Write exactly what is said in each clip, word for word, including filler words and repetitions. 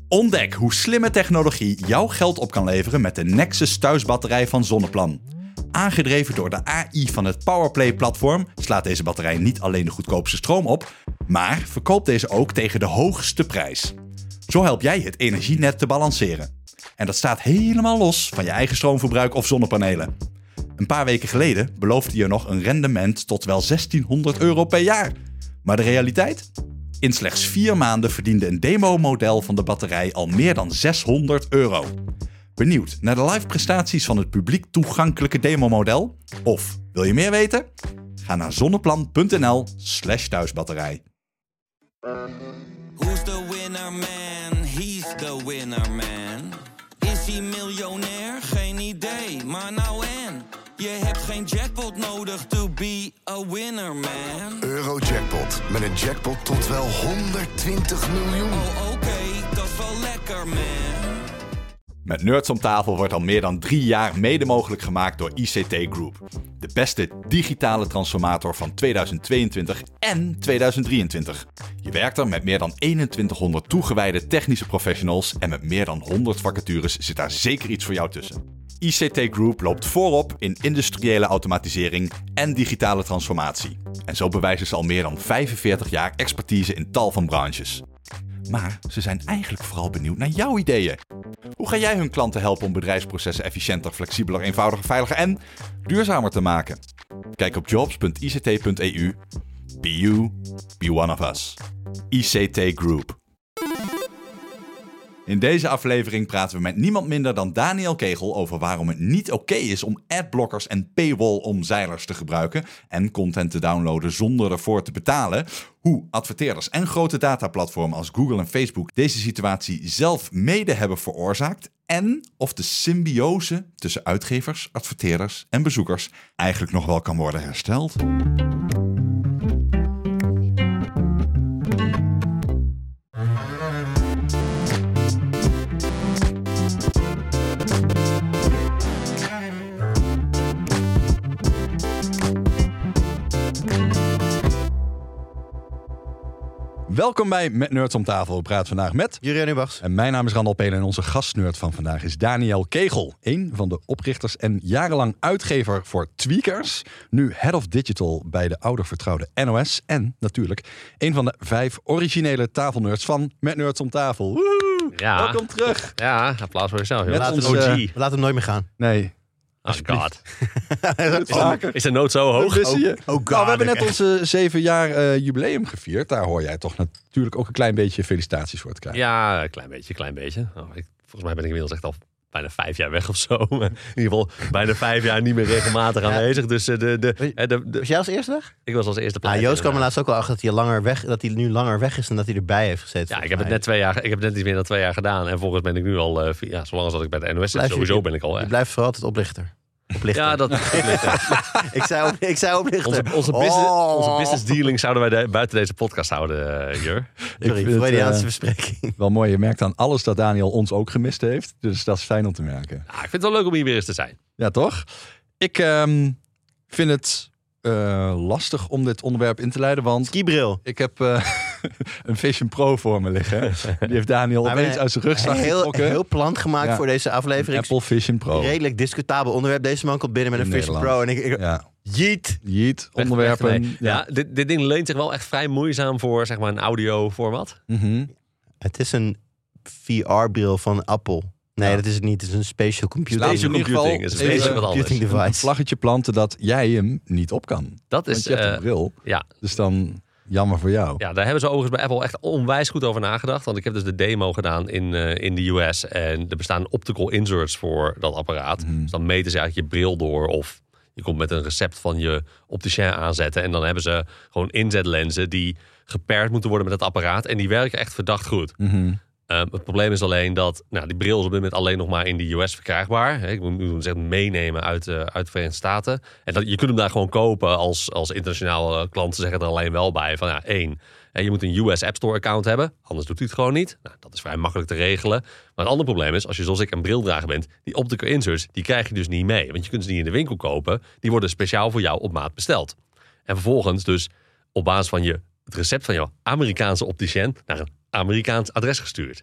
Ontdek hoe slimme technologie jouw geld op kan leveren met de Nexus thuisbatterij van Zonneplan. Aangedreven door de A I van het Powerplay-platform slaat deze batterij niet alleen de goedkoopste stroom op, maar verkoopt deze ook tegen de hoogste prijs. Zo help jij het energienet te balanceren. En dat staat helemaal los van je eigen stroomverbruik of zonnepanelen. Een paar weken geleden beloofde je nog een rendement tot wel zestienhonderd euro per jaar. Maar de realiteit? In slechts vier maanden verdiende een demo-model van de batterij al meer dan zeshonderd euro. Benieuwd naar de live prestaties van het publiek toegankelijke demo-model? Of wil je meer weten? Ga naar zonneplan.nl slash thuisbatterij. Who's the winner man? He's the winner man. Is hij miljonair? Geen idee, maar nou en. Je hebt geen jackpot nodig to be a winner man. Eurojackpot, met een jackpot tot wel honderdtwintig miljoen. Oh oké, okay, dat is wel lekker man. Met Nerds om tafel wordt al meer dan drie jaar mede mogelijk gemaakt door I C T Group. De beste digitale transformator van tweeduizend tweeëntwintig en tweeduizend drieëntwintig. Je werkt er met meer dan eenentwintighonderd toegewijde technische professionals en met meer dan honderd vacatures zit daar zeker iets voor jou tussen. I C T Group loopt voorop in industriële automatisering en digitale transformatie. En zo bewijzen ze al meer dan vijfenveertig jaar expertise in tal van branches. Maar ze zijn eigenlijk vooral benieuwd naar jouw ideeën. Hoe ga jij hun klanten helpen om bedrijfsprocessen efficiënter, flexibeler, eenvoudiger, veiliger en duurzamer te maken? Kijk op jobs punt i c t punt e u. Be you, be one of us. I C T Group. In deze aflevering praten we met niemand minder dan Daniel Kegel over waarom het niet oké is om adblockers en paywall-omzeilers te gebruiken en content te downloaden zonder ervoor te betalen. Hoe adverteerders en grote dataplatformen als Google en Facebook deze situatie zelf mede hebben veroorzaakt. En of de symbiose tussen uitgevers, adverteerders en bezoekers eigenlijk nog wel kan worden hersteld. Welkom bij Met Nerds om tafel. We praten vandaag met Jurjen Ubachs. En mijn naam is Randal Pelen en onze gastnerd van vandaag is Daniel Kegel. Een van de oprichters en jarenlang uitgever voor Tweakers. Nu Head of Digital bij de ouder vertrouwde N O S. En natuurlijk een van de vijf originele tafelnerds van Met Nerds om tafel. Woehoe! Ja. Welkom terug. Ja, applaus voor jezelf. We Met laten, ons, ons, eh, we laten hem nooit meer gaan. Nee. Oh god. Is Is, is de nood zo hoog? We missen je. Oh, oh God, nou, we hebben net echt. onze zeven jaar uh, jubileum gevierd. Daar hoor jij toch natuurlijk ook een klein beetje felicitaties voor te krijgen. Ja, een klein beetje, klein beetje. Oh, ik, volgens mij ben ik inmiddels echt al bijna vijf jaar weg of zo. In ieder geval bijna vijf jaar niet meer regelmatig Ja. aanwezig. Dus uh, de, de, de, de, de, Was jij als eerste weg? ik was als eerste Ja, plaats. Joost kwam er laatst ook al achter dat hij, langer weg, dat hij nu langer weg is dan dat hij erbij heeft gezeten. Ja, ik heb het net twee jaar, ik heb net iets meer dan twee jaar gedaan. En volgens ben ik nu al, uh, ja, zolang als dat ik bij de N O S zit, Blijf je- sowieso ben ik al. Je Hè. blijft vooral altijd oplichter. Oplichter. Ja, dat ik, zei op, ik zei oplichter. onze, onze, business, Oh. onze business dealing zouden wij de, buiten deze podcast houden, uh, Jur. Sorry, vind het, Freudiaanse uh, bespreking. Wel mooi, je merkt aan alles dat Daniel ons ook gemist heeft. Dus dat is fijn om te merken. Ja, ik vind het wel leuk om hier weer eens te zijn. Ja, toch? Ik um, vind het uh, lastig om dit onderwerp in te leiden, want Skibril. ik heb uh, een Vision Pro voor me liggen. Die heeft Daniel Maar opeens we- uit zijn rugzak Heel, getrokken. heel plant gemaakt Ja. voor deze Een aflevering. Apple Vision Pro. Redelijk discutabel onderwerp. Deze man komt binnen met In een Vision Pro. Nederland. En ik, ik Ja, jeet. Yeet, Weg- onderwerpen. weg ermee. Ja, dit, dit ding leent zich wel echt vrij moeizaam voor zeg maar een audio format. Mhm. Het is een V R-bril van Apple. Nee, Ja. dat is het niet. Het is een spatial computing. Laten we in ieder geval computing is een even beetje wat anders. computing een device. vlaggetje planten dat jij hem niet op kan. Dat Want is, je hebt eh, een bril. ja, Dus dan jammer voor jou. ja, daar hebben ze overigens bij Apple echt onwijs goed over nagedacht. Want ik heb dus de demo gedaan in, uh, in de U S. En er bestaan optical inserts voor dat apparaat. Mhm. Dus dan meten ze eigenlijk je bril door. Of je komt met een recept van je opticien aanzetten. En dan hebben ze gewoon inzetlenzen die gepaired moeten worden met het apparaat. En die werken echt verdacht goed. Mhm. Uh, het probleem is alleen dat nou, die bril is op dit moment alleen nog maar in de U S verkrijgbaar. Hè, ik moet hem zeg, meenemen uit, uh, uit de Verenigde Staten. En dat, je kunt hem daar gewoon kopen als, als internationale klanten zeggen er alleen wel bij. Van ja, één, hè, je moet een U S App Store account hebben. Anders doet hij het gewoon niet. Nou, dat is vrij makkelijk te regelen. Maar een ander probleem is, als je zoals ik een brildrager bent, die optical inserts, die krijg je dus niet mee. Want je kunt ze niet in de winkel kopen. Die worden speciaal voor jou op maat besteld. En vervolgens dus op basis van je, het recept van jouw Amerikaanse opticien naar een Amerikaans adres gestuurd. Dus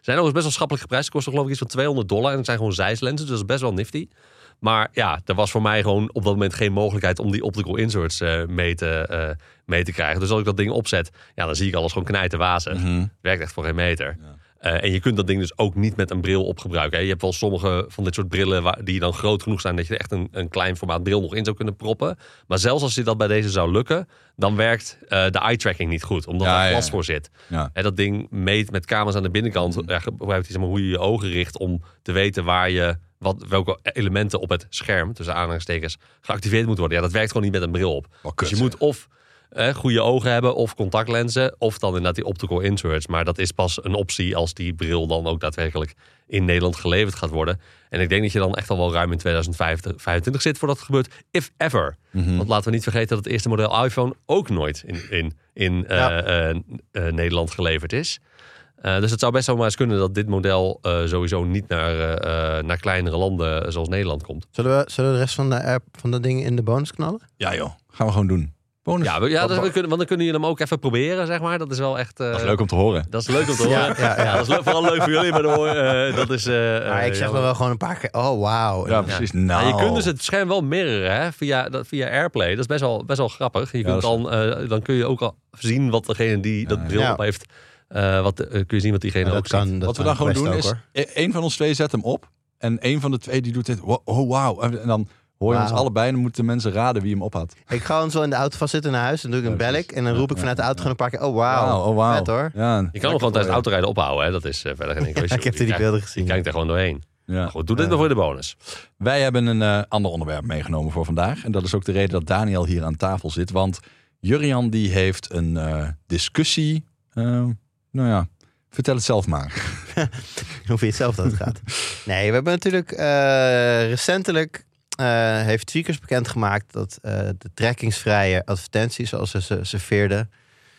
Zijn ook best wel schappelijk geprijsd. Ze kosten geloof ik iets van tweehonderd dollar. En het zijn gewoon Zeiss-lenzen, dus dat is best wel nifty. Maar ja, er was voor mij gewoon op dat moment geen mogelijkheid om die optical inserts uh, mee, te, uh, mee te krijgen. Dus als ik dat ding opzet, ja, dan zie ik alles gewoon knijten wazig. Mm-hmm. Werkt echt voor geen meter. Ja. Uh, en je kunt dat ding dus ook niet met een bril op gebruiken. Hè. Je hebt wel sommige van dit soort brillen waar, die dan groot genoeg zijn dat je er echt een, een klein formaat bril nog in zou kunnen proppen. Maar zelfs als je dat bij deze zou lukken, dan werkt uh, de eye tracking niet goed, omdat ja, er glas ja, ja. voor zit. Ja. En dat ding meet met camera's aan de binnenkant, mm. ja, gebruikt hij, zeg maar, hoe je je ogen richt om te weten waar je wat, welke elementen op het scherm, tussen aanhalingstekens, geactiveerd moeten worden. Ja, dat werkt gewoon niet met een bril op. Oh, dus je moet of eh, goede ogen hebben, of contactlenzen, of dan inderdaad die optical inserts. Maar dat is pas een optie als die bril dan ook daadwerkelijk in Nederland geleverd gaat worden. En ik denk dat je dan echt al wel ruim in tweeduizend vijfentwintig zit voordat het gebeurt, if ever. Mm-hmm. Want laten we niet vergeten dat het eerste model iPhone ook nooit in, in, in ja. uh, uh, uh, Nederland geleverd is. Uh, dus het zou best wel maar eens kunnen dat dit model uh, sowieso niet naar, uh, naar kleinere landen zoals Nederland komt. Zullen we, zullen we de rest van de app van dat ding in de bonus knallen? Ja joh, gaan we gewoon doen. Bonus. Ja, we, ja dat, we kunnen, want dan kunnen jullie hem ook even proberen, zeg maar. Dat is wel echt... Uh, dat is leuk om te horen. Dat is leuk om te horen. ja, ja, ja. ja, dat is leuk, vooral leuk voor jullie, maar dan, uh, dat is... Uh, maar ik zeg ja, wel gewoon een paar keer, oh wauw. Ja, precies. Ja. Nou. Ja, je kunt dus het scherm wel mirroren, hè, via, dat, via AirPlay. Dat is best wel, best wel grappig. Je ja, kunt dan, uh, dan kun je ook al zien wat degene die ja, dat bril ja. op heeft... Uh, wat, uh, kun je zien wat diegene ja, ook kan, ziet. Wat we dan gewoon doen ook, is, één van ons twee zet hem op. En één van de twee die doet dit, oh wauw. En dan hoor je wow. ons allebei en dan moeten de mensen raden wie hem op had. Ik ga gewoon zo in de auto vastzitten naar huis. Dan doe ik een ja, bel ik. En dan roep ik vanuit de auto gewoon een paar keer, oh wauw. Wow, oh, wow. Vet hoor. Ja, je kan hem gewoon tijdens het autorijden ophouden. Hè? Dat is uh, verder geen enkel issue. Ja, ik heb die beelden gezien. Je kijkt er gewoon doorheen. Ja. Goed, doe dit uh, nog voor de bonus. Wij hebben een uh, ander onderwerp meegenomen voor vandaag. En dat is ook de reden dat Daniel hier aan tafel zit. Want Jurriaan die heeft een uh, discussie. Uh, nou ja... Vertel het zelf maar. Hoe vind je het zelf dat het gaat? Nee, we hebben natuurlijk uh, recentelijk uh, heeft Tweakers bekendgemaakt dat uh, de trackingsvrije advertenties, zoals ze ze serveerden,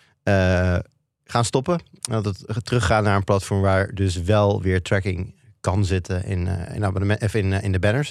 uh, gaan stoppen. Dat het teruggaan naar een platform waar dus wel weer tracking kan zitten in, uh, in, abonnement, of in, uh, in de banners.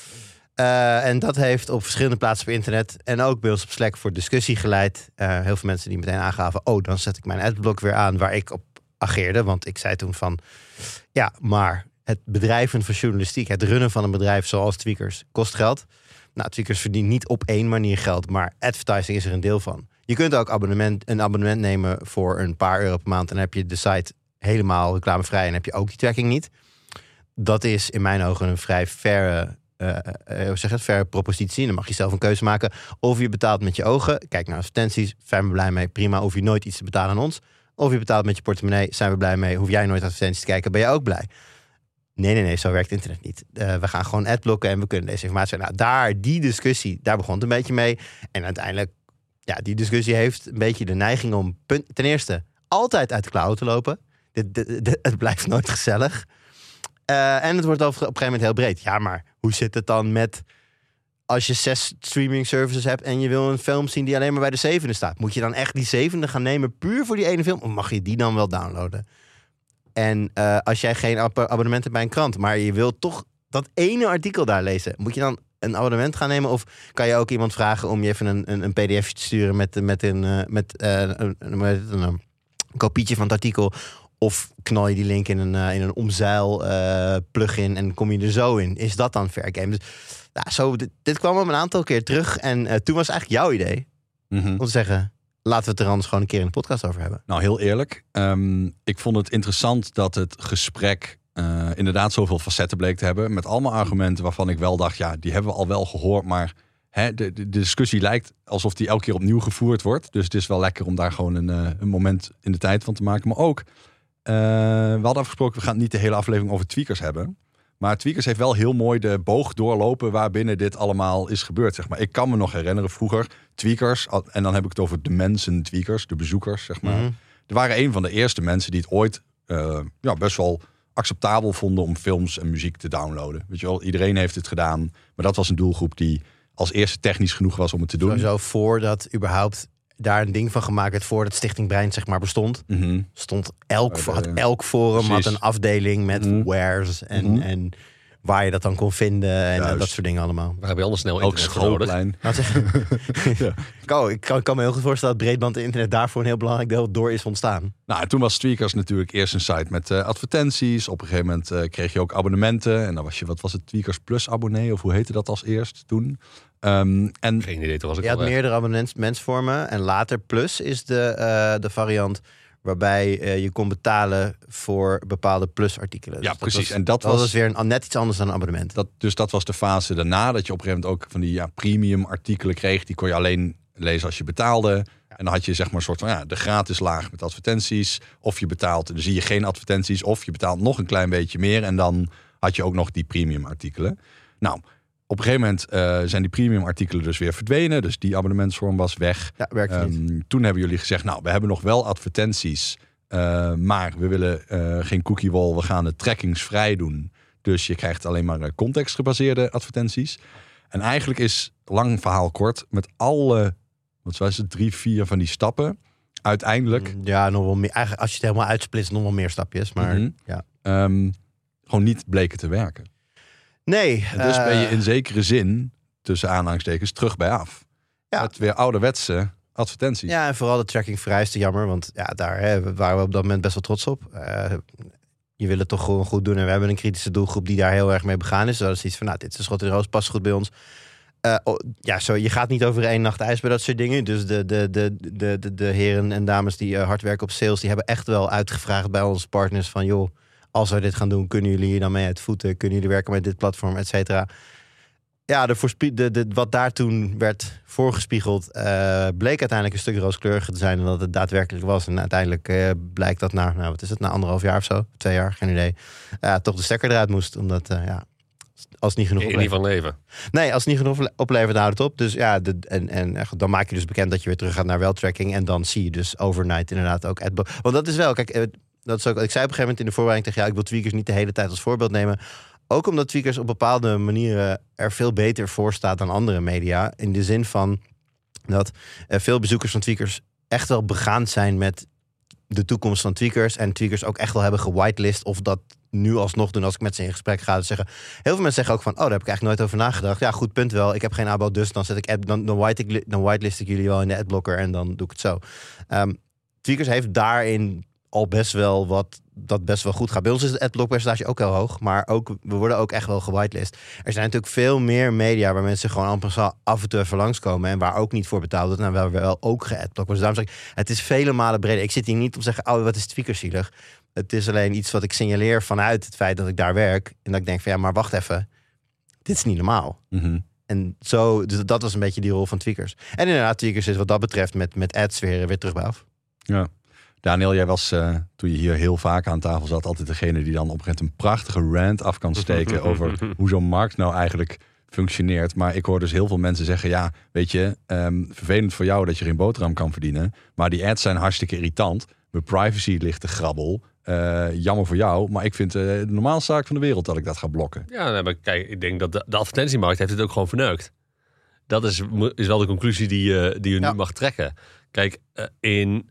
Uh, en dat heeft op verschillende plaatsen op internet en ook bij ons op Slack voor discussie geleid. Uh, heel veel mensen die meteen aangaven, oh, dan zet ik mijn adblock weer aan waar ik op ageerde, want ik zei toen van ja, maar het bedrijven van journalistiek, het runnen van een bedrijf zoals Tweakers kost geld. Nou, Tweakers verdient niet op één manier geld, maar advertising is er een deel van. Je kunt ook abonnement, een abonnement nemen voor een paar euro per maand en dan heb je de site helemaal reclamevrij en heb je ook die tracking niet. Dat is in mijn ogen een vrij faire, uh, uh, hoe zeg het, faire propositie. Dan mag je zelf een keuze maken of je betaalt met je ogen. Kijk naar advertenties, zijn we blij mee, prima. Hoef je nooit iets te betalen aan ons. Of je betaalt met je portemonnee, zijn we blij mee. Hoef jij nooit advertenties te kijken, ben je ook blij. Nee, nee, nee, zo werkt internet niet. Uh, we gaan gewoon adblocken en we kunnen deze informatie... Nou, daar, die discussie, daar begon het een beetje mee. En uiteindelijk, ja, die discussie heeft een beetje de neiging om... Punt, ten eerste, altijd uit de klauwen te lopen. Dit, dit, dit, het blijft nooit gezellig. Uh, en het wordt op een gegeven moment heel breed. Ja, maar hoe zit het dan met... Als je zes streaming services hebt en je wil een film zien die alleen maar bij de zevende staat, moet je dan echt die zevende gaan nemen puur voor die ene film? Of mag je die dan wel downloaden? En uh, als jij geen ab- abonnement hebt bij een krant, maar je wilt toch dat ene artikel daar lezen, moet je dan een abonnement gaan nemen? Of kan je ook iemand vragen om je even een, een, een pdfje te sturen met, met, een, uh, met uh, een, een, een, een kopietje van het artikel? Of knal je die link in een, uh, in een omzeil uh, plugin en kom je er zo in? Is dat dan fair game? Dus, nou, zo, dit, dit kwam hem een aantal keer terug. En uh, toen was eigenlijk jouw idee mm-hmm. om te zeggen, laten we het er anders gewoon een keer in de podcast over hebben. Nou, heel eerlijk. Um, ik vond het interessant dat het gesprek uh, inderdaad zoveel facetten bleek te hebben. Met allemaal argumenten waarvan ik wel dacht, ja, die hebben we al wel gehoord. Maar hè, de, de, de discussie lijkt alsof die elke keer opnieuw gevoerd wordt. Dus het is wel lekker om daar gewoon een, uh, een moment in de tijd van te maken. Maar ook, uh, we hadden afgesproken, we gaan niet de hele aflevering over Tweakers hebben. Maar Tweakers heeft wel heel mooi de boog doorlopen waarbinnen dit allemaal is gebeurd. Zeg maar. Ik kan me nog herinneren vroeger, Tweakers, en dan heb ik het over de mensen Tweakers, de bezoekers, zeg maar. Mm-hmm. Er waren een van de eerste mensen die het ooit uh, ja, best wel acceptabel vonden om films en muziek te downloaden. Weet je wel, iedereen heeft het gedaan, maar dat was een doelgroep die als eerste technisch genoeg was om het te doen. Sowieso voordat überhaupt daar een ding van gemaakt werd, voordat Stichting Brein zeg maar bestond, mm-hmm. stond elk, had elk forum Precies. had een afdeling met mm-hmm. wares en, mm-hmm. en waar je dat dan kon vinden en uh, dat soort dingen allemaal. Waar heb je anders snel Elke internet voor nodig? schoolplein. ja. oh, ik, kan, ik kan me heel goed voorstellen dat breedband internet daarvoor een heel belangrijk deel door is ontstaan. Nou, en toen was Tweakers natuurlijk eerst een site met uh, advertenties. Op een gegeven moment uh, kreeg je ook abonnementen. En dan was je, wat was het, Tweakers Plus abonnee? Of hoe heette dat als eerst toen? Um, en Geen idee, toen was ik je had al meerdere abonnementsvormen. En later Plus is de, uh, de variant waarbij uh, je kon betalen voor bepaalde Plus-artikelen. Ja, dus precies. Dat was, en dat, dat was, was weer een, net iets anders dan een abonnement. Dat, dus dat was de fase daarna, dat je op een gegeven moment ook van die ja, premium artikelen kreeg. Die kon je alleen lezen als je betaalde. Ja. En dan had je zeg maar een soort van ja, de gratis laag met advertenties. Of je betaalt, dan zie je geen advertenties. Of je betaalt nog een klein beetje meer. En dan had je ook nog die premium artikelen. Nou, op een gegeven moment uh, zijn die premium artikelen dus weer verdwenen. Dus die abonnementsvorm was weg. Ja, werkt um, niet. Toen hebben jullie gezegd, nou, we hebben nog wel advertenties. Uh, maar we willen uh, geen cookie wall. We gaan het trackingsvrij doen. Dus je krijgt alleen maar uh, contextgebaseerde advertenties. En eigenlijk is, lang verhaal kort, met alle, wat was het, drie, vier van die stappen, uiteindelijk... Ja, nog wel meer. Eigenlijk, als je het helemaal uitsplitst, nog wel meer stapjes. Maar Mm-hmm. ja. Um, gewoon niet bleken te werken. Nee. En dus uh, ben je in zekere zin, tussen aanhalingstekens, terug bij af. Ja. Met weer ouderwetse advertenties. Ja, en vooral de tracking vrij is te jammer. Want ja, daar hè, waren we op dat moment best wel trots op. Uh, je wil het toch gewoon goed doen. En we hebben een kritische doelgroep die daar heel erg mee begaan is. Dus dat is iets van, nou, dit is een schot in de roos, past goed bij ons. Uh, oh, ja, zo, je gaat niet over één nacht ijs bij dat soort dingen. Dus de, de, de, de, de, de heren en dames die uh, hard werken op sales, die hebben echt wel uitgevraagd bij onze partners van, joh, als we dit gaan doen, kunnen jullie hier dan mee uit voeten? Kunnen jullie werken met dit platform, et cetera? Ja, de voorspie- de, de, wat daar toen werd voorgespiegeld, uh, bleek uiteindelijk een stuk rooskleuriger te zijn dan dat het daadwerkelijk was. En uiteindelijk uh, blijkt dat na, nou, wat is het, na anderhalf jaar of zo, twee jaar, geen idee, uh, toch de stekker eruit moest. Omdat, uh, ja, als het niet genoeg In niet van leven. Nee, als het niet genoeg oplevert, dan houdt het op. Dus ja, de, en, en dan maak je dus bekend dat je weer terug gaat naar well-tracking. En dan zie je dus overnight inderdaad ook adblock. Want dat is wel, kijk, dat is ook, ik zei op een gegeven moment in de voorbereiding tegen jou, ik wil Tweakers niet de hele tijd als voorbeeld nemen. Ook omdat Tweakers op bepaalde manieren er veel beter voor staat dan andere media. In de zin van dat uh, veel bezoekers van Tweakers echt wel begaan zijn met de toekomst van Tweakers. En Tweakers ook echt wel hebben gewitelist of dat nu alsnog doen als ik met ze in gesprek ga. Dus zeggen, heel veel mensen zeggen ook van, oh, daar heb ik eigenlijk nooit over nagedacht. Ja, goed punt wel. Ik heb geen abo, dus dan zet ik ad, dan, dan, white ik, dan whitelist ik jullie wel in de adblocker en dan doe ik het zo. Um, Tweakers heeft daarin al best wel wat dat best wel goed gaat. Bij ons is het adblock percentage ook heel hoog, maar ook, we worden ook echt wel gewitelist. Er zijn natuurlijk veel meer media waar mensen gewoon amper af en toe even langskomen en waar ook niet voor betaald wordt en waar we wel ook geadblock. Dus daarom zeg ik, het is vele malen breder. Ik zit hier niet om te zeggen, oh, wat is Tweakers zielig. Het is alleen iets wat ik signaleer vanuit het feit dat ik daar werk en dat ik denk van ja, maar wacht even, dit is niet normaal. Mm-hmm. En zo, dus dat was een beetje die rol van Tweakers. En inderdaad, Tweakers is wat dat betreft met, met ads weer, weer terug bij af. Ja. Daniel, jij was uh, toen je hier heel vaak aan tafel zat altijd degene die dan op een gegeven moment een prachtige rant af kan steken over hoe zo'n markt nou eigenlijk functioneert. Maar ik hoor dus heel veel mensen zeggen, ja, weet je, um, vervelend voor jou dat je geen boterham kan verdienen, maar die ads zijn hartstikke irritant. Mijn privacy ligt te grabbel. Uh, jammer voor jou, maar ik vind uh, de normaalste zaak van de wereld dat ik dat ga blokken. Ja, nee, maar kijk, ik denk dat de, de advertentiemarkt heeft het ook gewoon verneukt. Dat is, is wel de conclusie die, uh, die je ja. nu mag trekken. Kijk, uh, in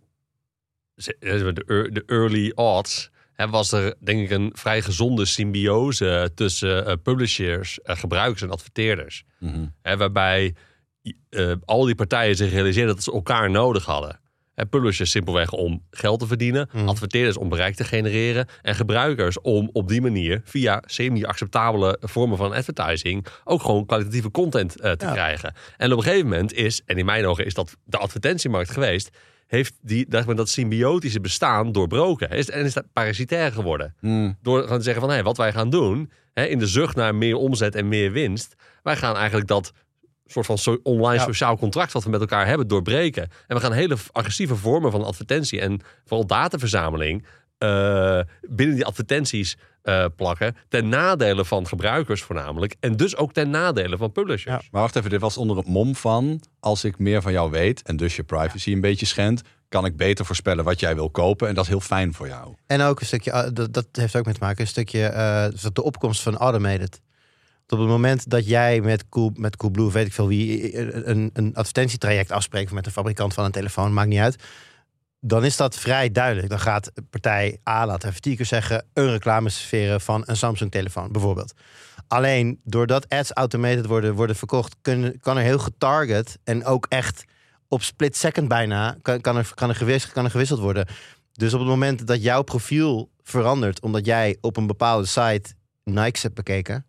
de, de early aughts hè, was er denk ik een vrij gezonde symbiose tussen uh, publishers, uh, gebruikers en adverteerders. Mm-hmm. Hè, waarbij uh, al die partijen zich realiseerden dat ze elkaar nodig hadden. En publishers simpelweg om geld te verdienen, mm. adverteerders om bereik te genereren en gebruikers om op die manier via semi-acceptabele vormen van advertising ook gewoon kwalitatieve content uh, te ja. krijgen. En op een gegeven moment is, en in mijn ogen is dat de advertentiemarkt geweest, heeft die, dat, dat symbiotische bestaan doorbroken. Is, en is dat parasitair geworden. Mm. Door gaan zeggen van, hé, wat wij gaan doen, hè, in de zucht naar meer omzet en meer winst, wij gaan eigenlijk dat soort van so- online ja. sociaal contract wat we met elkaar hebben doorbreken. En we gaan hele agressieve vormen van advertentie en vooral dataverzameling uh, binnen die advertenties uh, plakken ten nadele van gebruikers voornamelijk en dus ook ten nadele van publishers. Ja. Maar wacht even, dit was onder het mom van als ik meer van jou weet en dus je privacy een beetje schendt, kan ik beter voorspellen wat jij wil kopen en dat is heel fijn voor jou. En ook een stukje, dat, dat heeft ook mee te maken, een stukje uh, de opkomst van automated. Op het moment dat jij met, cool, met Coolblue, weet ik veel wie, een, een advertentietraject afspreekt met een fabrikant van een telefoon, maakt niet uit. Dan is dat vrij duidelijk. Dan gaat partij A, laten we Tweakers zeggen, een reclame serveren van een Samsung telefoon, bijvoorbeeld. Alleen, doordat ads automated worden, worden verkocht... Kun, kan er heel getarget en ook echt op split second bijna... kan, kan, er, kan, er gewisseld, kan er gewisseld worden. Dus op het moment dat jouw profiel verandert... omdat jij op een bepaalde site Nikes hebt bekeken...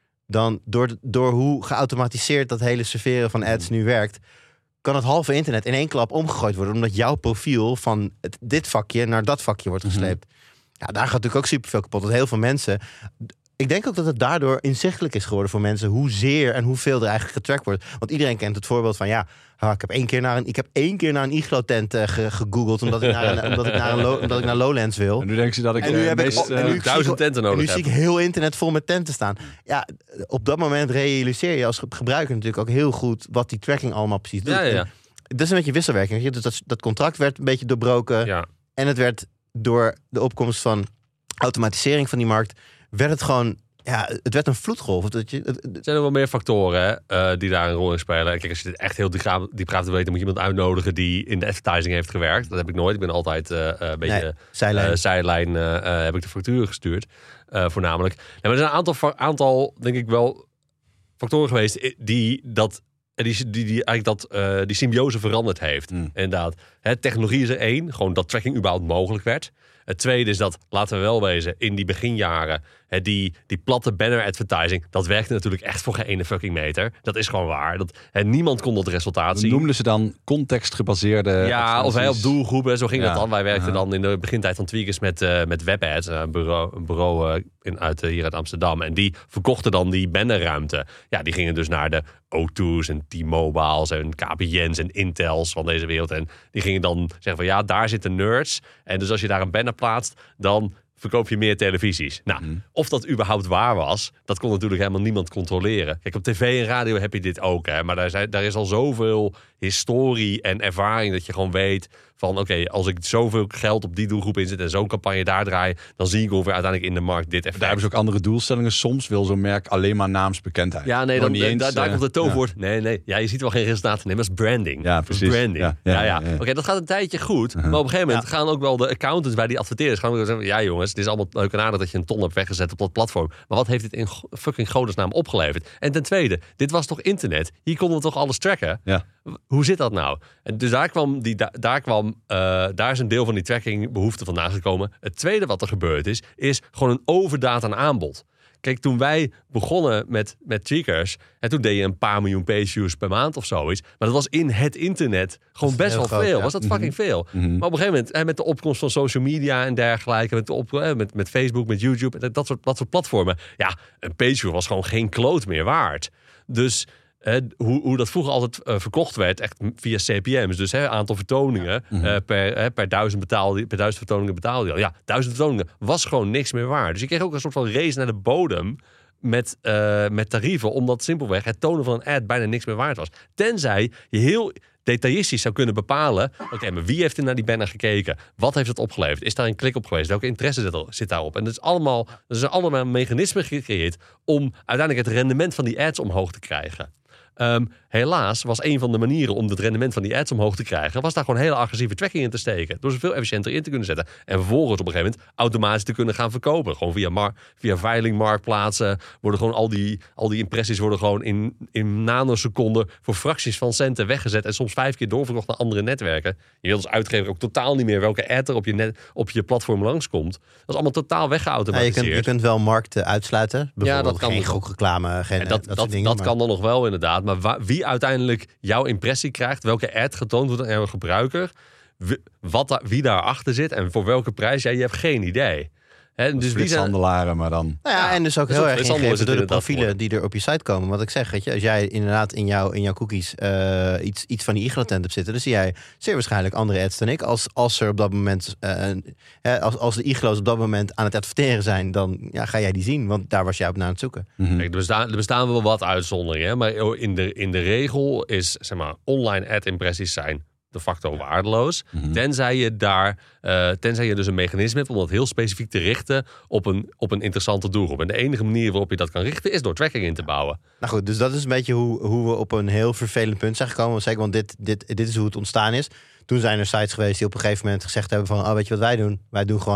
dan door, door hoe geautomatiseerd dat hele serveren van ads nu werkt... kan het halve internet in één klap omgegooid worden... omdat jouw profiel van het, dit vakje naar dat vakje wordt gesleept. Mm-hmm. Ja, daar gaat natuurlijk ook superveel kapot. Dat heel veel mensen... Ik denk ook dat het daardoor inzichtelijk is geworden voor mensen... hoezeer en hoeveel er eigenlijk getrackt wordt. Want iedereen kent het voorbeeld van... ja, ah, ik heb één keer naar een, ik heb één keer naar een iglo-tent uh, ge, gegoogeld... omdat ik naar, een, omdat ik naar, een lo, omdat ik naar Lowlands wil. En nu denken ze dat ik... En nu uh, heb meest, ik uh, en nu duizend tenten nodig En nu heb. zie ik heel internet vol met tenten staan. Ja, op dat moment realiseer je als gebruiker natuurlijk ook heel goed... wat die tracking allemaal precies doet. Ja, ja, ja. Dat is een beetje wisselwerking. Weet je? Dus dat, dat contract werd een beetje doorbroken. Ja. En het werd door de opkomst van automatisering van die markt... werd het gewoon... Ja, het werd een vloedgolf. Dat je, het, Er zijn er wel meer factoren hè, uh, die daar een rol in spelen. Kijk, als je dit echt heel diep, diep gaat te weten... moet je iemand uitnodigen die in de advertising heeft gewerkt. Dat heb ik nooit. Ik ben altijd uh, een beetje nee, zijlijn. Uh, zijlijn uh, uh, heb ik de facturen gestuurd. Uh, voornamelijk. Ja, maar er zijn een aantal, aantal, denk ik wel, factoren geweest... die dat... Die, die, die eigenlijk dat, uh, die symbiose veranderd heeft. Mm. Inderdaad. Hè, technologie is er één. Gewoon dat tracking überhaupt mogelijk werd. Het tweede is dat, laten we wel wezen, in die beginjaren... Hè, die, die platte banner advertising... dat werkte natuurlijk echt voor geen ene fucking meter. Dat is gewoon waar. Dat, hè, niemand kon dat resultaat zien. Noemden ze dan contextgebaseerde... Ja, of wij op doelgroepen. Zo ging ja. dat dan. Wij werkten uh-huh. dan in de begintijd van Tweakers met, uh, met WebAds. Een bureau, een bureau uh, in, uit, uh, hier uit Amsterdam. En die verkochten dan die bannerruimte. Ja, die gingen dus naar de O two's en T-Mobiles en K P N's en Intels van deze wereld. En die gingen dan zeggen van ja, daar zitten nerds. En dus als je daar een banner plaatst, dan verkoop je meer televisies. Nou, mm. of dat überhaupt waar was, dat kon natuurlijk helemaal niemand controleren. Kijk, op tv en radio heb je dit ook, hè. Maar daar, zijn, daar is al zoveel historie en ervaring dat je gewoon weet van oké, okay, als ik zoveel geld op die doelgroep inzet en zo'n campagne daar draai, dan zie ik ongeveer uiteindelijk in de markt dit effect. Daar hebben ze ook andere doelstellingen. Soms wil zo'n merk alleen maar naamsbekendheid. Ja, nee, dan, niet eens, daar, daar uh, komt het toverwoord. Ja. Nee, nee. Ja, je ziet wel geen resultaten. Nee, maar dat is branding. Ja, precies. Branding. Ja, ja, ja. ja. ja. Oké, okay, dat gaat een tijdje goed. Uh-huh. Maar op een gegeven moment Ja. gaan ook wel de accountants bij die adverteerders gaan zeggen, ja jongens, het is allemaal leuk en aardig dat je een ton hebt weggezet op dat platform. Maar wat heeft dit in fucking godesnaam opgeleverd? En ten tweede, dit was toch internet? Hier konden we toch alles tracken? Ja. Hoe zit dat nou? En dus daar kwam, die, daar, daar kwam uh, daar is een deel van die tracking behoefte vandaan gekomen. Het tweede wat er gebeurd is, is gewoon een overdaad aan aanbod. Kijk, toen wij begonnen met, met Tweakers, en toen deed je een paar miljoen page views per maand of zoiets. Maar dat was in het internet gewoon best wel groot, veel. ja. Was dat fucking Mm-hmm. veel. Mm-hmm. Maar op een gegeven moment, met de opkomst van social media en dergelijke, met, de op, met, met Facebook, met YouTube, dat soort, dat soort platformen. Ja, een page view was gewoon geen kloot meer waard. Dus Uh, hoe, hoe dat vroeger altijd uh, verkocht werd, echt via C P M's. Dus hè, aantal vertoningen mm-hmm. uh, per, hè, per, duizend betaalde, per duizend vertoningen betaalde je al. Ja, duizend vertoningen was gewoon niks meer waard. Dus je kreeg ook een soort van race naar de bodem met, uh, met tarieven, omdat simpelweg het tonen van een ad bijna niks meer waard was. Tenzij je heel detailistisch zou kunnen bepalen, oké, okay, maar wie heeft er naar die banner gekeken? Wat heeft het opgeleverd? Is daar een klik op geweest? Welke interesse zit, er, zit daarop? En dat is allemaal, dat is allemaal mechanismen gecreëerd om uiteindelijk het rendement van die ads omhoog te krijgen. Um, helaas was een van de manieren om het rendement van die ads omhoog te krijgen, was daar gewoon hele agressieve tracking in te steken. Door ze veel efficiënter in te kunnen zetten. En vervolgens op een gegeven moment automatisch te kunnen gaan verkopen. Gewoon via, mar- via veilingmarktplaatsen worden gewoon al die, al die impressies worden gewoon in, in nanoseconden voor fracties van centen weggezet. En soms vijf keer doorverkocht naar andere netwerken. Je wilt als uitgever ook totaal niet meer welke ad er op je, net, op je platform langskomt. Dat is allemaal totaal weggeautomatiseerd. Ja, je, kunt, je kunt wel markten uitsluiten. Bijvoorbeeld ja, dat kan geen gokreclame, geen en dat, dat, dat, soort dingen. dat maar... kan dan nog wel inderdaad. Maar wa- wie uiteindelijk jouw impressie krijgt, welke ad getoond wordt aan jouw gebruiker, wie, wat da- wie daarachter zit en voor welke prijs, ja, je hebt geen idee. He, dus wie zijn handelaren, maar dan... Nou ja, Ja, en dus ook dus heel op erg flitshandel ingegeven is het door de inderdaad profielen die er op je site komen. Wat ik zeg, weet je, als jij inderdaad in, jou, in jouw cookies uh, iets, iets van die iglo-tent hebt zitten, dan zie jij zeer waarschijnlijk andere ads dan ik. Als, als er op dat moment, uh, als, als de iglo's op dat moment aan het adverteren zijn, dan ja, ga jij die zien, want daar was jij op naar aan het zoeken. Mm-hmm. Kijk, er, bestaan, er bestaan wel wat uitzonderingen, hè? Maar in de, in de regel is, zeg maar, online ad-impressies zijn de facto waardeloos. Mm-hmm. Tenzij je daar, uh, tenzij je dus een mechanisme hebt om dat heel specifiek te richten op een, op een interessante doelgroep. En de enige manier waarop je dat kan richten is door tracking in te bouwen. Nou goed, dus dat is een beetje hoe, hoe we op een heel vervelend punt zijn gekomen. Zeker, want dit, dit, dit is hoe het ontstaan is. Toen zijn er sites geweest die op een gegeven moment gezegd hebben van, oh, weet je wat wij doen? Wij doen gewoon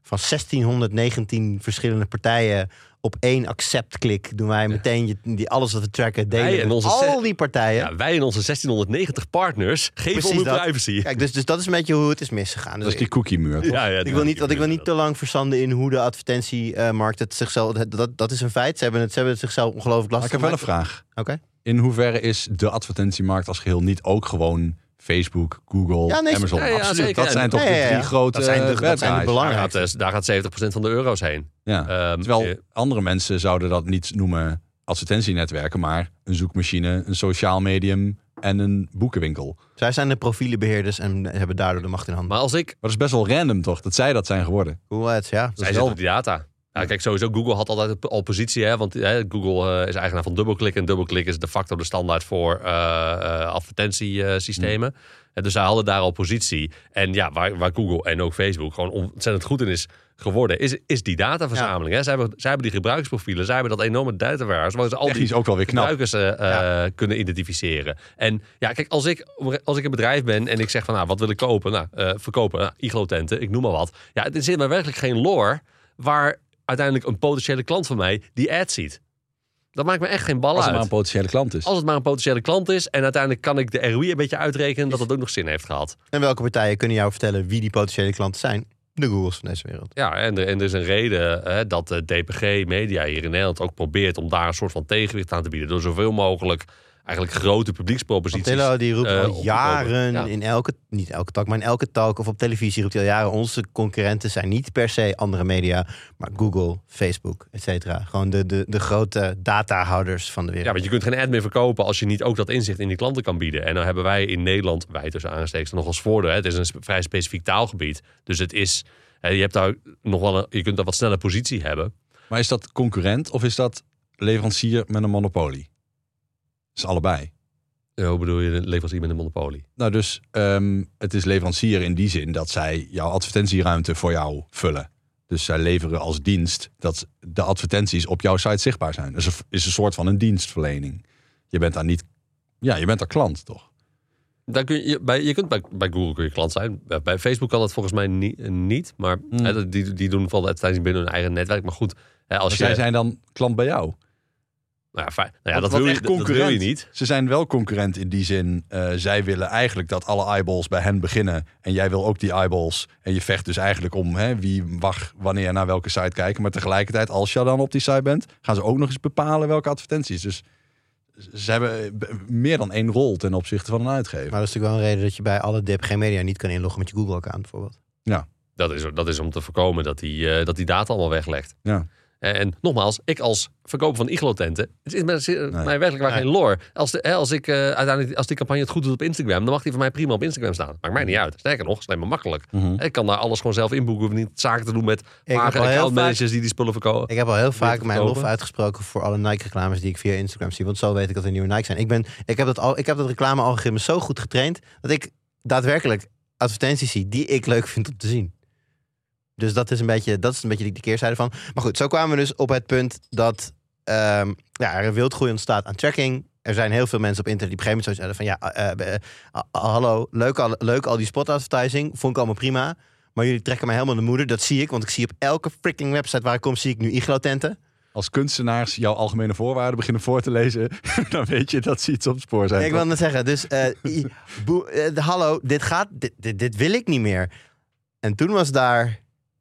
van zestienhonderdnegentien verschillende partijen op één accept-klik doen wij meteen je, die, alles wat we tracken delen Wij en met onze al zes- die partijen. Ja, wij en onze zestienhonderdnegentig partners geven Precies om hun dat. privacy. Kijk, dus, dus dat is een beetje hoe het is misgegaan. Dat Dus is die cookie-muur, toch? Ja, ja, ik wil niet, want ik wil niet te lang verzanden in hoe de advertentiemarkt het zichzelf... Dat, dat, dat is een feit. Ze hebben het, ze hebben het zichzelf ongelooflijk Maar lastig ik heb wel een gemaakt. vraag. Oké. In hoeverre is de advertentiemarkt als geheel niet ook gewoon Facebook, Google, Ja, nee, Amazon? ja, ja, Absoluut. zeker. Dat zijn toch Ja, ja, ja. de drie grote Dat zijn de- eh, dat bad zijn de guys. belang- Daar gaat, eh, daar gaat zeventig procent van de euro's heen. Ja. Ehm, Terwijl eh, andere mensen zouden dat niet noemen advertentienetwerken, maar een zoekmachine, een sociaal medium en een boekenwinkel. Zij zijn de profielenbeheerders en hebben daardoor de macht in handen. Maar als ik... Maar dat is best wel random, toch? Dat zij dat zijn geworden. Hoe het, ja. Zij is zit wel- op die data. Ja, kijk, sowieso, Google had altijd al positie. Hè, want hè, Google uh, is eigenaar van DoubleClick. En DoubleClick is de facto de standaard voor uh, uh, advertentiesystemen. Uh, mm. Dus zij hadden daar al positie. En ja, waar, waar Google en ook Facebook gewoon ontzettend goed in is geworden, is, is die dataverzameling. Ja. Hè? Zij, hebben, zij hebben die gebruiksprofielen. Zij hebben dat enorme datawarehouse waar ze al Technisch die ook wel weer knap. gebruikers uh, ja. kunnen identificeren. En ja, kijk, als ik, als ik een bedrijf ben en ik zeg van, nou, wat wil ik kopen? Nou, uh, verkopen, nou, iglotenten, ik noem maar wat. Ja, het is maar werkelijk geen lore waar uiteindelijk een potentiële klant van mij die ad ziet. Dat maakt me echt geen bal uit. Als het maar een potentiële klant is. Als het maar een potentiële klant is en uiteindelijk kan ik de R O I een beetje uitrekenen dat het ook nog zin heeft gehad. En welke partijen kunnen jou vertellen wie die potentiële klanten zijn? De Googles van deze wereld. Ja, en er, en er is een reden hè, dat de D P G Media hier in Nederland ook probeert om daar een soort van tegenwicht aan te bieden. Door zoveel mogelijk eigenlijk grote publieksproposities. Antillo die roept uh, al jaren ja. in elke, niet elke talk, maar in elke talk of op televisie roept hij al jaren, onze concurrenten zijn niet per se andere media, maar Google, Facebook, et cetera. Gewoon de, de, de grote datahouders van de wereld. Ja, want je kunt geen ad meer verkopen als je niet ook dat inzicht in die klanten kan bieden. En dan hebben wij in Nederland, wij tussen aanstekens, nog als voordeel. Hè, het is een vrij specifiek taalgebied. Dus het is, hè, je hebt daar nog wel een, je kunt daar wat snelle positie hebben. Maar is dat concurrent of is dat leverancier met een monopolie? Dat is allebei. Ja, hoe bedoel je leverancier met een monopolie? Nou, dus um, het is leverancier in die zin dat zij jouw advertentieruimte voor jou vullen. Dus zij leveren als dienst dat de advertenties op jouw site zichtbaar zijn. Dus het is een soort van een dienstverlening. Je bent daar niet, ja, je bent daar klant, toch? Daar kun je, bij, je kunt bij, bij Google kun je klant zijn. Bij Facebook kan dat volgens mij niet. niet maar mm. hè, die, die doen vooral de advertenties binnen hun eigen netwerk. Maar goed, hè, als maar je... zij zijn dan klant bij jou. Nou ja, fijn. Nou ja, wat, dat, wil wat je, dat wil je niet. Ze zijn wel concurrent in die zin. Uh, zij willen eigenlijk dat alle eyeballs bij hen beginnen. En jij wil ook die eyeballs. En je vecht dus eigenlijk om hè, wie mag wanneer naar welke site kijken. Maar tegelijkertijd, als je dan op die site bent, gaan ze ook nog eens bepalen welke advertenties. Dus ze hebben meer dan één rol ten opzichte van een uitgever. Maar dat is natuurlijk wel een reden dat je bij alle D P G Media niet kan inloggen met je Google-account bijvoorbeeld. Ja. Dat is, dat is om te voorkomen dat die, uh, dat die data allemaal weglegt. Ja. En, en nogmaals, ik als verkoper van iglotenten, het is mij, nee. mij werkelijk waar Nee. geen lore. Als, de, als, ik, uh, uiteindelijk, als die campagne het goed doet op Instagram, dan mag die van mij prima op Instagram staan. Maakt mij niet uit. Sterker nog, het is alleen maar makkelijk. Mm-hmm. Ik kan daar alles gewoon zelf inboeken. Hoef niet zaken te doen met heb vage al heel accountmanagers vaak- die die spullen verkopen. Ik heb al heel vaak mijn verkopen. lof uitgesproken voor alle Nike-reclames die ik via Instagram zie. Want zo weet ik dat er nieuwe Nike zijn. Ik, ben, ik heb dat, al, ik heb dat reclame-algoritme zo goed getraind dat ik daadwerkelijk advertenties zie die ik leuk vind om te zien. Dus dat is een beetje, dat is een beetje de keerzijde van. Maar goed, zo kwamen we dus op het punt dat um, ja, er een wildgroei ontstaat aan tracking. Er zijn heel veel mensen op internet die op een gegeven moment zo zeggen van ja, uh, uh, uh, hallo, leuk al, leuk al die spot advertising, vond ik allemaal prima. Maar jullie trekken mij helemaal de moeder, dat zie ik. Want ik zie op elke freaking website waar ik kom, zie ik nu iglotenten. Als kunstenaars jouw algemene voorwaarden beginnen voor te lezen, dan weet je dat ze iets op het spoor zijn. Ik wil net zeggen, dus uh, i, boe, uh, hallo, dit gaat, dit, dit, dit wil ik niet meer. En toen was daar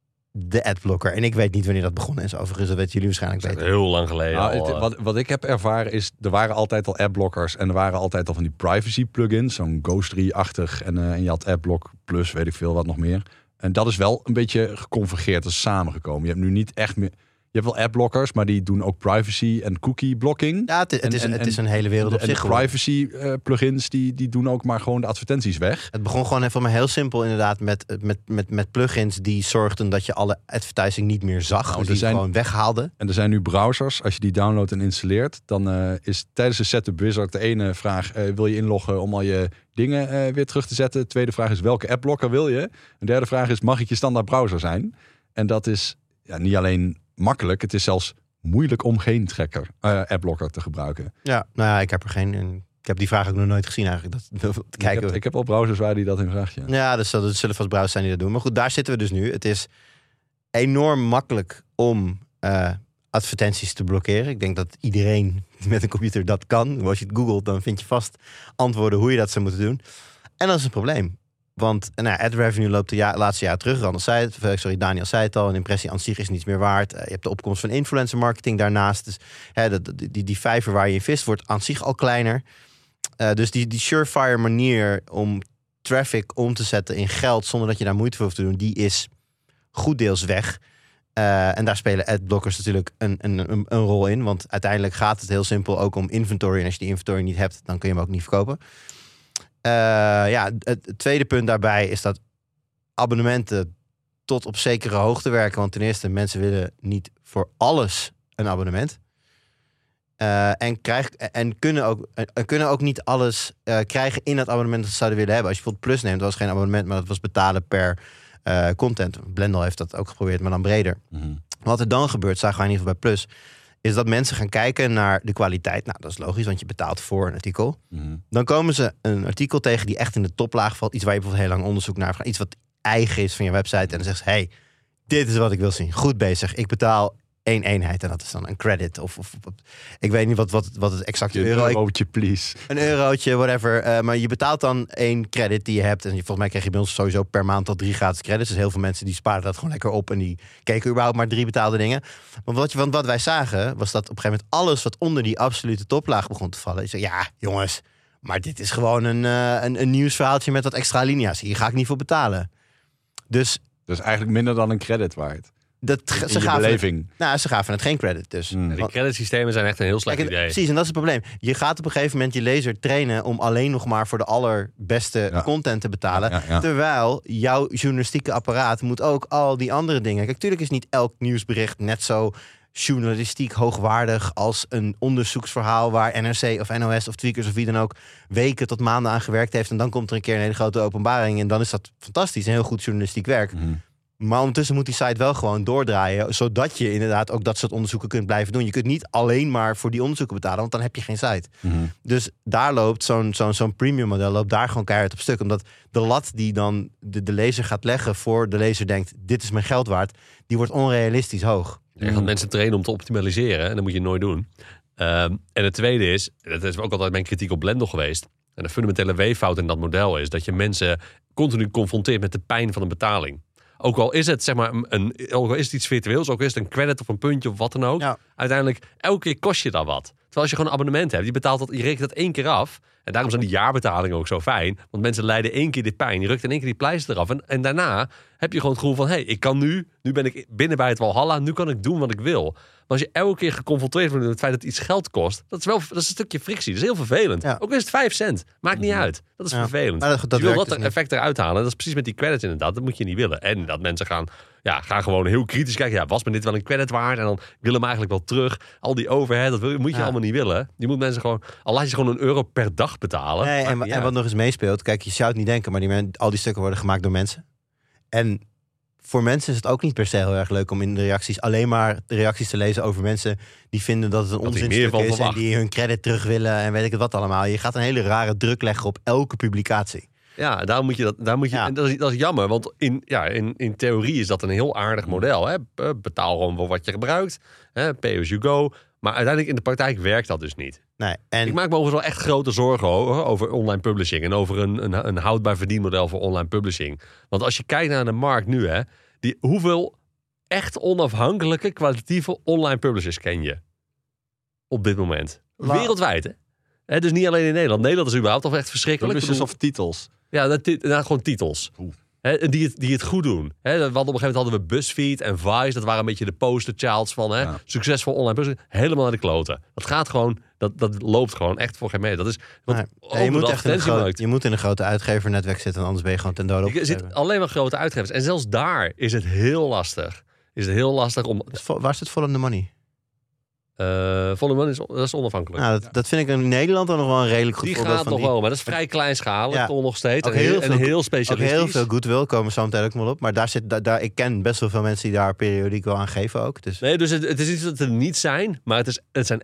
de adblocker. En ik weet niet wanneer dat begonnen is. Overigens, dat weten jullie waarschijnlijk Dat is beter. heel lang geleden. Nou, al, het, uh, wat, wat ik heb ervaren is, er waren altijd al adblockers en er waren altijd al van die privacy plugins, zo'n Ghostery-achtig en, uh, en je had Adblock Plus, weet ik veel wat nog meer. En dat is wel een beetje geconvergeerd, dat is samengekomen. Je hebt nu niet echt meer, je hebt wel adblockers, maar die doen ook privacy en cookie blocking. Ja, het, het, En- is, en- het en- is een hele wereld De, op en zich de geworden. privacy uh, plugins die, die doen ook maar gewoon de advertenties weg. Het begon gewoon even maar heel simpel inderdaad met, met, met, met plugins die zorgden dat je alle advertising niet meer zag. Nou, dus er die zijn- gewoon weghaalden. En er zijn nu browsers, als je die downloadt en installeert, dan uh, is tijdens de setup wizard de ene vraag, uh, wil je inloggen om al je dingen uh, weer terug te zetten? De tweede vraag is, welke adblocker wil je? De derde vraag is, mag ik je standaard browser zijn? En dat is ja, niet alleen makkelijk, het is zelfs moeilijk om geen tracker, uh, adblocker te gebruiken. Ja, nou ja, ik heb er geen. Ik heb die vraag ook nog nooit gezien eigenlijk. Dat, te Ik kijken. heb, ik heb al browsers waar die dat in vraagt, ja. Ja, dus dat zullen vast browsers zijn die dat doen. Maar goed, daar zitten we dus nu. Het is enorm makkelijk om uh, advertenties te blokkeren. Ik denk dat iedereen met een computer dat kan. Als je het googelt, dan vind je vast antwoorden hoe je dat zou moeten doen. En dat is een probleem. Want nou, ad revenue loopt de ja- laatste jaar terug. Anders zei het, sorry, Daniel zei het al. Een impressie aan zich is niets meer waard. Uh, je hebt de opkomst van influencer marketing daarnaast. Dus hè, de, die, die, die vijver waar je invest wordt aan zich al kleiner. Uh, dus die, die surefire manier om traffic om te zetten in geld zonder dat je daar moeite voor hoeft te doen, die is goed deels weg. Uh, en daar spelen adblockers natuurlijk een, een, een, een rol in. Want uiteindelijk gaat het heel simpel ook om inventory. En als je die inventory niet hebt, dan kun je hem ook niet verkopen. Uh, ja, het, het tweede punt daarbij is dat abonnementen tot op zekere hoogte werken. Want ten eerste, mensen willen niet voor alles een abonnement. Uh, en, krijg, en kunnen, ook, en kunnen ook niet alles uh, krijgen in dat abonnement dat ze zouden willen hebben. Als je bijvoorbeeld Plus neemt, dat was geen abonnement, maar dat was betalen per uh, content. Blendel heeft dat ook geprobeerd, maar dan breder. Mm-hmm. Wat er dan gebeurt, zagen wij in ieder geval bij Plus, is dat mensen gaan kijken naar de kwaliteit. Nou, dat is logisch, want je betaalt voor een artikel. Mm-hmm. Dan komen ze een artikel tegen die echt in de toplaag valt. Iets waar je bijvoorbeeld heel lang onderzoek naar gaat. Iets wat eigen is van je website. En dan zegt ze, hey, dit is wat ik wil zien. Goed bezig. Ik betaal één eenheid en dat is dan een credit. Of, of, of ik weet niet wat, wat, wat het exacte Een euro... eurotje, please. Een eurotje, whatever. Uh, maar je betaalt dan één credit die je hebt. En volgens mij krijg je bij ons sowieso per maand al drie gratis credits. Dus heel veel mensen die sparen dat gewoon lekker op. En die keken überhaupt maar drie betaalde dingen. Want wat, je, want wat wij zagen, was dat op een gegeven moment alles wat onder die absolute toplaag begon te vallen. Je zei, ja, jongens, maar dit is gewoon een, uh, een, een nieuwsverhaaltje met wat extra linia's. Hier ga ik niet voor betalen. Dus... Dus eigenlijk minder dan een credit waard. Dat, in ze, je gaven beleving. Het, nou, ze gaven het geen credit. Dus. Mm. Ja, die creditsystemen zijn echt een heel slecht Kijk, idee. Precies, en dat is het probleem. Je gaat op een gegeven moment je lezer trainen om alleen nog maar voor de allerbeste ja. content te betalen. Ja, ja, ja. Terwijl jouw journalistieke apparaat moet ook al die andere dingen. Kijk, tuurlijk is niet elk nieuwsbericht net zo journalistiek hoogwaardig als een onderzoeksverhaal waar N R C of N O S of Tweakers of wie dan ook weken tot maanden aan gewerkt heeft. En dan komt er een keer een hele grote openbaring en dan is dat fantastisch. Een heel goed journalistiek werk. Mm-hmm. Maar ondertussen moet die site wel gewoon doordraaien, zodat je inderdaad ook dat soort onderzoeken kunt blijven doen. Je kunt niet alleen maar voor die onderzoeken betalen, want dan heb je geen site. Mm-hmm. Dus daar loopt zo'n, zo'n, zo'n premium model loopt daar gewoon keihard op stuk. Omdat de lat die dan de, de lezer gaat leggen voor de lezer denkt, dit is mijn geld waard, die wordt onrealistisch hoog. Je gaat mensen trainen om te optimaliseren en dat moet je nooit doen. Um, en het tweede is, dat is ook altijd mijn kritiek op Blendel geweest. En de fundamentele weeffout in dat model is dat je mensen continu confronteert met de pijn van een betaling. Ook al is het zeg maar een, ook al is het iets virtueels, ook al is het een credit of een puntje of wat dan ook. Ja. Uiteindelijk, elke keer kost je dat wat. Terwijl als je gewoon een abonnement hebt, je betaalt dat, je rekent dat één keer af. En daarom zijn die jaarbetalingen ook zo fijn. Want mensen lijden één keer die pijn. Je rukt in één keer die pleister eraf. En, en daarna heb je gewoon het gevoel van, hé, hey, ik kan nu, nu ben ik binnen bij het Walhalla, nu kan ik doen wat ik wil. Maar als je elke keer geconfronteerd wordt met het feit dat iets geld kost, dat is wel dat is een stukje frictie. Dat is heel vervelend. Ja. Ook al is het vijf cent. Maakt niet uit. Dat is ja. vervelend. Maar dat, dat dus je wil dat dus effect eruit halen. Dat is precies met die credits inderdaad. Dat moet je niet willen. En dat mensen gaan, ja, gaan gewoon heel kritisch kijken. Ja, was me dit wel een credit waard? En dan willen hem eigenlijk wel terug. Al die overhead, dat wil, moet je ja. allemaal niet willen. Je moet mensen gewoon, al laat je gewoon een euro per dag betalen. Nee, en, en wat nog eens meespeelt, kijk, je zou het niet denken, maar die men, al die stukken worden gemaakt door mensen. En voor mensen is het ook niet per se heel erg leuk om in de reacties alleen maar de reacties te lezen over mensen die vinden dat het een onzinstuk is en die hun credit terug willen en weet ik het wat allemaal. Je gaat een hele rare druk leggen op elke publicatie. Ja, daar moet je dat, daar moet je, ja. en dat, is, dat is jammer, want in, ja, in, in theorie is dat een heel aardig model. Hè? Betaal gewoon voor wat je gebruikt, hè? Pay as you go. Maar uiteindelijk in de praktijk werkt dat dus niet. Nee, en... Ik maak me overigens wel echt grote zorgen over, over online publishing en over een, een, een houdbaar verdienmodel voor online publishing. Want als je kijkt naar de markt nu, hè, die, hoeveel echt onafhankelijke, kwalitatieve online publishers ken je op dit moment? La- Wereldwijd, hè? Hè? Dus niet alleen in Nederland. Nederland is überhaupt al echt verschrikkelijk. Publishers of titels? Ja, dat, nou, gewoon titels. He, die, het, die het goed doen. He, we hadden op een gegeven moment hadden we BuzzFeed en Vice. Dat waren een beetje de posterchilds van he, ja. succesvol online publishing. Helemaal naar de kloten. Dat gaat gewoon, dat, dat loopt gewoon echt voor geen meter. Dat is wat nee, ja, je, moet echt in een groot, je moet in een grote uitgevernetwerk zitten, anders ben je gewoon ten dode op. Je zit alleen maar grote uitgevers. En zelfs daar is het heel lastig. Is het heel lastig om. Vol, waar zit Follow the Money? Uh, Follow is, dat is onafhankelijk. Nou, dat, dat vind ik in Nederland dan nog wel een redelijk goed die voorbeeld gaat van nog die... wel, maar dat is vrij kleinschalig ja. toch nog steeds. Ook heel en veel, heel specialistisch. Ook heel veel goodwill komen zo meteen ook wel op. Maar daar zit, daar, daar, ik ken best wel veel mensen die daar periodiek wel aan geven ook. Dus. Nee, dus het, het is iets dat er niet zijn, maar het, is, het zijn echt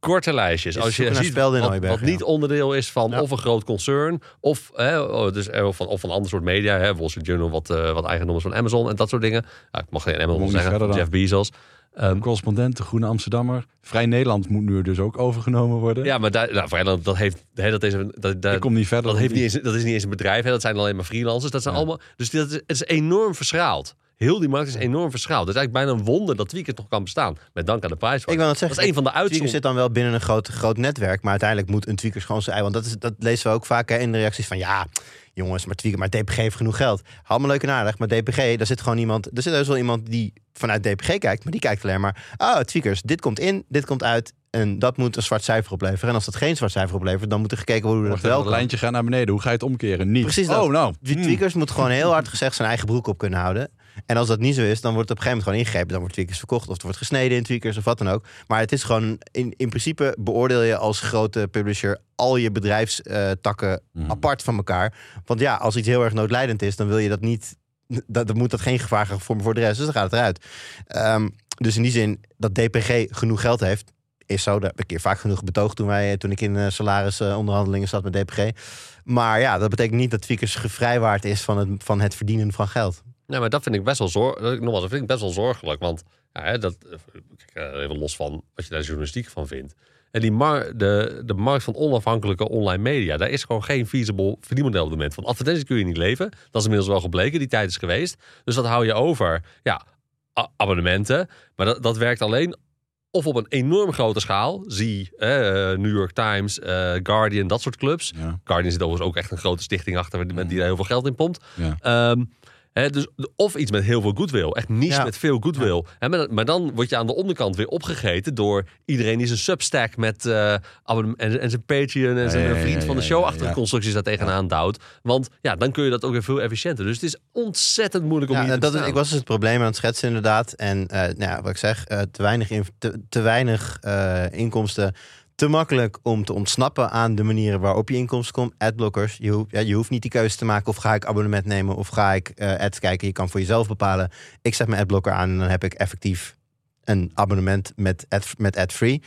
korte lijstjes. Is Als je zoeken naar ziet spelden in wat, Hooiberg, wat ja. niet onderdeel is van Ja. of een groot concern... of, hè, dus, eh, of, van, of van een ander soort media. Hè, Wall Street Journal, wat, uh, wat eigendom is van Amazon en dat soort dingen. Ja, ik mag geen Amazon Moet niet zeggen, verder dan. Jeff Bezos. Um, Correspondent, de Groene Amsterdammer. Vrij Nederland moet nu dus ook overgenomen worden. ja, maar daar, nou, Vrijland, dat heeft... Hè, dat is een, dat, dat, Ik kom niet verder. dat, dan heeft die. niet eens, dat is niet eens een bedrijf. Hè, dat zijn alleen maar freelancers. Dat zijn Ja. allemaal... Dus dat is, het is enorm verschraald. Heel die markt is enorm verschaald. Het is eigenlijk bijna een wonder dat Tweakers nog kan bestaan. Met dank aan de prijs. Ik wil het Dat zeggen, is een van de Tweakers uitzonderingen. zit dan wel binnen een groot, groot netwerk, maar uiteindelijk moet een Tweakers gewoon zijn ei. Want dat, is, dat lezen we ook vaak hè, in de reacties van ja, jongens, maar Tweakers, maar D P G heeft genoeg geld. Allemaal leuk en aardig, maar D P G, daar zit gewoon iemand, er zit dus wel iemand die vanuit D P G kijkt, maar die kijkt alleen maar, oh, Tweakers, dit komt in, dit komt uit en dat moet een zwart cijfer opleveren. En als dat geen zwart cijfer oplevert, dan moet er gekeken worden hoe dat Wacht even, wel het kan. lijntje gaat naar beneden. Hoe ga je het omkeren? Niet. Precies dat. Oh, nou. Die Tweakers moet gewoon heel hard gezegd zijn eigen broek op kunnen houden. En als dat niet zo is, dan wordt het op een gegeven moment gewoon ingegrepen. Dan wordt Tweakers verkocht of het wordt gesneden in Tweakers of wat dan ook. Maar het is gewoon, in, in principe beoordeel je als grote publisher al je bedrijfstakken Mhm. apart van elkaar. Want ja, als iets heel erg noodlijdend is, dan wil je dat niet, dat, dan moet dat geen gevaar gaan vormen voor de rest. Dus dan gaat het eruit. Um, dus in die zin, dat D P G genoeg geld heeft, is zo. Dat heb ik een keer vaak genoeg betoogd toen, wij, toen ik in uh, salarisonderhandelingen zat met D P G. Maar ja, dat betekent niet dat Tweakers gevrijwaard is van het, van het verdienen van geld. Nee, maar dat vind ik best wel zorgelijk. Nogmaals, dat vind ik best wel zorgelijk. Want ja, hè, dat, kijk, even los van wat je daar journalistiek van vindt. En die mar- de, de markt van onafhankelijke online media, daar is gewoon geen feasible verdienmodel op het moment. Van advertenties kun je niet leven. Dat is inmiddels wel gebleken. Die tijd is geweest. Dus dat hou je over. Ja, a- abonnementen. Maar dat, dat werkt alleen of op een enorm grote schaal. Zie eh, New York Times, uh, Guardian, dat soort clubs. Ja. Guardian zit overigens ook echt een grote stichting achter met die daar heel veel geld in pompt. Ja. Um, He, dus, of iets met heel veel goodwill. Echt niche Ja. met veel goodwill. Ja. He, maar, maar dan word je aan de onderkant weer opgegeten door iedereen die zijn Substack met uh, en, en zijn Patreon en zijn Ja, ja, ja, vriend van de ja, show ja, achter ja. de constructies daar tegenaan duwt. Want ja, dan kun je dat ook weer veel efficiënter. Dus het is ontzettend moeilijk om Ja, hier te dat is, bestaan. ik was dus het probleem aan het schetsen inderdaad. En uh, nou ja, wat ik zeg, uh, te weinig, in, te, te weinig uh, inkomsten. Te makkelijk om te ontsnappen aan de manieren waarop je inkomsten komt. Adblockers. Je, hoeft, ja, je hoeft niet die keuze te maken of ga ik abonnement nemen of ga ik uh, ads kijken. Je kan voor jezelf bepalen. Ik zet mijn adblocker aan en dan heb ik effectief een abonnement met ad, met ad-free.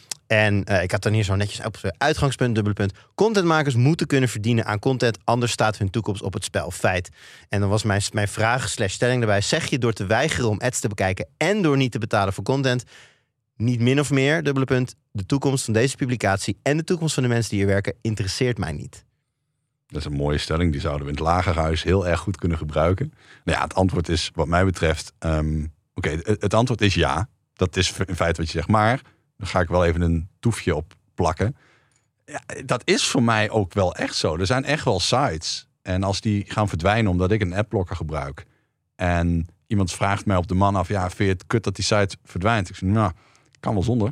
En uh, ik had dan hier zo netjes op uitgangspunt, dubbele punt. Contentmakers moeten kunnen verdienen aan content, anders staat hun toekomst op het spel. Feit. En dan was mijn, mijn vraag slash stelling daarbij. Zeg je door te weigeren om ads te bekijken en door niet te betalen voor content, niet min of meer, dubbele punt, de toekomst van deze publicatie en de toekomst van de mensen die hier werken interesseert mij niet. Dat is een mooie stelling. Die zouden we in het lagerhuis heel erg goed kunnen gebruiken. Nou ja, het antwoord is wat mij betreft... Um, Oké, okay, het, het antwoord is ja. Dat is in feite wat je zegt. Maar dan ga ik wel even een toefje op plakken. Ja, dat is voor mij ook wel echt zo. Er zijn echt wel sites. En als die gaan verdwijnen omdat ik een adblocker gebruik... en iemand vraagt mij op de man af... ja, vind je het kut dat die site verdwijnt? Ik zeg, nou, kan wel zonder.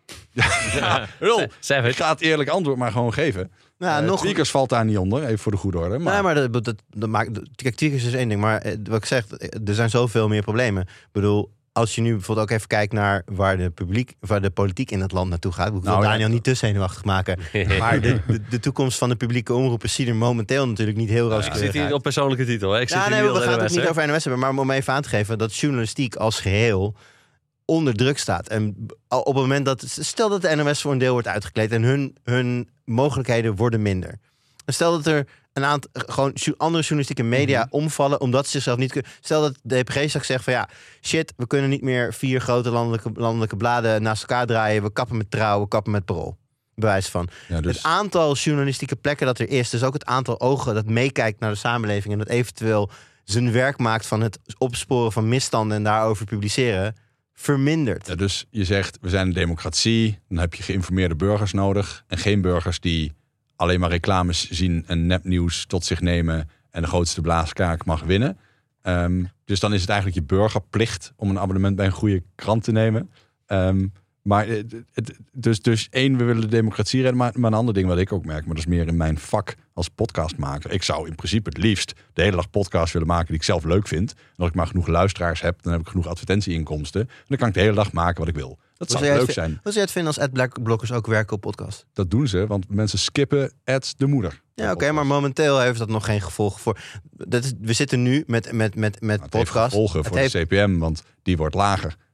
Ja, Rul, Savage. ik ga het eerlijk antwoord maar gewoon geven. Nou, Uh, nog Tweakers valt daar niet onder, even voor de goede orde. Maar, Nee, maar dat, dat, dat maakt. Kijk, Tweakers is één ding, maar eh, wat ik zeg, er zijn zoveel meer problemen. Ik bedoel, als je nu bijvoorbeeld ook even kijkt naar waar de publiek, waar de politiek in het land naartoe gaat. Ik wil Nou, ja. Daniel niet te zenuwachtig maken. Maar de, de, de toekomst van de publieke omroepen ziet er momenteel natuurlijk niet heel Ik rooskleurig zit hier uit. op persoonlijke titel. Hè? Ik zit Ja, hier nee, niet we als gaan het N O S, niet hè? over N O S hebben, maar om even aan te geven dat journalistiek als geheel onder druk staat. En op het moment dat, stel dat de N O S voor een deel wordt uitgekleed en hun, hun mogelijkheden worden minder. En stel dat er een aantal gewoon andere journalistieke media mm-hmm. omvallen omdat ze zichzelf niet kunnen. Stel dat de D P G straks zegt van ja, shit, we kunnen niet meer vier grote landelijke, landelijke bladen naast elkaar draaien. We kappen met Trouw, we kappen met Parool. Bewijs van. ja, dus... Het aantal journalistieke plekken dat er is, dus ook het aantal ogen dat meekijkt naar de samenleving en dat eventueel zijn werk maakt van het opsporen van misstanden en daarover publiceren, vermindert. Ja, dus je zegt, we zijn een democratie, dan heb je geïnformeerde burgers nodig en geen burgers die alleen maar reclames zien en nepnieuws tot zich nemen en de grootste blaaskaak mag winnen. Um, dus dan is het eigenlijk je burgerplicht om een abonnement bij een goede krant te nemen. Um, maar het, het, dus, dus één, we willen de democratie redden, maar, maar een ander ding wat ik ook merk, maar dat is meer in mijn vak als podcastmaker. Ik zou in principe het liefst de hele dag podcast willen maken die ik zelf leuk vind. En als ik maar genoeg luisteraars heb, dan heb ik genoeg advertentieinkomsten. En dan kan ik de hele dag maken wat ik wil. Dat zou leuk zijn. Wat zou je het vinden als adblockers ook werken op podcast? Dat doen ze, want mensen skippen ads de moeder. Ja, oké, okay, maar momenteel heeft dat nog geen gevolgen voor. Dat is, we zitten nu met, met, met, met het podcast. heeft gevolgen voor het de heeft... C P M, want die wordt lager.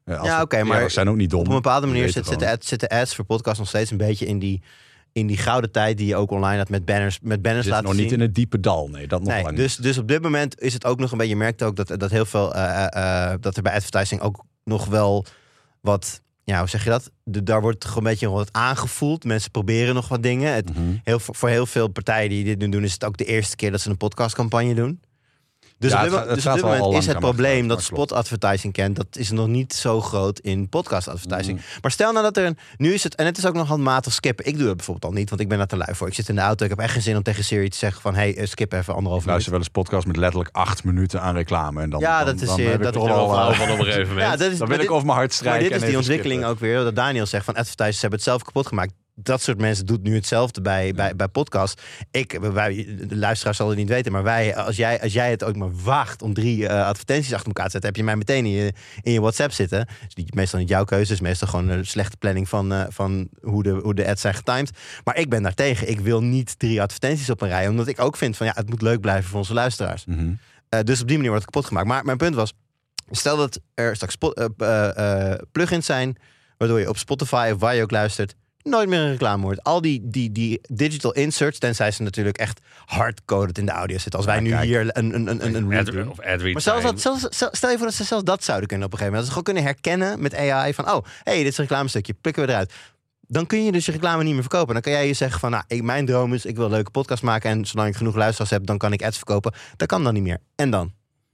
Uh, als Ja, we- oké, maar we zijn ook niet dom. Op een bepaalde We manier weten zit, zitten, gewoon. ad, zitten ads voor podcast nog steeds een beetje in die, in die gouden tijd die je ook online had met banners, met banners We zitten laten nog zien. niet in het diepe dal. Nee, dat nog Nee, lang dus, dus op dit moment is het ook nog een beetje, je merkt ook dat, dat heel veel, uh, uh, dat er bij advertising ook nog wel wat, ja, hoe zeg je dat? De, daar wordt toch een beetje wat aangevoeld. Mensen proberen nog wat dingen. Het, niet. Mhm. heel, voor heel veel partijen die dit nu doen, is het ook de eerste keer dat ze een podcastcampagne doen. Dus Ja, op het dit, gaat- mo- het dus op gaat dit wel al moment is het langzaam probleem achteruit, dat maar klopt. spot advertising kent, dat is nog niet zo groot in podcast advertising. Mm. Maar stel nou dat er een, nu is het, en het is ook nog handmatig skippen. Ik doe het bijvoorbeeld al niet, want ik ben daar te lui voor. Ik zit in de auto, ik heb echt geen zin om tegen Siri te zeggen van, hey, eh, skip even anderhalf Ik luister minuut. wel eens podcast met letterlijk acht minuten aan reclame. En dan, Ja, dan, dat is, dan eh, heb ik dat toch is wel, wel eh, Verhaal van op een gegeven moment. Ja, dat is, dan maar wil ik dit- over mijn hart Maar strijken. dit is en die even ontwikkeling skippen. ook weer, dat Daniel zegt van advertisers hebben het zelf kapot gemaakt. Dat soort mensen doet nu hetzelfde bij, bij, bij podcast. Ik, wij, de luisteraars zal het niet weten, maar wij, als jij, als jij het ook maar waagt om drie uh, advertenties achter elkaar te zetten, heb je mij meteen in je, in je WhatsApp zitten. Dus die, meestal niet jouw keuze, is meestal gewoon een slechte planning van, uh, van hoe, de, hoe de ads zijn getimed. Maar ik ben daartegen. Ik wil niet drie advertenties op een rij, omdat ik ook vind van ja, het moet leuk blijven voor onze luisteraars. Mhm. Uh, dus op die manier wordt het kapot gemaakt. Maar mijn punt was, stel dat er straks spo- uh, uh, uh, plugins zijn, waardoor je op Spotify of waar je ook luistert, nooit meer een reclame hoort. Al die, die, die digital inserts, tenzij ze natuurlijk echt hardcoded in de audio zitten. Als wij Ja, nu kijk. hier een, een, een, een, een read Ad, doen. of ad read Maar zelfs zijn. dat, zelfs, stel- stel je voor dat ze zelfs dat zouden kunnen op een gegeven moment. Dat ze gewoon kunnen herkennen met A I van, oh, hey, dit is een reclamestukje, plukken we eruit. Dan kun je dus je reclame niet meer verkopen. Dan kan jij je zeggen van, nou, ik, mijn droom is, ik wil een leuke podcast maken en zolang ik genoeg luisteraars heb, dan kan ik ads verkopen. Dat kan dan niet meer. En dan?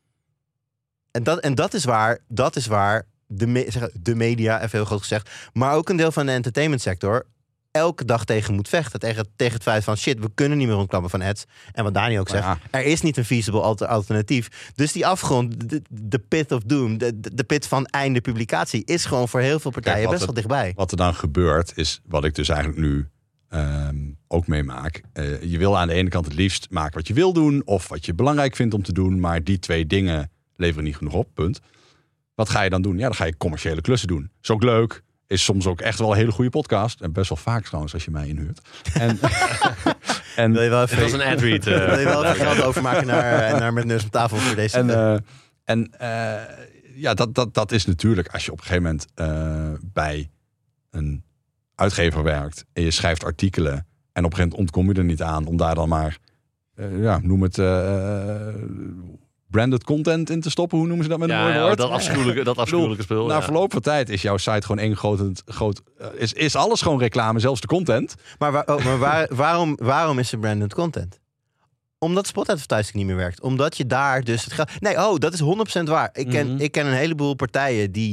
En dat, en dat is waar, dat is waar de, me, zeg, de media, even heel groot gezegd, maar ook een deel van de entertainment sector elke dag tegen moet vechten. Tegen, tegen het feit van shit, we kunnen niet meer ontklappen van ads. En wat Daniel ook Maar zegt, ja. er is niet een feasible alter- alternatief. Dus die afgrond, de, de pit of doom, de, de pit van einde publicatie, is gewoon voor heel veel partijen Kijk, wat best wel dichtbij. Wat er dan gebeurt, is wat ik dus eigenlijk nu ehm, ook meemaak. Uh, je wil aan de ene kant het liefst maken wat je wil doen, of wat je belangrijk vindt om te doen, maar die twee dingen leveren niet genoeg op, punt. Wat ga je dan doen? Ja, dan ga je commerciële klussen doen. Is ook leuk. Is soms ook echt wel een hele goede podcast. En best wel vaak trouwens, als je mij inhuurt. En, en, Wil je wel even, Het was een ad read. wil je wel even geld overmaken naar, naar met neus op tafel voor deze? en, uh, en uh, ja, dat, dat, dat is natuurlijk als je op een gegeven moment uh, bij een uitgever werkt en je schrijft artikelen en op een gegeven moment ontkom je er niet aan om daar dan maar, uh, ja, noem het uh, branded content in te stoppen. Hoe noemen ze dat met een Ja, mooi ja, woord? dat afschuwelijke, dat afschuwelijke spul. Na ja. verloop van tijd is jouw site gewoon één groot, groot uh, is, is alles gewoon reclame, zelfs de content. Maar, waar, oh, maar waar, waarom, waarom is er branded content? Omdat spot advertising niet meer werkt. Omdat je daar dus het geld... Nee, oh, dat is honderd procent waar. Ik ken, Mhm. ik ken een heleboel partijen die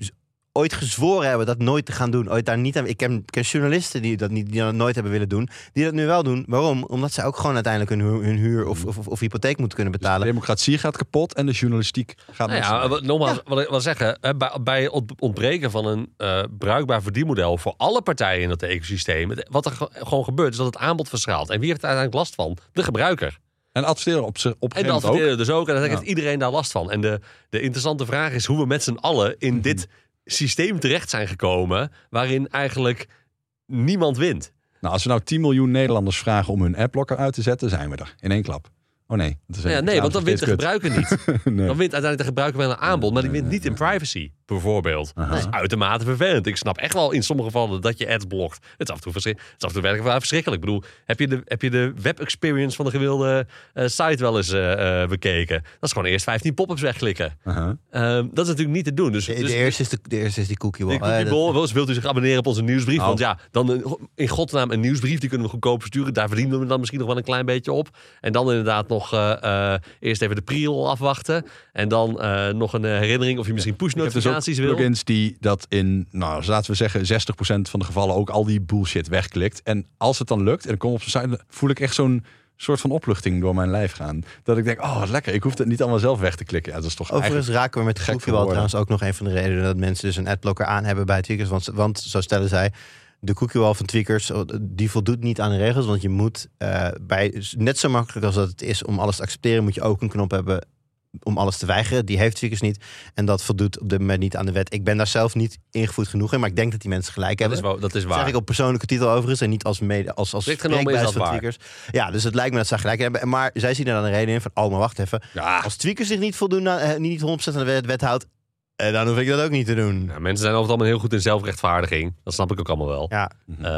ooit gezworen hebben dat nooit te gaan doen. Ooit daar niet aan, ik, ken, ik ken journalisten die dat, niet, die dat nooit hebben willen doen. Die dat nu wel doen. Waarom? Omdat ze ook gewoon uiteindelijk hun, hu- hun huur of, of, of hypotheek moeten kunnen Dus betalen. de democratie gaat kapot en de journalistiek gaat Nou nog ja, sneller. wat- nogmaals, wat ik wil zeggen, hè, bij, bij het ontbreken van een uh, bruikbaar verdienmodel voor alle partijen in dat ecosysteem, het- wat er ge- gewoon gebeurt, is dat het aanbod verschaalt. En wie heeft er uiteindelijk last van? De gebruiker. En adverteren op zich op een En de gegeven moment ook. adverteerder dus ook. En dan heeft Ja. iedereen daar last van. En de, de interessante vraag is hoe we met z'n allen in Mhm. dit systeem terecht zijn gekomen, waarin eigenlijk niemand wint. Nou, als we nou tien miljoen Nederlanders vragen om hun adblocker uit te zetten, zijn we er in één klap. Oh nee. Dat is Nou ja, een- nee, ja, want dan dat wint is de steeds kut. gebruiker niet. Nee. Dan wint uiteindelijk de gebruiker met een aanbod, maar die wint niet in privacy, bijvoorbeeld. Aha. Dat is uitermate vervelend. Ik snap echt wel in sommige gevallen dat je ads blokt. Het is af en toe, verschrik- het is af en toe werkelijk wel verschrikkelijk. Ik bedoel, heb je de, heb je de web-experience van de gewilde uh, site wel eens uh, uh, bekeken? Dat is gewoon eerst vijftien pop-ups wegklikken. Aha. Um, dat is natuurlijk niet te doen. Dus, De, dus de, eerste is de, de eerste is die cookie wall. Die cookie Eh, dat- ball, wel eens wilt u zich abonneren op onze nieuwsbrief? Oh. Want ja, dan uh, in godsnaam een nieuwsbrief, die kunnen we goedkoop versturen. Daar verdienen we dan misschien nog wel een klein beetje op. En dan inderdaad nog uh, uh, eerst even de pre-roll afwachten. En dan uh, nog een uh, herinnering of je misschien Ik heb dus ook push-notificaties wil. plugins die dat in, nou, laten we zeggen, zestig procent van de gevallen ook al die bullshit wegklikt. En als het dan lukt en ik kom op zijn site, voel ik echt zo'n soort van opluchting door mijn lijf gaan. Dat ik denk, oh, wat lekker. Ik hoef het niet allemaal zelf weg te klikken. Ja, dat is toch Overigens eigenlijk raken we met de gek cookie wall geworden. trouwens ook nog een van de redenen dat mensen dus een adblocker aan hebben bij Tweakers. Want, want zo stellen zij, de cookie wall van Tweakers, die voldoet niet aan de regels. Want je moet uh, bij, net zo makkelijk als dat het is om alles te accepteren, moet je ook een knop hebben om alles te weigeren. Die heeft Tweakers niet. En dat voldoet op dit moment niet aan de wet. Ik ben daar zelf niet ingevoed genoeg in, maar ik denk dat die mensen gelijk Dat hebben. is, wel, dat is Dat waar. zeg ik op persoonlijke titel overigens en niet als mede als als Strikt genomen is spreekbuis dat van waar. Tweakers. Ja, dus het lijkt me dat ze gelijk hebben. Maar zij zien er dan een reden in van, oh, maar wacht even. Ja, Als Tweakers zich niet voldoende, uh, niet honderd procent aan de wet, wet houdt, En dan hoef ik dat ook niet te doen. Ja, mensen zijn over het allemaal heel goed in zelfrechtvaardiging. Dat snap ik ook allemaal wel. Ja.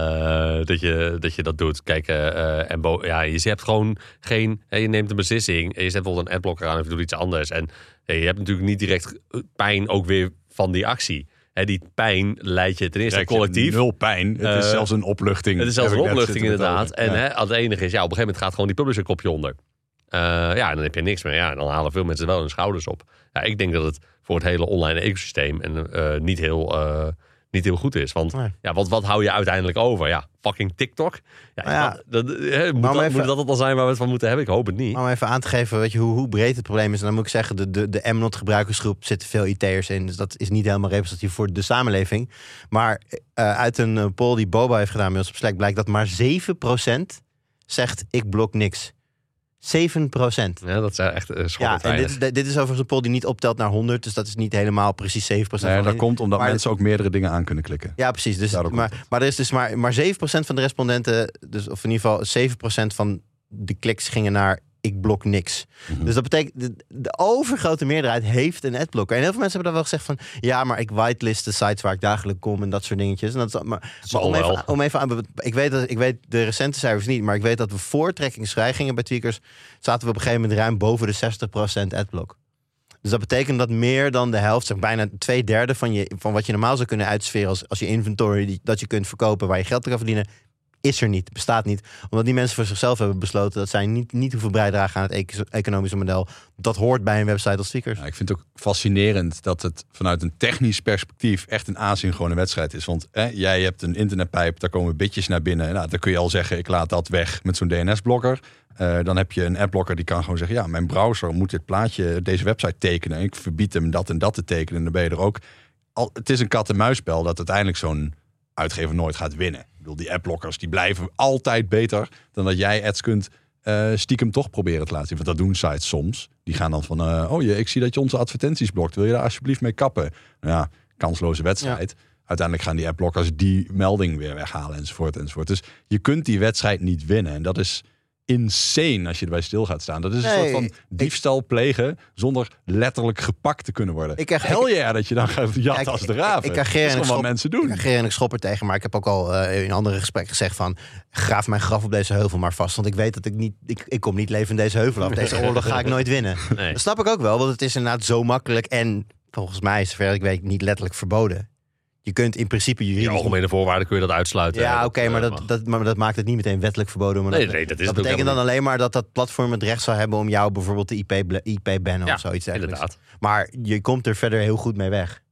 Uh, dat, je, dat je dat doet. Kijk, uh, en bo- ja, je hebt gewoon geen... Je neemt een beslissing en je zet bijvoorbeeld een adblocker aan of je doet iets anders. En ja, je hebt natuurlijk niet direct pijn ook weer van die actie. He, die pijn leidt je ten eerste ja, collectief. Nul pijn. Het Uh, is zelfs een opluchting. Het is zelfs een Heb ik net opluchting zitten inderdaad. vertellen. En Ja. hè, het enige is, ja, op een gegeven moment gaat gewoon die publisher kopje onder. Uh, ja, en dan heb je niks meer. Ja, en dan halen veel mensen wel hun schouders op. Ja, ik denk dat het voor het hele online ecosysteem en uh, niet heel... Uh, niet heel goed is. Want Nee. ja, wat, wat hou je uiteindelijk over? Ja, fucking TikTok. Ja, Nou ja, dat, dat, hè, moet, dat, even, moet dat het al zijn waar we het van moeten hebben? Ik hoop het niet. Maar om even aan te geven weet je, hoe, hoe breed het probleem is. En dan moet ik zeggen, de, de, de M-Not gebruikersgroep zitten veel I T'ers in. Dus dat is niet helemaal representatief voor de samenleving. Maar uh, uit een uh, poll die Boba heeft gedaan bij ons op Slack blijkt dat maar zeven procent zegt ik blok niks. zeven procent. Ja, dat is echt uh, Ja, schokkend en dit, weinig. is- dit is overigens een poll die niet optelt naar honderd. Dus dat is niet helemaal precies zeven procent. Nee, van dat komt omdat maar- mensen ook meerdere dingen aan kunnen klikken. Ja, precies. Dus, Daardoor maar, komt het. maar er is dus maar, maar zeven procent van de respondenten, dus, of in ieder geval zeven procent van de kliks gingen naar ik blok niks. Mhm. Dus dat betekent, de, de overgrote meerderheid heeft een adblocker. En heel veel mensen hebben dan wel gezegd van, ja, maar ik whitelist de sites waar ik dagelijks kom en dat soort dingetjes. En dat, maar maar Zal om, wel. even, om even aan, ik weet, dat, ik weet de recente cijfers niet, maar ik weet dat we voor trekkingsvrij gingen bij Tweakers, zaten we op een gegeven moment ruim boven de zestig procent adblock. Dus dat betekent dat meer dan de helft, zeg bijna twee derde van, je, van wat je normaal zou kunnen uitsferen als, als je inventory die, dat je kunt verkopen waar je geld kan verdienen, is er niet, bestaat niet. Omdat die mensen voor zichzelf hebben besloten dat zij niet, niet hoeven bijdragen aan het eco- economische model. Dat hoort bij een website als Tweakers. Ja, ik vind het ook fascinerend dat het vanuit een technisch perspectief echt een asynchrone wedstrijd is. Want hè, jij hebt een internetpijp, daar komen bitjes naar binnen. Nou, dan kun je al zeggen, ik laat dat weg met zo'n D N S-blokker. Uh, dan heb je een adblocker die kan gewoon zeggen, ja, mijn browser moet dit plaatje, deze website tekenen. Ik verbied hem dat en dat te tekenen. En dan ben je er ook. Al, het is een kat-en-muisspel dat uiteindelijk zo'n uitgever nooit gaat winnen. Ik bedoel, die adblockers die blijven altijd beter dan dat jij ads kunt uh, stiekem toch proberen te laten zien. Want dat doen sites soms. Die gaan dan van, uh, oh je, ik zie dat je onze advertenties blokt. Wil je daar alsjeblieft mee kappen? Nou ja, kansloze wedstrijd. Ja. Uiteindelijk gaan die adblockers die melding weer weghalen enzovoort enzovoort. Dus je kunt die wedstrijd niet winnen. En dat is insane als je erbij stil gaat staan. Dat is een Nee, soort van diefstal plegen zonder letterlijk gepakt te kunnen worden. Ik krijg- Hell ik- ja, dat je dan gaat jatten Ja, als ik- de raven. Ik, ik, dat ageer is en ik gewoon wat schop, mensen ik doen. ageer en ik schop er tegen. Maar ik heb ook al uh, in andere gesprekken gezegd van, graaf mijn graf op deze heuvel maar vast. Want ik weet dat ik niet, ik, ik kom niet levend deze heuvel af. Deze oorlog ga ik nooit winnen. Nee. Dat snap ik ook wel, want het is inderdaad zo makkelijk. En volgens mij, zover ik weet, niet letterlijk verboden. Je kunt in principe Die juridisch... algemene voorwaarden kun je dat uitsluiten. Ja, hè, oké, dat, maar, uh, dat, mag. dat, maar dat maakt het niet meteen wettelijk verboden. Maar Nee, dat, nee, dat is dat het ook betekent dan helemaal alleen maar dat dat platform het recht zou hebben om jou bijvoorbeeld de I P, ble- I P bannen Ja, of zoiets dergelijks. inderdaad. Maar je komt er verder heel goed mee weg.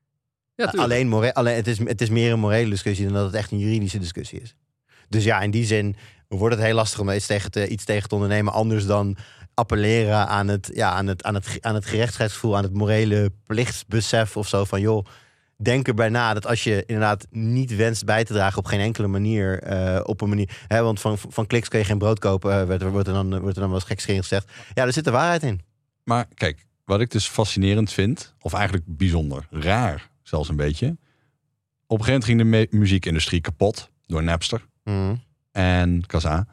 Ja, tuurlijk. Alleen, more, alleen het, is, het is meer een morele discussie dan dat het echt een juridische discussie is. Dus ja, in die zin wordt het heel lastig om iets tegen te, iets tegen te ondernemen. Anders dan appelleren aan het, ja, aan, het, aan, het, aan het gerechtigheidsgevoel, aan het morele plichtsbesef of zo. Van joh, denk erbij na dat als je inderdaad niet wenst bij te dragen op geen enkele manier. Uh, op een manier hè, want van, van kliks kun je geen brood kopen, uh, wordt, wordt, er dan, wordt er dan wel eens gekscherend gezegd. Ja, er zit de waarheid in. Maar kijk, wat ik dus fascinerend vind, of eigenlijk bijzonder, raar zelfs een beetje. Op een gegeven moment ging de me- muziekindustrie kapot door Napster Mm. en Kazaa.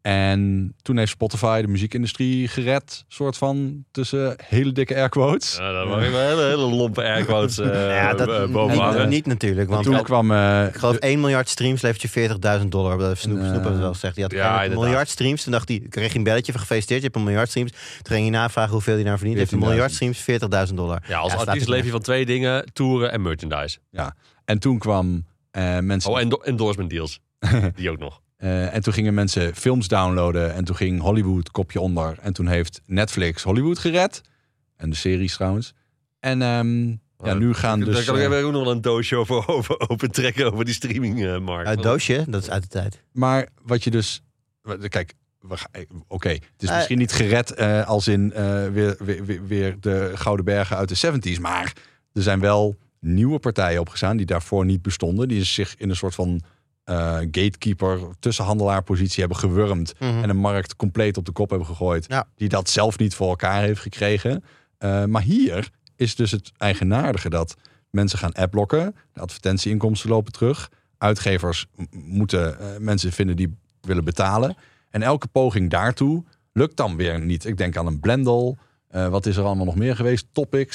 En toen heeft Spotify de muziekindustrie gered, soort van tussen hele dikke airquotes. Ja, daar mag ik wel hele, hele lompe airquotes uh, Ja, dat uh, niet, boven hangen. niet natuurlijk. En Want toen kwam... uh, ik geloof één miljard streams levert je veertigduizend dollar. Dat heeft Snoep, En, uh, Snoep heeft het wel gezegd. Die had ja, ja, een inderdaad. miljard streams. Toen dacht hij, kreeg je een belletje van gefeliciteerd. Je hebt een miljard streams. Toen ging je navragen hoeveel hij nou verdient. Hij heeft een miljard streams, veertigduizend dollar. Ja, als Ja, staat artiest er leef je van twee dingen, toeren en merchandise. ja. En toen kwam uh, mensen... Oh, en endo- endorsement deals. Die ook nog. Uh, en toen gingen mensen films downloaden. En toen ging Hollywood kopje onder. En toen heeft Netflix Hollywood gered. En de series trouwens. En um, ja, nu gaan dus... Daar kan uh, ik ook nog wel een doosje over, over open trekken over die streamingmarkt. Het doosje, dat is uit de tijd. Maar wat je dus... Kijk, we ga- oké. Okay, het is Uh, misschien niet gered uh, als in uh, weer, weer, weer, weer de Gouden Bergen uit de zeventies. Maar er zijn wel nieuwe partijen opgestaan die daarvoor niet bestonden. Die zich in een soort van... Uh, gatekeeper, tussenhandelaarpositie hebben gewurmd. Mm-hmm. En een markt compleet op de kop hebben gegooid. Ja. Die dat zelf niet voor elkaar heeft gekregen. Uh, maar hier is dus het eigenaardige dat mensen gaan adblocken. De advertentieinkomsten lopen terug. Uitgevers m- moeten uh, mensen vinden die willen betalen. En elke poging daartoe lukt dan weer niet. Ik denk aan een Blendel. Uh, wat is er allemaal nog meer geweest? Topics.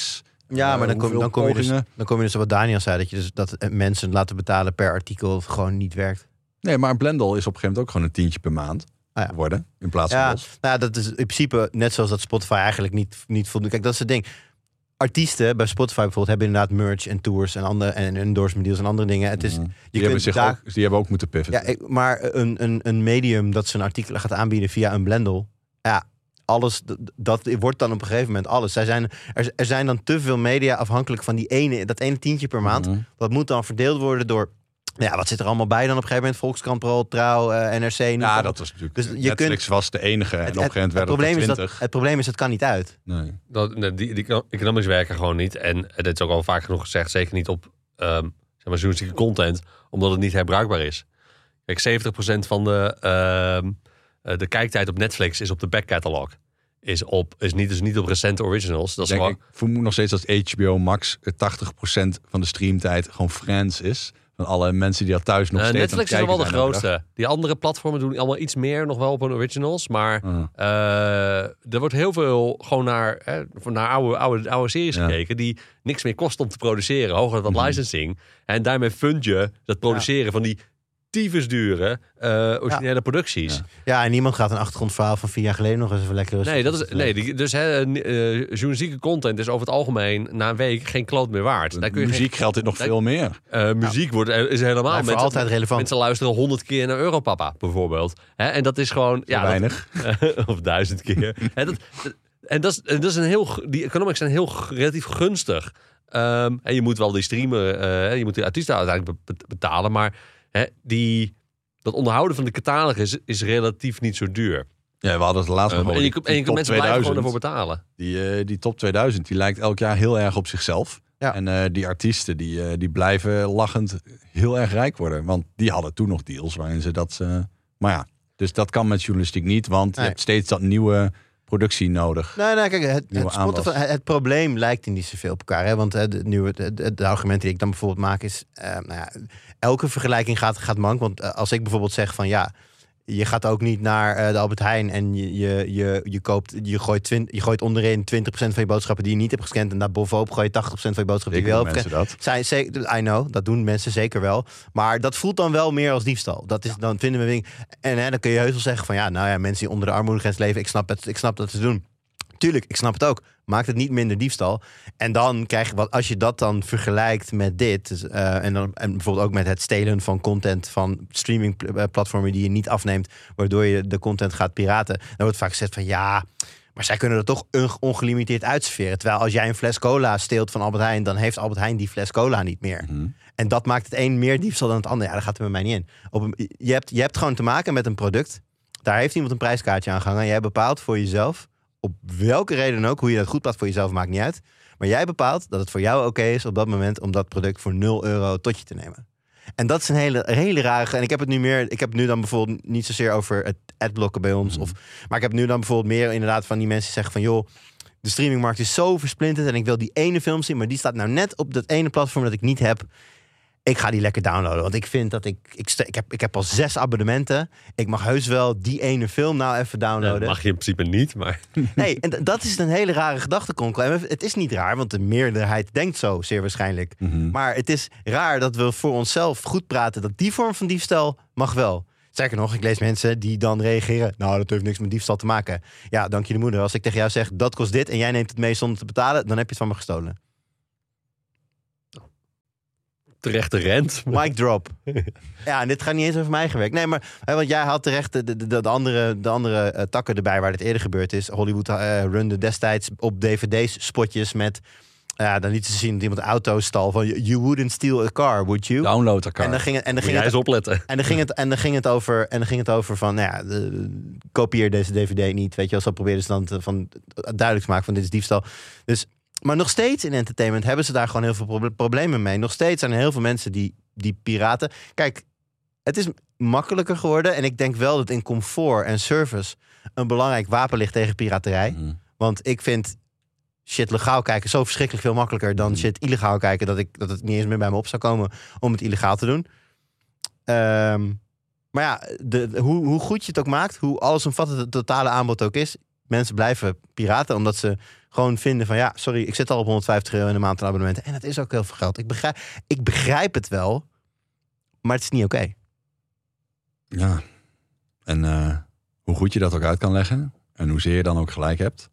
Ja, maar dan kom, hoeveel dan, kom je dus, pogingen? dan kom je dus op wat Daniel zei, dat je dus dat mensen laten betalen per artikel gewoon niet werkt. Nee, maar Blendel is op een gegeven moment ook gewoon een tientje per maand Ah, ja. geworden. In plaats van Ja, los. nou ja, dat is in principe net zoals dat Spotify eigenlijk niet, niet voldoet. Kijk, dat is het ding. Artiesten bij Spotify bijvoorbeeld hebben inderdaad merch en tours en andere en endorsement deals en andere dingen. Het is, Mhm. je Die, kunt hebben zich daar- ook, die hebben ook moeten pivoten. Ja, ik- maar een, een, een medium dat zijn artikelen gaat aanbieden via een Blendel. Ja, alles, d- dat wordt dan op een gegeven moment alles. Zij zijn, er, er zijn dan te veel media afhankelijk van die ene, dat ene tientje per maand. Mhm. Dat moet dan verdeeld worden door, ja, wat zit er allemaal bij dan op een gegeven moment? Volkskrant, Parool, Trouw, eh, N R C. noem Ja, maar dat op. was natuurlijk... Dus je Netflix kunt- was de enige. En op een gegeven moment het, werden probleem het is er dat, twintig. het probleem is, het kan niet uit. Nee. Dat, nee, die, die economics werken gewoon niet. En dit is ook al vaak genoeg gezegd. Zeker niet op um, zeg maar journalistieke content. Omdat het niet herbruikbaar is. Kijk, zeventig procent van de, um, de kijktijd op Netflix is op de back catalog. Is, op, is niet, dus niet op recente originals. Dat is Denk, gewoon, ik vermoed nog steeds dat H B O Max tachtig procent van de streamtijd gewoon Friends is. Van alle mensen die al thuis nog Uh, steeds Netflix is aan nog het wel de kijken zijn grootste. Die andere platformen doen allemaal iets meer nog wel op hun originals. Maar Uh. uh, er wordt heel veel gewoon naar, hè, naar oude, oude, oude series Ja. gekeken. Die niks meer kost om te produceren. Hoger dan Mhm. licensing. En daarmee fund je dat produceren van die tyfus dure uh, originele producties. Ja. Ja, en niemand gaat een achtergrondverhaal van vier jaar geleden nog eens even lekker rustig. Nee, dat is, nee die, dus hè, uh, journalistieke content is over het algemeen na een week geen kloot meer waard. Daar kun je Muziek geldt dit nog daar- veel meer. geen, uh, muziek wordt, is helemaal Maar voor mensen, altijd relevant. mensen luisteren honderd keer naar Europapa bijvoorbeeld. Hè, en dat is gewoon Ja, ja, weinig. dat- of duizend keer. Hè, dat, en dat is, en dat is een heel, die economics zijn heel g- relatief gunstig. Um, en je moet wel die streamen, uh, je moet die artiesten uiteindelijk be- be- betalen, maar hè, die, dat onderhouden van de catalogus is, is relatief niet zo duur. Ja, we hadden het laatst Um, nog en over je, die en je kunt top mensen blijven gewoon tweeduizend. ervoor betalen. Die, uh, die top tweeduizend, die lijkt elk jaar heel erg op zichzelf. Ja. En uh, die artiesten, die, uh, die blijven lachend heel erg rijk worden. Want die hadden toen nog deals waarin ze dat... Uh, maar ja, dus dat kan met journalistiek niet. Want Nee. je hebt steeds dat nieuwe productie nodig. Nee, nee, kijk, het, Nieuwe het, Spotify, aanwas. het, het probleem lijkt niet zoveel op elkaar. Hè? Want hè, de, nieuwe, de, de, de argumenten die ik dan bijvoorbeeld maak is... Uh, nou ja, elke vergelijking gaat, gaat mank. Want uh, als ik bijvoorbeeld zeg van ja... Je gaat ook niet naar uh, de Albert Heijn en je, je, je, je, koopt, je, gooit twint, je gooit onderin twintig procent van je boodschappen die je niet hebt gescand. En daar bovenop gooi je tachtig procent van je boodschappen die je wel hebt mensen gescand. dat. Zijn, zeker, I know, dat doen mensen zeker wel. Maar dat voelt dan wel meer als diefstal. Dat is, dan vinden we... En hè, dan kun je heus wel zeggen van ja, nou ja, mensen die onder de armoedegrens leven, ik snap het, ik snap dat ze doen. Tuurlijk, ik snap het ook. Maakt het niet minder diefstal. En dan krijg je wat, als je dat dan vergelijkt met dit, dus, uh, en, dan, en bijvoorbeeld ook met het stelen van content van streamingplatformen die je niet afneemt, waardoor je de content gaat piraten, dan wordt vaak gezegd van ja, maar zij kunnen er toch ongelimiteerd uitserveren. Terwijl als jij een fles cola steelt van Albert Heijn, dan heeft Albert Heijn die fles cola niet meer. Mm-hmm. En dat maakt het een meer diefstal dan het ander. Ja, dat gaat er bij mij niet in. Op een, je, hebt, je hebt gewoon te maken met een product. Daar heeft iemand een prijskaartje aan gehangen. Jij bepaalt voor jezelf, op welke reden dan ook, hoe je dat goed praat voor jezelf, maakt niet uit. Maar jij bepaalt dat het voor jou oké is op dat moment om dat product voor nul euro tot je te nemen. En dat is een hele, hele rare... En ik heb het nu meer... Ik heb het nu dan bijvoorbeeld niet zozeer over het adblokken bij ons. Mm. Of, maar ik heb nu dan bijvoorbeeld meer inderdaad van die mensen die zeggen van joh, de streamingmarkt is zo versplinterd en ik wil die ene film zien, maar die staat nou net op dat ene platform dat ik niet heb. Ik ga die lekker downloaden, want ik vind dat ik... Ik, st- ik, heb, ik heb al zes abonnementen. Ik mag heus wel die ene film nou even downloaden. Dat mag je in principe niet, maar... Nee, en d- dat is een hele rare gedachtekonkel. En het is niet raar, want de meerderheid denkt zo, zeer waarschijnlijk. Mm-hmm. Maar het is raar dat we voor onszelf goed praten dat die vorm van diefstal mag wel. Sterker nog, ik lees mensen die dan reageren. Nou, dat heeft niks met diefstal te maken. Ja, dank je de moeder. Als ik tegen jou zeg, dat kost dit en jij neemt het mee zonder te betalen, dan heb je het van me gestolen. Terechte rent. Mic drop. Ja, en dit gaat niet eens over mij gewerkt. Nee, maar hè, want jij had terecht de, de, de andere, de andere uh, takken erbij waar dit eerder gebeurd is. Hollywood uh, runde destijds op D V D's spotjes met... Ja, dan lieten ze zien dat iemand een auto stal van you wouldn't steal a car, would you? Download elkaar. En dan ging het, en dan Moet ging jij het, eens opletten. en dan ging het, en dan ging het over, en dan ging het over van, nou ja, de, kopieer deze D V D niet, weet je wel, zo probeerden ze dan te, van duidelijk te maken van dit is diefstal. Dus, maar nog steeds in entertainment hebben ze daar gewoon heel veel proble- problemen mee. Nog steeds zijn er heel veel mensen die, die piraten. Kijk, het is makkelijker geworden en ik denk wel dat in comfort en service een belangrijk wapen ligt tegen piraterij. Mm-hmm. Want ik vind shit legaal kijken zo verschrikkelijk veel makkelijker dan shit illegaal kijken, dat ik dat het niet eens meer bij me op zou komen om het illegaal te doen. Um, maar ja, de, de, hoe, hoe goed je het ook maakt, hoe allesomvattend het totale aanbod ook is, mensen blijven piraten, omdat ze gewoon vinden van ja, sorry, ik zit al op honderdvijftig euro in de maand aan abonnementen. En dat is ook heel veel geld. Ik begrijp, ik begrijp het wel, maar het is niet oké. Okay. Ja. En uh, hoe goed je dat ook uit kan leggen en hoezeer je dan ook gelijk hebt.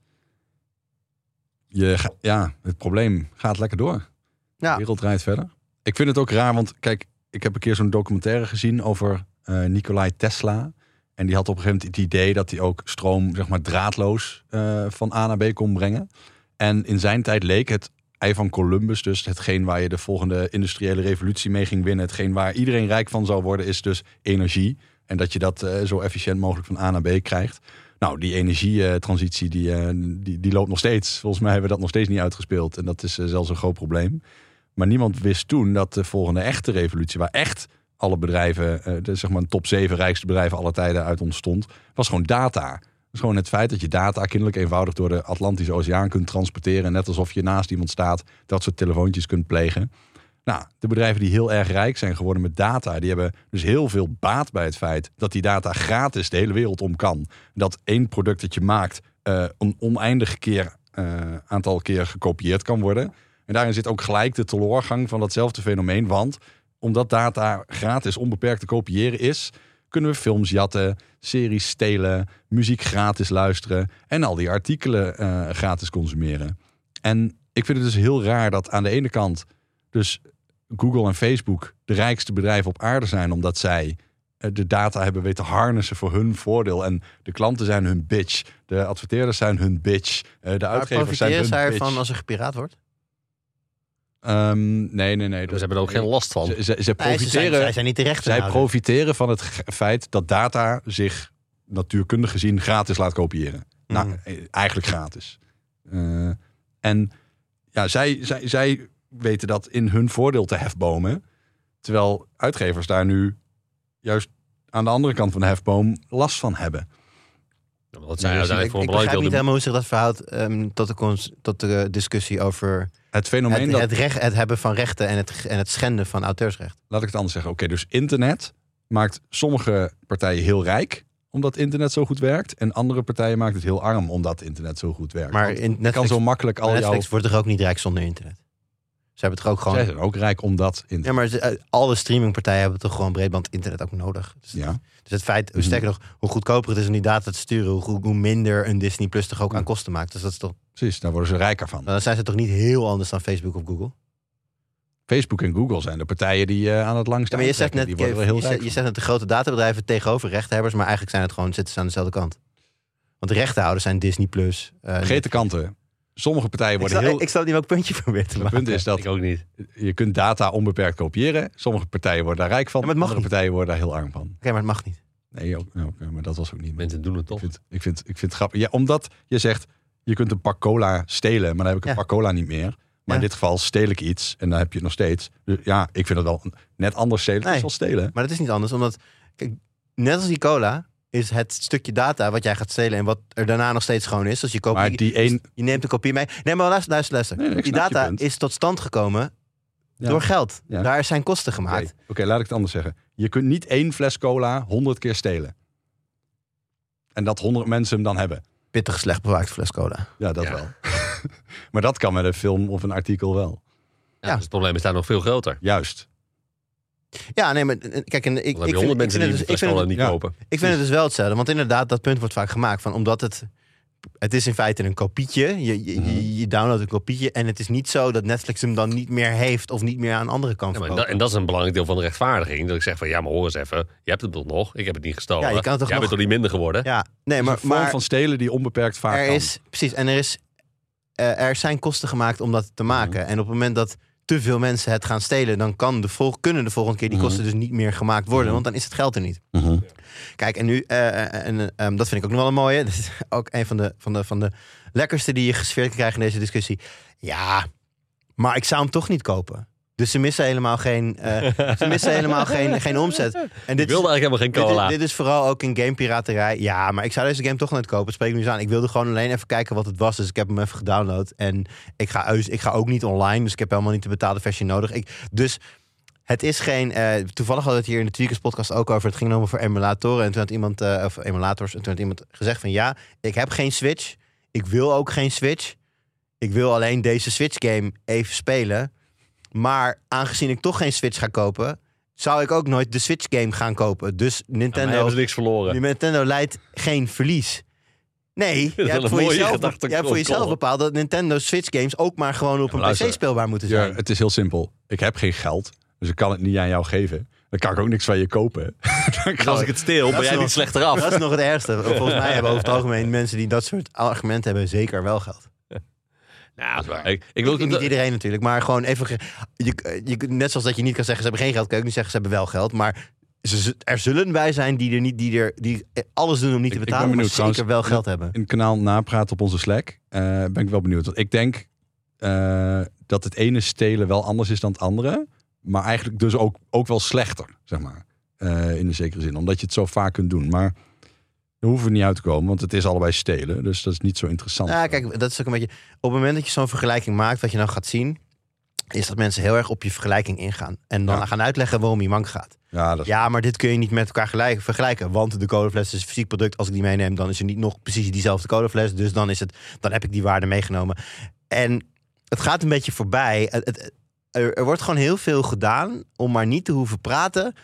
Je ga, ja, het probleem gaat lekker door. Ja. De wereld draait verder. Ik vind het ook raar, want kijk, ik heb een keer zo'n documentaire gezien over uh, Nikolai Tesla. En die had op een gegeven moment het idee dat hij ook stroom, zeg maar, draadloos uh, van A naar B kon brengen. En in zijn tijd leek het ei van Columbus, dus hetgeen waar je de volgende industriële revolutie mee ging winnen, hetgeen waar iedereen rijk van zou worden, is dus energie. En dat je dat uh, zo efficiënt mogelijk van A naar B krijgt. Nou, die energietransitie, die, uh, die, die loopt nog steeds. Volgens mij hebben we dat nog steeds niet uitgespeeld. En dat is uh, zelfs een groot probleem. Maar niemand wist toen dat de volgende echte revolutie, waar echt alle bedrijven, uh, de, zeg maar een top zeven rijkste bedrijven aller tijden uit ontstond, was gewoon data. Dat is gewoon het feit dat je data kinderlijk eenvoudig door de Atlantische Oceaan kunt transporteren. Net alsof je naast iemand staat, dat soort telefoontjes kunt plegen. Nou, de bedrijven die heel erg rijk zijn geworden met data, die hebben dus heel veel baat bij het feit dat die data gratis de hele wereld om kan. Dat één product dat je maakt uh, een oneindig keer, uh, aantal keer gekopieerd kan worden. En daarin zit ook gelijk de teleurgang van datzelfde fenomeen. Want omdat data gratis onbeperkt te kopiëren is, kunnen we films jatten, series stelen, muziek gratis luisteren en al die artikelen uh, gratis consumeren. En ik vind het dus heel raar dat aan de ene kant dus Google en Facebook de rijkste bedrijven op aarde zijn, omdat zij de data hebben weten harnessen voor hun voordeel. En de klanten zijn hun bitch. De adverteerders zijn hun bitch. De uitgevers zijn hun bitch. Profiteren zij ervan als er gepiraat wordt? Um, nee, nee, nee. Dus ze hebben er ook geen last van. Ze, ze, ze profiteren, nee, ze zijn, zij zijn niet de rechten. Zij profiteren van het g- feit dat data zich natuurkundig gezien gratis laat kopiëren. Mm. Nou, eigenlijk gratis. Uh, en ja, zij, zij, zij weten dat in hun voordeel te hefbomen. Terwijl uitgevers daar nu juist aan de andere kant van de hefboom last van hebben. Ja, dat zijn nee, ik, ik begrijp niet helemaal hoe zich dat verhoudt um, tot, de cons- tot de discussie over het fenomeen het, dat het, recht, het hebben van rechten en het, en het schenden van auteursrecht. Laat ik het anders zeggen. Oké, okay, dus internet maakt sommige partijen heel rijk omdat internet zo goed werkt. En andere partijen maakt het heel arm omdat internet zo goed werkt. Maar in Netflix, kan zo makkelijk al Netflix jouw... wordt er ook niet rijk zonder internet. Ze hebben het er ook gewoon... Zij zijn ook rijk omdat internet. Ja, maar ze, alle streamingpartijen hebben toch gewoon breedband internet ook nodig. Dus, ja. dus het feit, mm-hmm. sterker nog, hoe goedkoper het is om die data te sturen, hoe, hoe minder een Disney Plus toch ook ja. aan kosten maakt. Dus dat is toch... Precies, daar worden ze rijker van. Dan zijn ze toch niet heel anders dan Facebook of Google? Facebook en Google zijn de partijen die uh, aan het langst ja, maar je zegt net, die worden wel heel je, rijk je zegt net de grote databedrijven tegenover rechthebbers, maar eigenlijk zijn het gewoon, zitten ze aan dezelfde kant. Want de rechtenhouders zijn Disney Plus. Uh, Vergeet de kanten. Sommige partijen worden ik zal, heel... Ik zal niet welk puntje proberen te het maken. Het punt is dat ik ook niet. Je kunt data onbeperkt kopiëren. Sommige partijen worden daar rijk van. Ja, maar andere niet. partijen worden daar heel arm van. Oké, okay, maar het mag niet. Nee, ook, ook, maar dat was ook niet. Mensen doen het toch? Ik vind, ik vind, ik vind het grappig. Ja, omdat je zegt, je kunt een pak cola stelen, maar dan heb ik een ja. pak cola niet meer. Maar ja. in dit geval steel ik iets en dan heb je het nog steeds. Dus ja, ik vind het wel net anders stelen nee, dan stelen. Maar dat is niet anders, omdat kijk, net als die cola is het stukje data wat jij gaat stelen en wat er daarna nog steeds gewoon is. Dus je, kopie, maar die een... je neemt een kopie mee. Nee, maar luister, luister, luister. Nee, nee, die data is tot stand gekomen ja. door geld. Ja. Daar zijn kosten gemaakt. Oké, okay. okay, laat ik het anders zeggen. Je kunt niet één fles cola honderd keer stelen. En dat honderd mensen hem dan hebben. Pittig slecht bewaakt fles cola. Ja, dat ja. wel. Maar dat kan met een film of een artikel wel. Ja, ja. Dus het probleem is daar nog veel groter. Juist. Ja, nee, maar kijk, en ik, ik vind, honderd mensen ik die dus, fles cola niet ja. kopen. Ik vind het dus wel hetzelfde, want inderdaad, dat punt wordt vaak gemaakt van omdat het het is in feite een kopietje. Je, je, mm-hmm. je, je downloadt een kopietje en het is niet zo dat Netflix hem dan niet meer heeft of niet meer aan andere kan verkopen. Ja, maar dat, en dat is een belangrijk deel van de rechtvaardiging. Dat ik zeg van ja, maar hoor eens even, je hebt het toch nog? Ik heb het niet gestolen. Ja, je kan het toch Jij nog... bent toch niet minder geworden? Ja, nee, maar, een vorm maar van stelen die onbeperkt vaak er kan. is precies en er is uh, er zijn kosten gemaakt om dat te maken. Mm-hmm. En op het moment dat te veel mensen het gaan stelen, dan kan de vol- kunnen de volgende keer die kosten mm-hmm. dus niet meer gemaakt worden, mm-hmm. want dan is het geld er niet. Mm-hmm. Kijk, en nu, uh, en, um, dat vind ik ook nog wel een mooie. Dat is ook een van de, van de, van de lekkerste die je gesfeerd kan krijgen in deze discussie. Ja, maar ik zou hem toch niet kopen. Dus ze missen helemaal geen, uh, ze missen helemaal geen, geen omzet. En dit ik wilde is, eigenlijk helemaal geen cola. Dit, dit is vooral ook in gamepiraterij. Ja, maar ik zou deze game toch nooit kopen. Het spreekt me niet aan. Ik wilde gewoon alleen even kijken wat het was. Dus ik heb hem even gedownload. En ik ga, ik ga ook niet online. Dus ik heb helemaal niet de betaalde versie nodig. Ik, dus... Het is geen... Uh, toevallig hadden we het hier in de Tweakers podcast ook over. Het ging over emulatoren. En toen had iemand... Uh, of emulators. En toen had iemand gezegd van... Ja, ik heb geen Switch. Ik wil ook geen Switch. Ik wil alleen deze Switch game even spelen. Maar aangezien ik toch geen Switch ga kopen... zou ik ook nooit de Switch game gaan kopen. Dus Nintendo... Ja, hebben ze niks verloren. Nintendo leidt geen verlies. Nee, je hebt voor jezelf, je hebt voor jezelf bepaald dat Nintendo Switch games ook maar gewoon op een ja, P C speelbaar moeten zijn. Ja, het is heel simpel. Ik heb geen geld, dus ik kan het niet aan jou geven. Dan kan ik ook niks van je kopen. Dan kan als ik het steel, ben jij nog, niet slechter af. Dat is nog het ergste. Volgens mij hebben over het algemeen mensen die dat soort argumenten hebben zeker wel geld. Nou, ik, ik wil niet dat... iedereen natuurlijk, maar gewoon even... Je, je, net zoals dat je niet kan zeggen ze hebben geen geld, kan je ook niet zeggen ze hebben wel geld, maar... Ze, er zullen wij zijn die er niet, die er, die alles doen om niet te betalen, ik, ik maar zeker wel geld hebben. In het kanaal napraten op onze Slack uh, ben ik wel benieuwd. Want ik denk uh, dat het ene stelen wel anders is dan het andere, maar eigenlijk dus ook, ook wel slechter, zeg maar, uh, in de zekere zin, omdat je het zo vaak kunt doen. Maar daar hoeven we niet uit te komen, want het is allebei stelen, dus dat is niet zo interessant. Ja, kijk, dat is ook een beetje. Op het moment dat je zo'n vergelijking maakt, wat je dan gaat zien, is dat mensen heel erg op je vergelijking ingaan en dan ja. gaan uitleggen waarom je mank gaat. Ja, dat is... ja, maar dit kun je niet met elkaar gelijk, vergelijken. Want de colafles is een fysiek product. Als ik die meeneem, dan is er niet nog precies diezelfde colafles. Dus dan, is het, dan heb ik die waarde meegenomen. En het gaat een beetje voorbij. Het, het, er, er wordt gewoon heel veel gedaan om maar niet te hoeven praten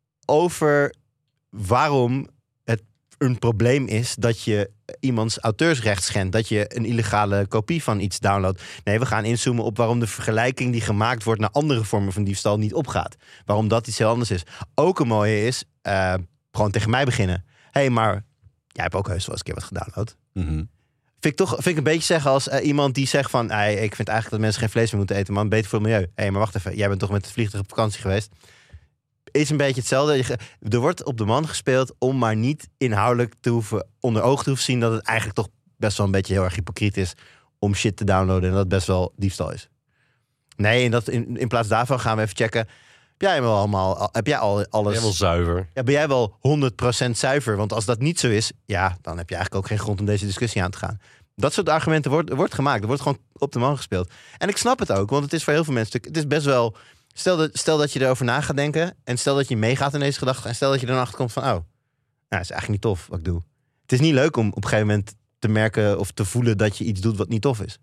over waarom het een probleem is dat je iemands auteursrecht schendt. Dat je een illegale kopie van iets downloadt. Nee, we gaan inzoomen op waarom de vergelijking die gemaakt wordt naar andere vormen van diefstal niet opgaat. Waarom dat iets heel anders is. Ook een mooie is, uh, gewoon tegen mij beginnen. Hé, hey, maar jij hebt ook heus wel eens een keer wat gedownload. Mm-hmm. Vind ik toch vind ik een beetje zeggen als uh, iemand die zegt van... Hey, ik vind eigenlijk dat mensen geen vlees meer moeten eten, man. Beter voor het milieu. Hé, hey, maar wacht even. Jij bent toch met het vliegtuig op vakantie geweest? Is een beetje hetzelfde. Er wordt op de man gespeeld om maar niet inhoudelijk te hoeven onder ogen te hoeven zien dat het eigenlijk toch best wel een beetje heel erg hypocriet is om shit te downloaden en dat het best wel diefstal is. Nee, en dat in, in plaats daarvan gaan we even checken. Heb jij wel allemaal? Heb jij al alles? Ben jij wel zuiver? Ja, ben jij wel honderd procent zuiver? Want als dat niet zo is, ja, dan heb je eigenlijk ook geen grond om deze discussie aan te gaan. Dat soort argumenten wordt, wordt gemaakt. Er wordt gewoon op de man gespeeld. En ik snap het ook, want het is voor heel veel mensen. Het is best wel. Stel dat, stel dat je erover na gaat denken. En stel dat je meegaat in deze gedachte. En stel dat je dan achterkomt van... Oh, nou, het is eigenlijk niet tof wat ik doe. Het is niet leuk om op een gegeven moment te merken... of te voelen dat je iets doet wat niet tof is.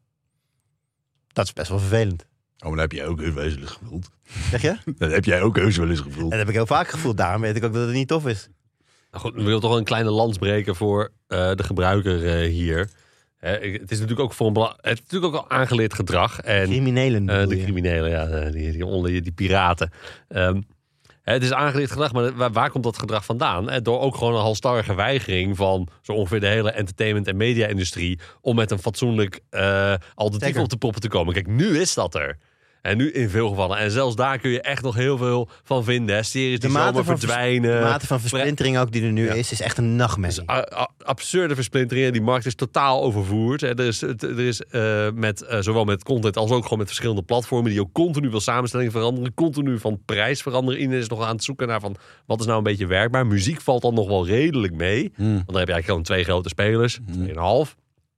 Dat is best wel vervelend. Oh, maar dat heb jij ook heus wel eens gevoeld. Zeg je? Dat heb jij ook heus wel eens gevoeld. En dat heb ik heel vaak gevoeld. Daarom weet ik ook dat het niet tof is. Nou goed, we willen toch een kleine lans breken voor uh, de gebruiker uh, hier... He, het is natuurlijk ook voor een bela- het is natuurlijk ook al aangeleerd gedrag. En, criminelen. Uh, de criminelen, ja, die, die, die, die piraten. Um, he, het is aangeleerd gedrag, maar waar, waar komt dat gedrag vandaan? He, door ook gewoon een halstarrige weigering van zo ongeveer de hele entertainment- en media-industrie om met een fatsoenlijk uh, alternatief Zeker. op de proppen te komen. Kijk, nu is dat er. En nu in veel gevallen. En zelfs daar kun je echt nog heel veel van vinden. Hè. Series die zomaar verdwijnen. De mate van versplintering ook die er nu ja. is, is echt een nachtmerrie. Dus, a- a- absurde versplintering. Die markt is totaal overvoerd. Hè. Er is, er is uh, met, uh, zowel met content als ook gewoon met verschillende platformen... die ook continu wel samenstellingen veranderen. Continu van prijs veranderen. Iedereen is nog aan het zoeken naar van wat is nou een beetje werkbaar. Muziek valt dan nog wel redelijk mee. Mm. Want dan heb je eigenlijk gewoon twee grote spelers. Mm. Tweeënhalf.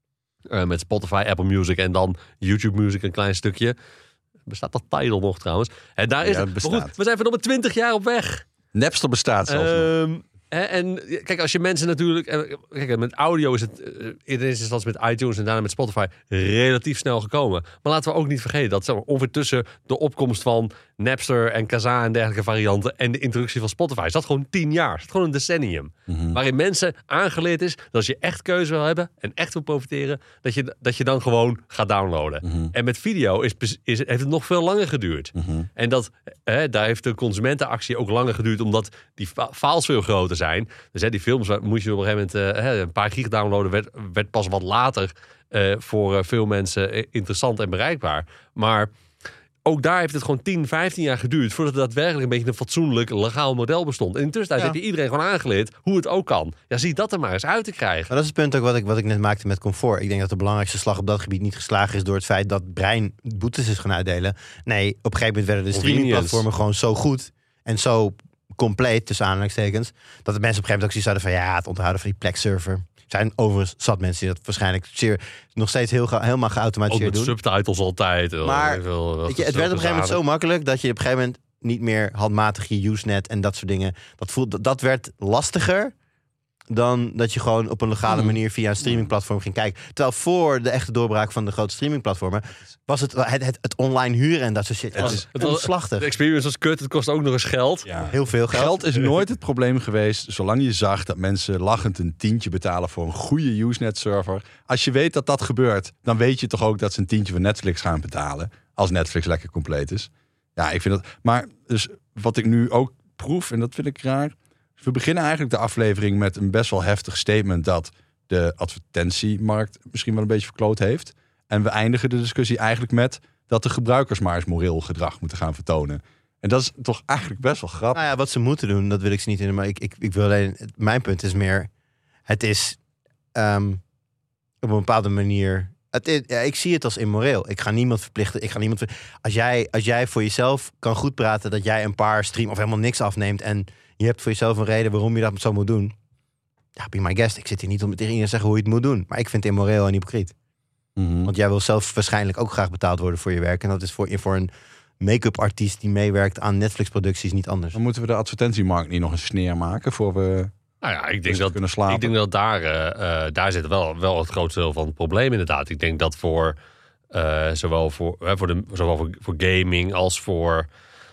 Uh, met Spotify, Apple Music en dan YouTube Music een klein stukje... Bestaat dat Tidal nog trouwens? En daar is ja, het bestaat. Goed, we zijn van op twintig jaar op weg. Napster bestaat zelfs um, nog. Hè, en kijk, als je mensen natuurlijk... Kijk, met audio is het uh, in eerste instantie met iTunes en daarna met Spotify relatief snel gekomen. Maar laten we ook niet vergeten dat zeg maar, ongeveer tussen de opkomst van Napster en Kazaa en dergelijke varianten en de introductie van Spotify is dat gewoon tien jaar. Is dat gewoon een decennium. Mm-hmm. Waarin mensen aangeleerd is dat als je echt keuze wil hebben en echt wil profiteren, dat je, dat je dan gewoon gaat downloaden. Mm-hmm. En met video is, is, heeft het nog veel langer geduurd. Mm-hmm. En dat, hè, daar heeft de consumentenactie ook langer geduurd, omdat die files veel groter zijn. Dus hè, die films moest je op een gegeven moment uh, een paar gig downloaden, werd, werd pas wat later uh, voor uh, veel mensen interessant en bereikbaar. Maar ook daar heeft het gewoon tien, vijftien jaar geduurd voordat het daadwerkelijk een beetje een fatsoenlijk, legaal model bestond. En intussen ja. heb je iedereen gewoon aangeleerd hoe het ook kan. Ja, zie dat er maar eens uit te krijgen. Maar dat is het punt ook wat ik, wat ik net maakte met comfort. Ik denk dat de belangrijkste slag op dat gebied niet geslagen is door het feit dat Brein boetes is gaan uitdelen. Nee, op een gegeven moment werden de streamingplatformen gewoon zo goed en zo compleet, tussen aanhalingstekens, dat de mensen op een gegeven moment ook zoiets hadden van ja, het onthouden van die plekserver. Er zijn overigens zat mensen die dat waarschijnlijk zeer, nog steeds heel, helemaal geautomatiseerd doen. Ook met doen. Subtitles altijd. Maar veel, weet je, het werd op een gegeven moment zo makkelijk dat je op een gegeven moment niet meer handmatig je Usenet en dat soort dingen. Dat, voelt, dat werd lastiger dan dat je gewoon op een legale manier via een streamingplatform ging kijken. Terwijl voor de echte doorbraak van de grote streamingplatformen was het het, het, het online huren en dat soort shit. Het was Het was- omslachtig. De experience was kut, het kost ook nog eens geld. Ja. Heel veel geld. Geld is nooit het probleem geweest, zolang je zag dat mensen lachend een tientje betalen voor een goede Usenet-server. Als je weet dat dat gebeurt, dan weet je toch ook dat ze een tientje voor Netflix gaan betalen. Als Netflix lekker compleet is. Ja, ik vind dat. Maar dus wat ik nu ook proef, en dat vind ik raar. We beginnen eigenlijk de aflevering met een best wel heftig statement dat de advertentiemarkt misschien wel een beetje verkloot heeft. En we eindigen de discussie eigenlijk met dat de gebruikers maar eens moreel gedrag moeten gaan vertonen. En dat is toch eigenlijk best wel grappig. Nou ja, wat ze moeten doen, dat wil ik ze niet in. Maar ik, ik, ik wil alleen. Mijn punt is meer. Het is um, op een bepaalde manier. Het is, ja, ik zie het als immoreel. Ik ga niemand verplichten. Ik ga niemand. Als jij, als jij voor jezelf kan goed praten dat jij een paar stream of helemaal niks afneemt en je hebt voor jezelf een reden waarom je dat zo moet doen. Ja, be my guest. Ik zit hier niet om tegen iedereen te zeggen hoe je het moet doen. Maar ik vind het immoreel en hypocriet. Mm-hmm. Want jij wil zelf waarschijnlijk ook graag betaald worden voor je werk. En dat is voor, voor een make-up artiest die meewerkt aan Netflix-producties niet anders. Dan moeten we de advertentiemarkt niet nog een sneer maken voor we Nou ja, ik denk dus dat, kunnen slapen. ik denk dat daar, uh, uh, daar zit wel, wel het grootste deel van het probleem inderdaad. Ik denk dat voor uh, zowel, voor, uh, voor, de, zowel voor, voor gaming als voor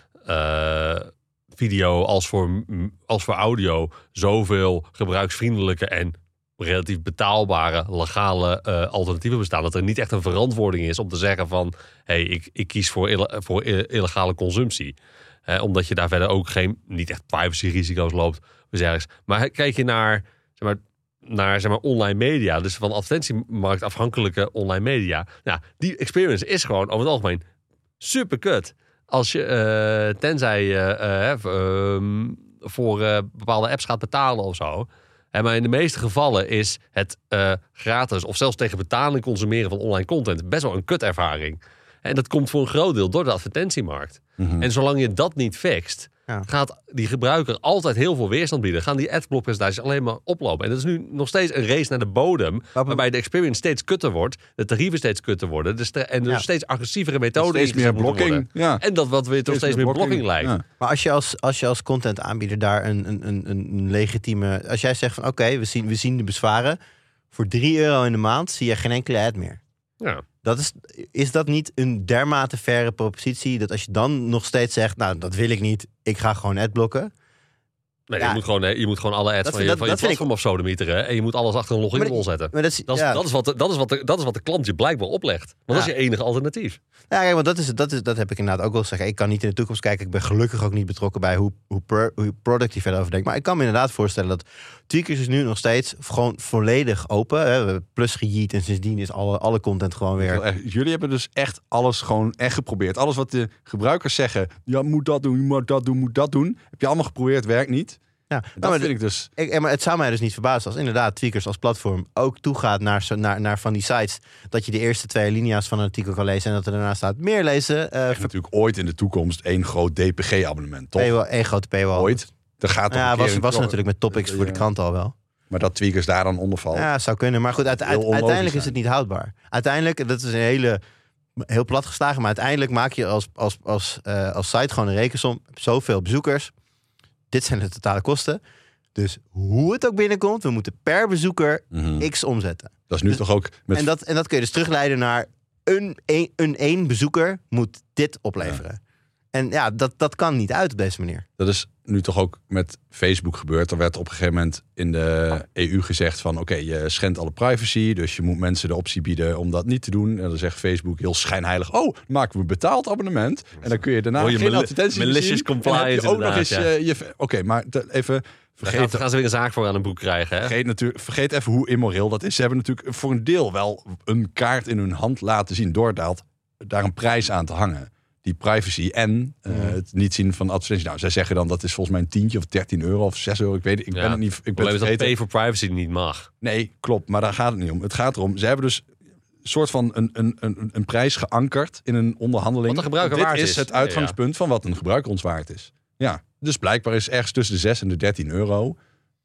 uh, video als voor, als voor audio zoveel gebruiksvriendelijke en relatief betaalbare legale uh, alternatieven bestaan. Dat er niet echt een verantwoording is om te zeggen van hey, ik, ik kies voor, ille, voor illegale consumptie. He, omdat je daar verder ook geen, niet echt privacy-risico's loopt. Maar kijk je naar, zeg maar, naar zeg maar, online media, dus van advertentiemarkt afhankelijke online media. Nou, die experience is gewoon over het algemeen super kut. Als je, uh, tenzij je uh, uh, voor uh, bepaalde apps gaat betalen of zo. Hè, maar in de meeste gevallen is het uh, gratis of zelfs tegen betaling consumeren van online content best wel een kutervaring. En dat komt voor een groot deel door de advertentiemarkt. Mm-hmm. En zolang je dat niet fixt, Ja. gaat die gebruiker altijd heel veel weerstand bieden. Gaan die adblock-percentages alleen maar oplopen. En dat is nu nog steeds een race naar de bodem. Waarbij de experience steeds kutter wordt. De tarieven steeds kutter worden. De stre- en er Ja. steeds agressievere methoden steeds meer ingezet moeten blokking. worden. Ja. En dat wat weer toch steeds meer blokking lijkt. Ja. Maar als je als, als, je als content aanbieder daar een, een, een, een legitieme... Als jij zegt van oké, okay, we, zien, we zien de bezwaren. Voor drie euro in de maand zie je geen enkele ad meer. Ja. Dat is, is dat niet een dermate verre propositie dat als je dan nog steeds zegt, nou dat wil ik niet, ik ga gewoon adblocken. Nee, Ja. je, moet gewoon, je moet gewoon alle ads Dat van vind- je, dat- van je dat vind ik- platform of sodemieteren. En je moet alles achter een Maar login dat- zetten. Maar dat is, Dat is, ja, dat, is wat de, dat, is wat de, dat is wat de klant je blijkbaar oplegt. Want dat Ja. is je enige alternatief. ja, kijk, want dat, is, dat, is, dat heb ik inderdaad ook wel zeggen. Ik kan niet in de toekomst kijken. Ik ben gelukkig ook niet betrokken bij hoe, hoe, pro, hoe product die verder over denkt. Maar ik kan me inderdaad voorstellen dat Tweakers is nu nog steeds gewoon volledig open. Hè. We hebben plus gejeet en sindsdien is alle, alle content gewoon weer. Heel erg. Jullie hebben dus echt alles gewoon echt geprobeerd. Alles wat de gebruikers zeggen, ja, moet dat doen, moet dat doen, moet dat doen. Heb je allemaal geprobeerd, werkt niet. Ja, Dat nou, maar, vind ik dus. ik, maar het zou mij dus niet verbazen als inderdaad Tweakers als platform ook toegaat naar, zo- naar, naar van die sites. Dat je de eerste twee linia's van een artikel kan lezen en dat er daarna staat meer lezen. Uh, Echt natuurlijk ooit in de toekomst één groot D P G-abonnement, toch? paywall, één grote paywall. Ooit. Er gaat toch Ja, een keer was, een- was er natuurlijk met topics dat voor de je- krant al wel. Maar dat Tweakers daar dan onder valt. Ja, zou kunnen. Maar goed, uite- Heel onlogisch uiteindelijk is zijn. het niet houdbaar. Uiteindelijk, dat is een hele, heel plat geslagen, maar uiteindelijk maak je als, als, als, uh, als site gewoon een rekensom. Zoveel bezoekers. Dit zijn de totale kosten. Dus hoe het ook binnenkomt, we moeten per bezoeker Mhm. x omzetten. Dat is nu Dus- toch ook met En dat, en dat kun je dus terugleiden naar een, een, een één bezoeker moet dit opleveren. En ja, dat, dat kan niet uit op deze manier. Dat is nu toch ook met Facebook gebeurd. Er werd op een gegeven moment in de E U gezegd van... oké, je schendt alle privacy, dus je moet mensen de optie bieden om dat niet te doen. En dan zegt Facebook heel schijnheilig... oh, dan maken we een betaald abonnement. En dan kun je daarna Oh, je geen mali- advertenties meer malicious zien. En dan heb compliance je ook nog eens inderdaad, eh, je... Oké, maar te- even... Daar Vergeet, gaan, gaan ze weer een zaak voor aan een boek krijgen. Hè? vergeet, natuurlijk, vergeet even hoe immoreel dat is. Ze hebben natuurlijk voor een deel wel een kaart in hun hand laten zien... door daar, daar een prijs aan te hangen. Die privacy en uh, Ja. het niet zien van advertenties. Nou, zij zeggen dan dat is volgens mij een tientje of dertien euro of zes euro. Ik weet het, ik Ja. ben het niet. Ik ben Probleem het is dat vergeten. pay for privacy niet mag. Nee, klopt, maar daar gaat het niet om. Het gaat erom. Ze hebben dus een soort van een, een, een, een prijs geankerd in een onderhandeling. Wat de gebruiker Dit waard is is. het Ja, uitgangspunt van wat een gebruiker ons waard is. Ja, dus blijkbaar is ergens tussen de zes en de dertien euro.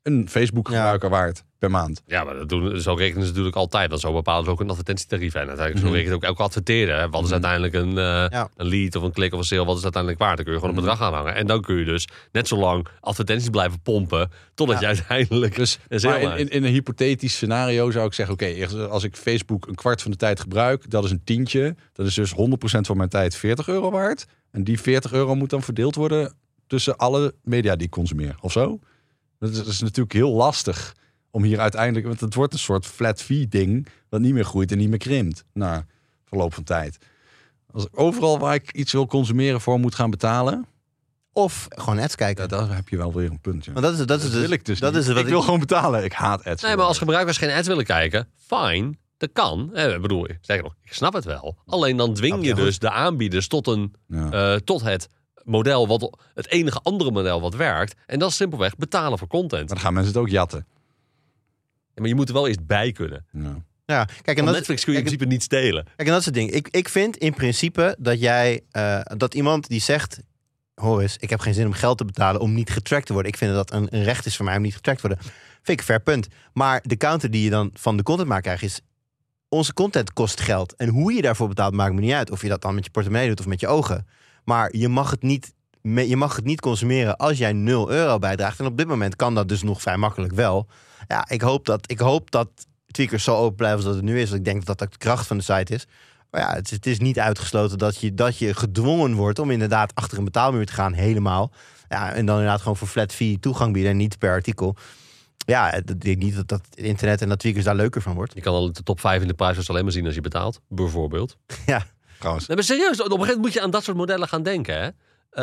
een Facebook-gebruiker ja. waard per maand. Ja, maar dat doen, zo rekenen ze natuurlijk altijd. Want zo bepalen ze ook een advertentietarief. En uiteindelijk mm-hmm. zo rekenen ze ook elke adverteren. Hè. Wat is mm-hmm. uiteindelijk een, uh, ja. een lead of een klik of een sale? Wat is uiteindelijk waard? Dan kun je gewoon een bedrag aanhangen. En dan kun je dus net zo lang advertenties blijven pompen. Totdat ja. je uiteindelijk... Dus maar in, in, in een hypothetisch scenario zou ik zeggen... Oké, okay, als ik Facebook een kwart van de tijd gebruik... Dat is een tientje. Dat is dus honderd procent van mijn tijd veertig euro waard. En die veertig euro moet dan verdeeld worden... tussen alle media die ik consumeer. Of zo? Dat is, dat is natuurlijk heel lastig... om hier uiteindelijk... want het wordt een soort flat fee ding... wat niet meer groeit en niet meer krimpt... na verloop van tijd. Als ik overal waar ik iets wil consumeren... voor moet gaan betalen... Of gewoon ads kijken. Ja, daar heb je wel weer een punt. Ja. Maar dat is, dat is dat dus, wil ik dus dat niet. Is wat ik wil ik... gewoon betalen. Ik haat ads. Nee, maar als gebruikers geen ads willen kijken... fine, dat kan. Eh, bedoel je? Zeg nog, ik snap het wel. Alleen dan dwing je dus de aanbieders... tot, een, ja. uh, tot het... model wat het enige andere model wat werkt. En dat is simpelweg betalen voor content. Maar dan gaan mensen het ook jatten. Ja, maar je moet er wel eerst bij kunnen. Ja. Ja, kijk, en dat, Netflix kun je in principe niet stelen. Kijk, en dat is het ding. Ik, ik vind in principe dat jij... Uh, dat iemand die zegt... Hoor eens, ik heb geen zin om geld te betalen... om niet getrackt te worden. Ik vind dat een, een recht is voor mij om niet getrackt te worden. Vind ik een fair punt. Maar de counter die je dan van de contentmaker krijgt is... onze content kost geld. En hoe je daarvoor betaalt maakt me niet uit. Of je dat dan met je portemonnee doet of met je ogen. Maar je mag het niet... Je mag het niet consumeren als jij nul euro bijdraagt. En op dit moment kan dat dus nog vrij makkelijk wel. Ja, ik hoop dat, ik hoop dat Tweakers zo open blijven als dat het nu is. Want ik denk dat dat de kracht van de site is. Maar ja, het, het is niet uitgesloten dat je, dat je gedwongen wordt... om inderdaad achter een betaalmuur te gaan, helemaal. Ja, en dan inderdaad gewoon voor flat fee toegang bieden en niet per artikel. Ja, ik denk niet dat dat internet en dat Tweakers daar leuker van wordt. Je kan al de top vijf in de prijs alleen maar zien als je betaalt, bijvoorbeeld. Ja. Trouwens. Nee, maar serieus, op een gegeven moment moet je aan dat soort modellen gaan denken, hè?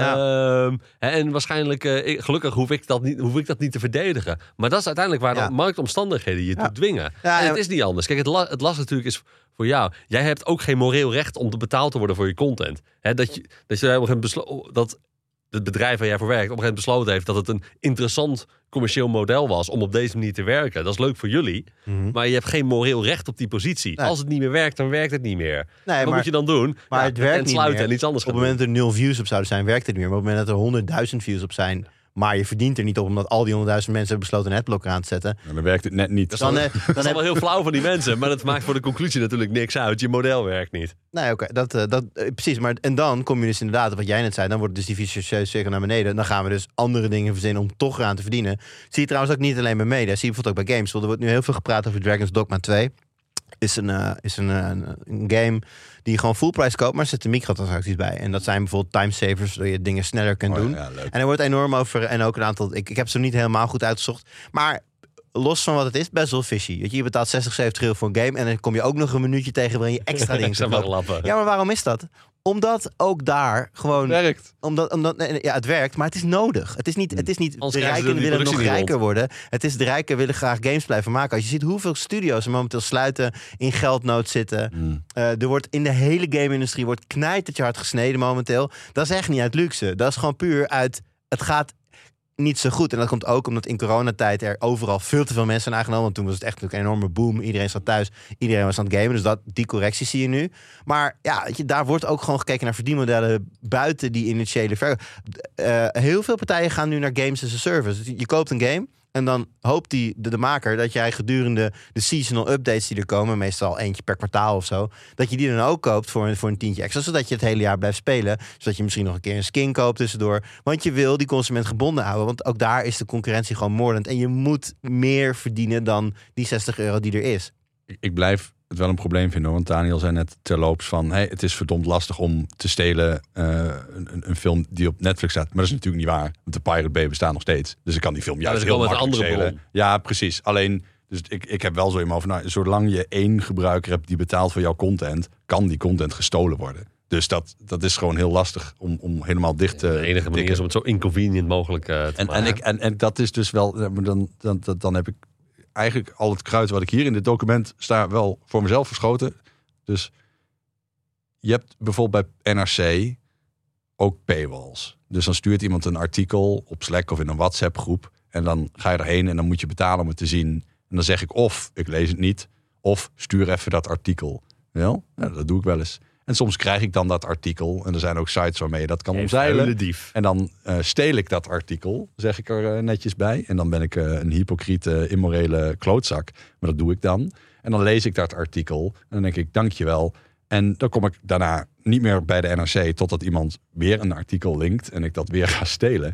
Ja. Um, en waarschijnlijk, uh, gelukkig hoef ik, dat niet, hoef ik dat niet te verdedigen. Maar dat is uiteindelijk waar ja. de marktomstandigheden je ja. toe dwingen. Ja, en het is niet anders. Kijk, het, la, het last natuurlijk is voor jou. Jij hebt ook geen moreel recht om te betaald te worden voor je content. He, dat je dat je op een beslo- dat het bedrijf waar jij voor werkt op een gegeven moment besloten heeft dat het een interessant commercieel model was om op deze manier te werken. Dat is leuk voor jullie, mm-hmm. maar je hebt geen moreel recht op die positie. Nee. Als het niet meer werkt, dan werkt het niet meer. Nee, Wat maar, moet je dan doen? Maar ja, het werkt niet meer. En iets anders op het moment dat er nul views op zouden zijn, werkt het niet meer. Maar op het moment dat er honderdduizend views op zijn, maar je verdient er niet op omdat al die honderdduizend mensen hebben besloten een adblocker aan te zetten. Ja, dan werkt het net niet. Dat is, dan, dan, dan, dan is wel heel flauw van die mensen, maar dat maakt voor de conclusie natuurlijk niks uit. Je model werkt niet. Nee, oké, okay, dat, uh, dat uh, precies. Maar en dan kom je dus inderdaad, wat jij net zei, dan wordt dus die vicieuze cirkel naar beneden. Dan gaan we dus andere dingen verzinnen om toch eraan te verdienen. Zie je trouwens ook niet alleen bij media, zie je bijvoorbeeld ook bij games. Want er wordt nu heel veel gepraat over Dragon's Dogma twee. Is een, uh, is een, uh, een game die je gewoon full price koopt, maar er zitten microtransacties bij. En dat zijn bijvoorbeeld timesavers, waardoor je dingen sneller kunt oh, doen. Ja, en er wordt enorm over, en ook een aantal, ik, ik heb ze niet helemaal goed uitgezocht, maar los van wat het is, best wel fishy. Je, je betaalt zestig, zeventig euro voor een game en dan kom je ook nog een minuutje tegen waarin je extra dingen kunt. Ja, maar waarom is dat? Omdat ook daar gewoon... Het werkt. Omdat, omdat, ja, het werkt, maar het is nodig. Het is niet, het is niet de rijken willen nog rijker worden. Het is de rijken willen graag games blijven maken. Als je ziet hoeveel studio's er momenteel sluiten, in geldnood zitten. Mm. Uh, er wordt in de hele game-industrie wordt knijtertje hard gesneden momenteel. Dat is echt niet uit luxe. Dat is gewoon puur uit... Het gaat niet zo goed. En dat komt ook omdat in coronatijd er overal veel te veel mensen zijn aangenomen. Want toen was het echt een enorme boom. Iedereen zat thuis. Iedereen was aan het gamen. Dus dat, die correctie zie je nu. Maar ja, weet je, daar wordt ook gewoon gekeken naar verdienmodellen buiten die initiële ver. Uh, heel veel partijen gaan nu naar games as a service. Je koopt een game en dan hoopt die, de, de maker dat jij gedurende de seasonal updates die er komen, meestal eentje per kwartaal of zo, dat je die dan ook koopt voor een, voor een tientje extra, zodat je het hele jaar blijft spelen. Zodat je misschien nog een keer een skin koopt tussendoor. Want je wil die consument gebonden houden, want ook daar is de concurrentie gewoon moordend. En je moet meer verdienen dan die zestig euro die er is. Ik, ik blijf het wel een probleem vinden, want Daniel zei net terloops van, hey, het is verdomd lastig om te stelen uh, een, een film die op Netflix staat. Maar dat is natuurlijk niet waar, want de Pirate Bay bestaat nog steeds. Dus ik kan die film juist ja, heel makkelijk stelen. Bron. Ja, precies. Alleen, dus ik, ik heb wel zo in mijn hoofd, nou, zolang je één gebruiker hebt die betaalt voor jouw content, kan die content gestolen worden. Dus dat, dat is gewoon heel lastig om, om helemaal dicht te... De enige manier is om het zo inconvenient mogelijk uh, te en, maken. En, ik, en, en dat is dus wel, dan, dan, dan, dan heb ik eigenlijk al het kruid wat ik hier in dit document sta wel voor mezelf verschoten. Dus je hebt bijvoorbeeld bij N R C ook paywalls. Dus dan stuurt iemand een artikel op Slack of in een WhatsApp groep. En dan ga je erheen en dan moet je betalen om het te zien. En dan zeg ik of ik lees het niet, of stuur even dat artikel. Wel, ja, dat doe ik wel eens. En En soms krijg ik dan dat artikel. En er zijn ook sites waarmee je dat kan Hey, omzeilen. vuile dief. En dan uh, steel ik dat artikel, zeg ik er uh, netjes bij. En dan ben ik uh, een hypocriete, immorele klootzak. Maar dat doe ik dan. En dan lees ik dat artikel. En dan denk ik, dankjewel. En dan kom ik daarna niet meer bij de N R C... totdat iemand weer een artikel linkt en ik dat weer ga stelen.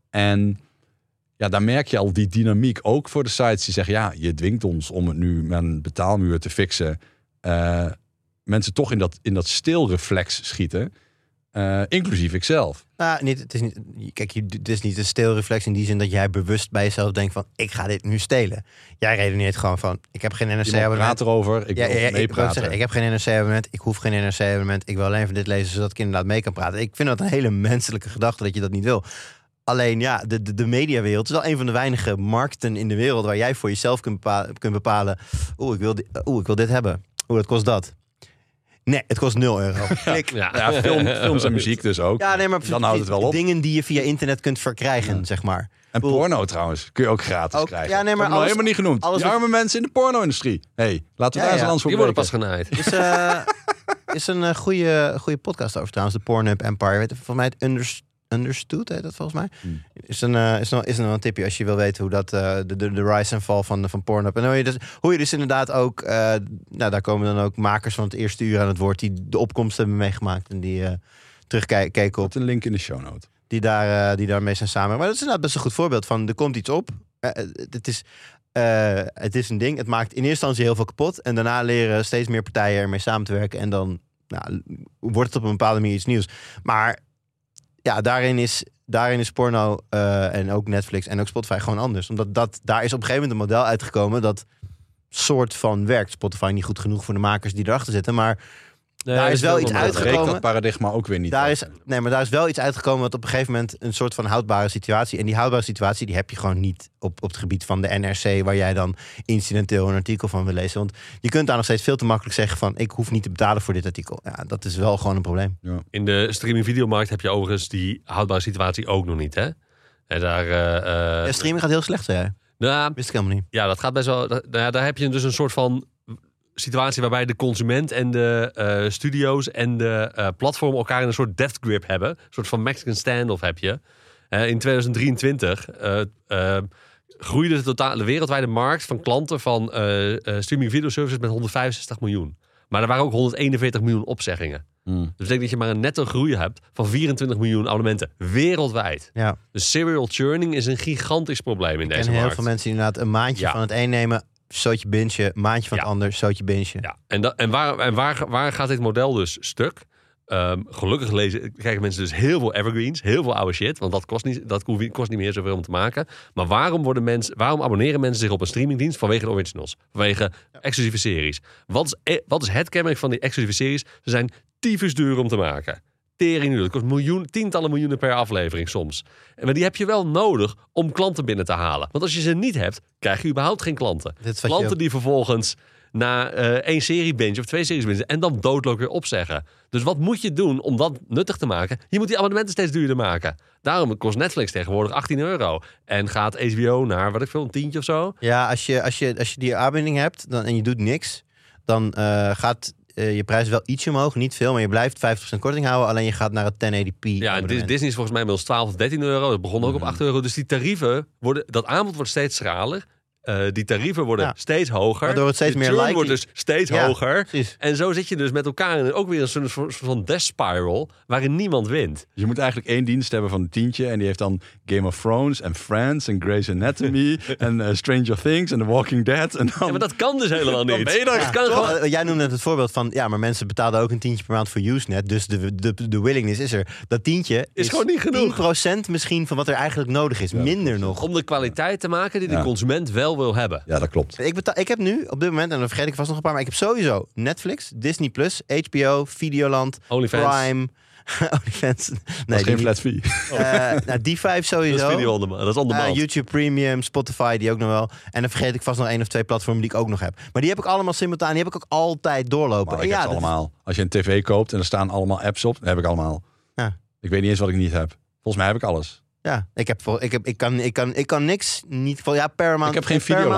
En ja, daar merk je al die dynamiek ook voor de sites die zeggen... ja, je dwingt ons om het nu met een betaalmuur te fixen. Uh, mensen toch in dat, in dat stilreflex schieten... Uh, inclusief ikzelf. Nou, niet, het is niet, kijk, het is niet een stilreflex in die zin dat jij bewust bij jezelf denkt van... ik ga dit nu stelen. Jij redeneert gewoon van, ik heb geen N R C-abonnement. Praat erover, ik ja, wil ja, meepraten. Ik, zeggen, ik heb geen N R C-abonnement, ik hoef geen N R C-abonnement. Ik wil alleen van dit lezen zodat ik inderdaad mee kan praten. Ik vind dat een hele menselijke gedachte dat je dat niet wil. Alleen ja, de, de, de mediawereld is wel een van de weinige markten in de wereld... waar jij voor jezelf kunt bepalen, kunt bepalen oeh, ik wil di- oeh, ik wil dit hebben. Oeh, wat kost dat? Nee, het kost nul euro. Klik. Ja. Ja, film, films en muziek dus ook. Ja, nee, maar Dan houdt het wel op. dingen die je via internet kunt verkrijgen, ja. zeg maar. En porno trouwens, kun je ook gratis ook, krijgen. Ja, nee, maar dat heb ik alles, helemaal niet genoemd. alles Die arme mensen in de porno-industrie. Hé, hey, laten we Ja, daar eens ja. een lans voor Die worden pas breken. genaaid. is, uh, is een uh, goede, goede podcast over trouwens. De Pornhub Empire. Weet je, volgens mij het Unders- Understood heet dat volgens mij. Hmm. Is een, uh, is, nog, is nog een tipje als je wil weten hoe dat uh, de, de, de rise en fall van, van Pornhub. En hoe je dus, hoe je dus inderdaad ook... Uh, nou, daar komen dan ook makers van het eerste uur aan het woord... die de opkomst hebben meegemaakt en die uh, terugkijken op... Een link in de show note. Die, daar, uh, die daarmee zijn samen. Maar dat is inderdaad best een goed voorbeeld van... er komt iets op. Uh, het, is, uh, het is een ding. Het maakt in eerste instantie heel veel kapot. En daarna leren steeds meer partijen ermee samen te werken. En dan nou, wordt het op een bepaalde manier iets nieuws. Maar ja, daarin is, daarin is porno uh, en ook Netflix en ook Spotify gewoon anders. Omdat dat, daar is op een gegeven moment een model uitgekomen... dat soort van werkt. Spotify niet goed genoeg voor de makers die erachter zitten. Maar Nee, daar is wel iets Dat breekt uitgekomen. dat paradigma ook weer niet. Daar af. is, nee, maar daar is wel iets uitgekomen wat op een gegeven moment een soort van houdbare situatie. En die houdbare situatie die heb je gewoon niet op, op het gebied van de N R C, waar jij dan incidenteel een artikel van wil lezen. Want je kunt daar nog steeds veel te makkelijk zeggen van ik hoef niet te betalen voor dit artikel. Ja, dat is wel gewoon een probleem. Ja. In de streaming videomarkt heb je overigens die houdbare situatie ook nog niet, hè? En daar, uh, uh, Ja, streaming gaat heel slecht, zei jij. nou, Wist ik helemaal niet. ja, dat gaat best wel. Nou ja, daar heb je dus een soort van situatie waarbij de consument en de uh, studio's en de uh, platformen elkaar in een soort death grip hebben. Een soort van Mexican standoff heb je. Uh, in twintig drieëntwintig uh, uh, groeide de totale wereldwijde markt van klanten van uh, uh, streaming videoservices met honderdvijfenzestig miljoen. Maar er waren ook honderdeenenveertig miljoen opzeggingen. Hmm. Dus dat betekent dat je maar een netto groei hebt van vierentwintig miljoen abonnementen wereldwijd. Ja. Dus serial churning is een gigantisch probleem in deze En heel markt. veel mensen die inderdaad een maandje Ja. van het een nemen, zootje bintje, maandje van Ja. het ander, zootje bintje. Ja, en, da- en, waar, en waar, waar gaat dit model dus stuk? Um, gelukkig lezen, krijgen mensen dus heel veel evergreens, heel veel oude shit, want dat kost niet, dat kost niet meer zoveel om te maken. Maar waarom, worden mensen, waarom abonneren mensen zich op een streamingdienst? Vanwege de originals, vanwege exclusieve series. Wat is, e- wat is het kenmerk van die exclusieve series? Ze zijn tyfus duur om te maken. Tering duur. Het kost miljoen, tientallen miljoenen per aflevering soms. En maar die heb je wel nodig om klanten binnen te halen. Want als je ze niet hebt, krijg je überhaupt geen klanten. Dit is wat Klanten je- die vervolgens na uh, één serie binge of twee series binge en dan doodloop weer opzeggen. Dus wat moet je doen om dat nuttig te maken? Je moet die abonnementen steeds duurder maken. Daarom kost Netflix tegenwoordig achttien euro. En gaat H B O naar, wat ik veel, een tientje of zo. Ja, als je, als je, als je die aanbinding hebt dan, en je doet niks, dan uh, gaat uh, je prijs wel ietsje omhoog. Niet veel, maar je blijft vijftig procent korting houden. Alleen je gaat naar het tien eighty p. Ja, en Dis- Disney is volgens mij inmiddels twaalf of dertien euro. Dat begon ook op acht euro. Dus die tarieven worden, dat aanbod wordt steeds schraler. Uh, die tarieven worden Ja. steeds hoger. Waardoor het steeds de meer churn like- wordt dus steeds Ja, hoger. precies. En zo zit je dus met elkaar in ook weer een soort soort van death spiral waarin niemand wint. Je moet eigenlijk één dienst hebben van een tientje. En die heeft dan Game of Thrones en Friends en Grey's Anatomy en uh, Stranger Things en The Walking Dead. En dan... Ja, maar dat kan dus helemaal niet. Dan ben je er Het kan Toch? gewoon. Uh, Jij noemde net het voorbeeld van, ja, maar mensen betalen ook een tientje per maand voor Usenet. Dus de, de, de willingness is er. Dat tientje is, gewoon niet genoeg. tien procent misschien van wat er eigenlijk nodig is. Minder nog. Om de kwaliteit te maken die de Ja. consument wel wil hebben. Ja, dat klopt. Ik, betaal, ik heb nu op dit moment, en dan vergeet ik vast nog een paar, maar ik heb sowieso Netflix, Disney Plus, H B O, Videoland, OnlyFans. Prime, OnlyFans. Dat Nee, is geen die, flat fee. uh, nou, die vijf Dat is sowieso. video on demand. Dat is on Uh, demand. YouTube Premium, Spotify, die ook nog wel. En dan vergeet ik vast nog één of twee platformen die ik ook nog heb. Maar die heb ik allemaal simultaan. Die heb ik ook altijd doorlopen. Maar En ik ja, heb het dat is- allemaal. Als je een tv koopt en er staan allemaal apps op, dat heb ik allemaal. Ja. Ik weet niet eens wat ik niet heb. Volgens mij heb ik alles. Ja, ik, heb, vol- ik, heb, ik, kan, ik, kan, ik kan niks niet... vol- Ja, Paramount. Ik heb geen Paramount, Videoland.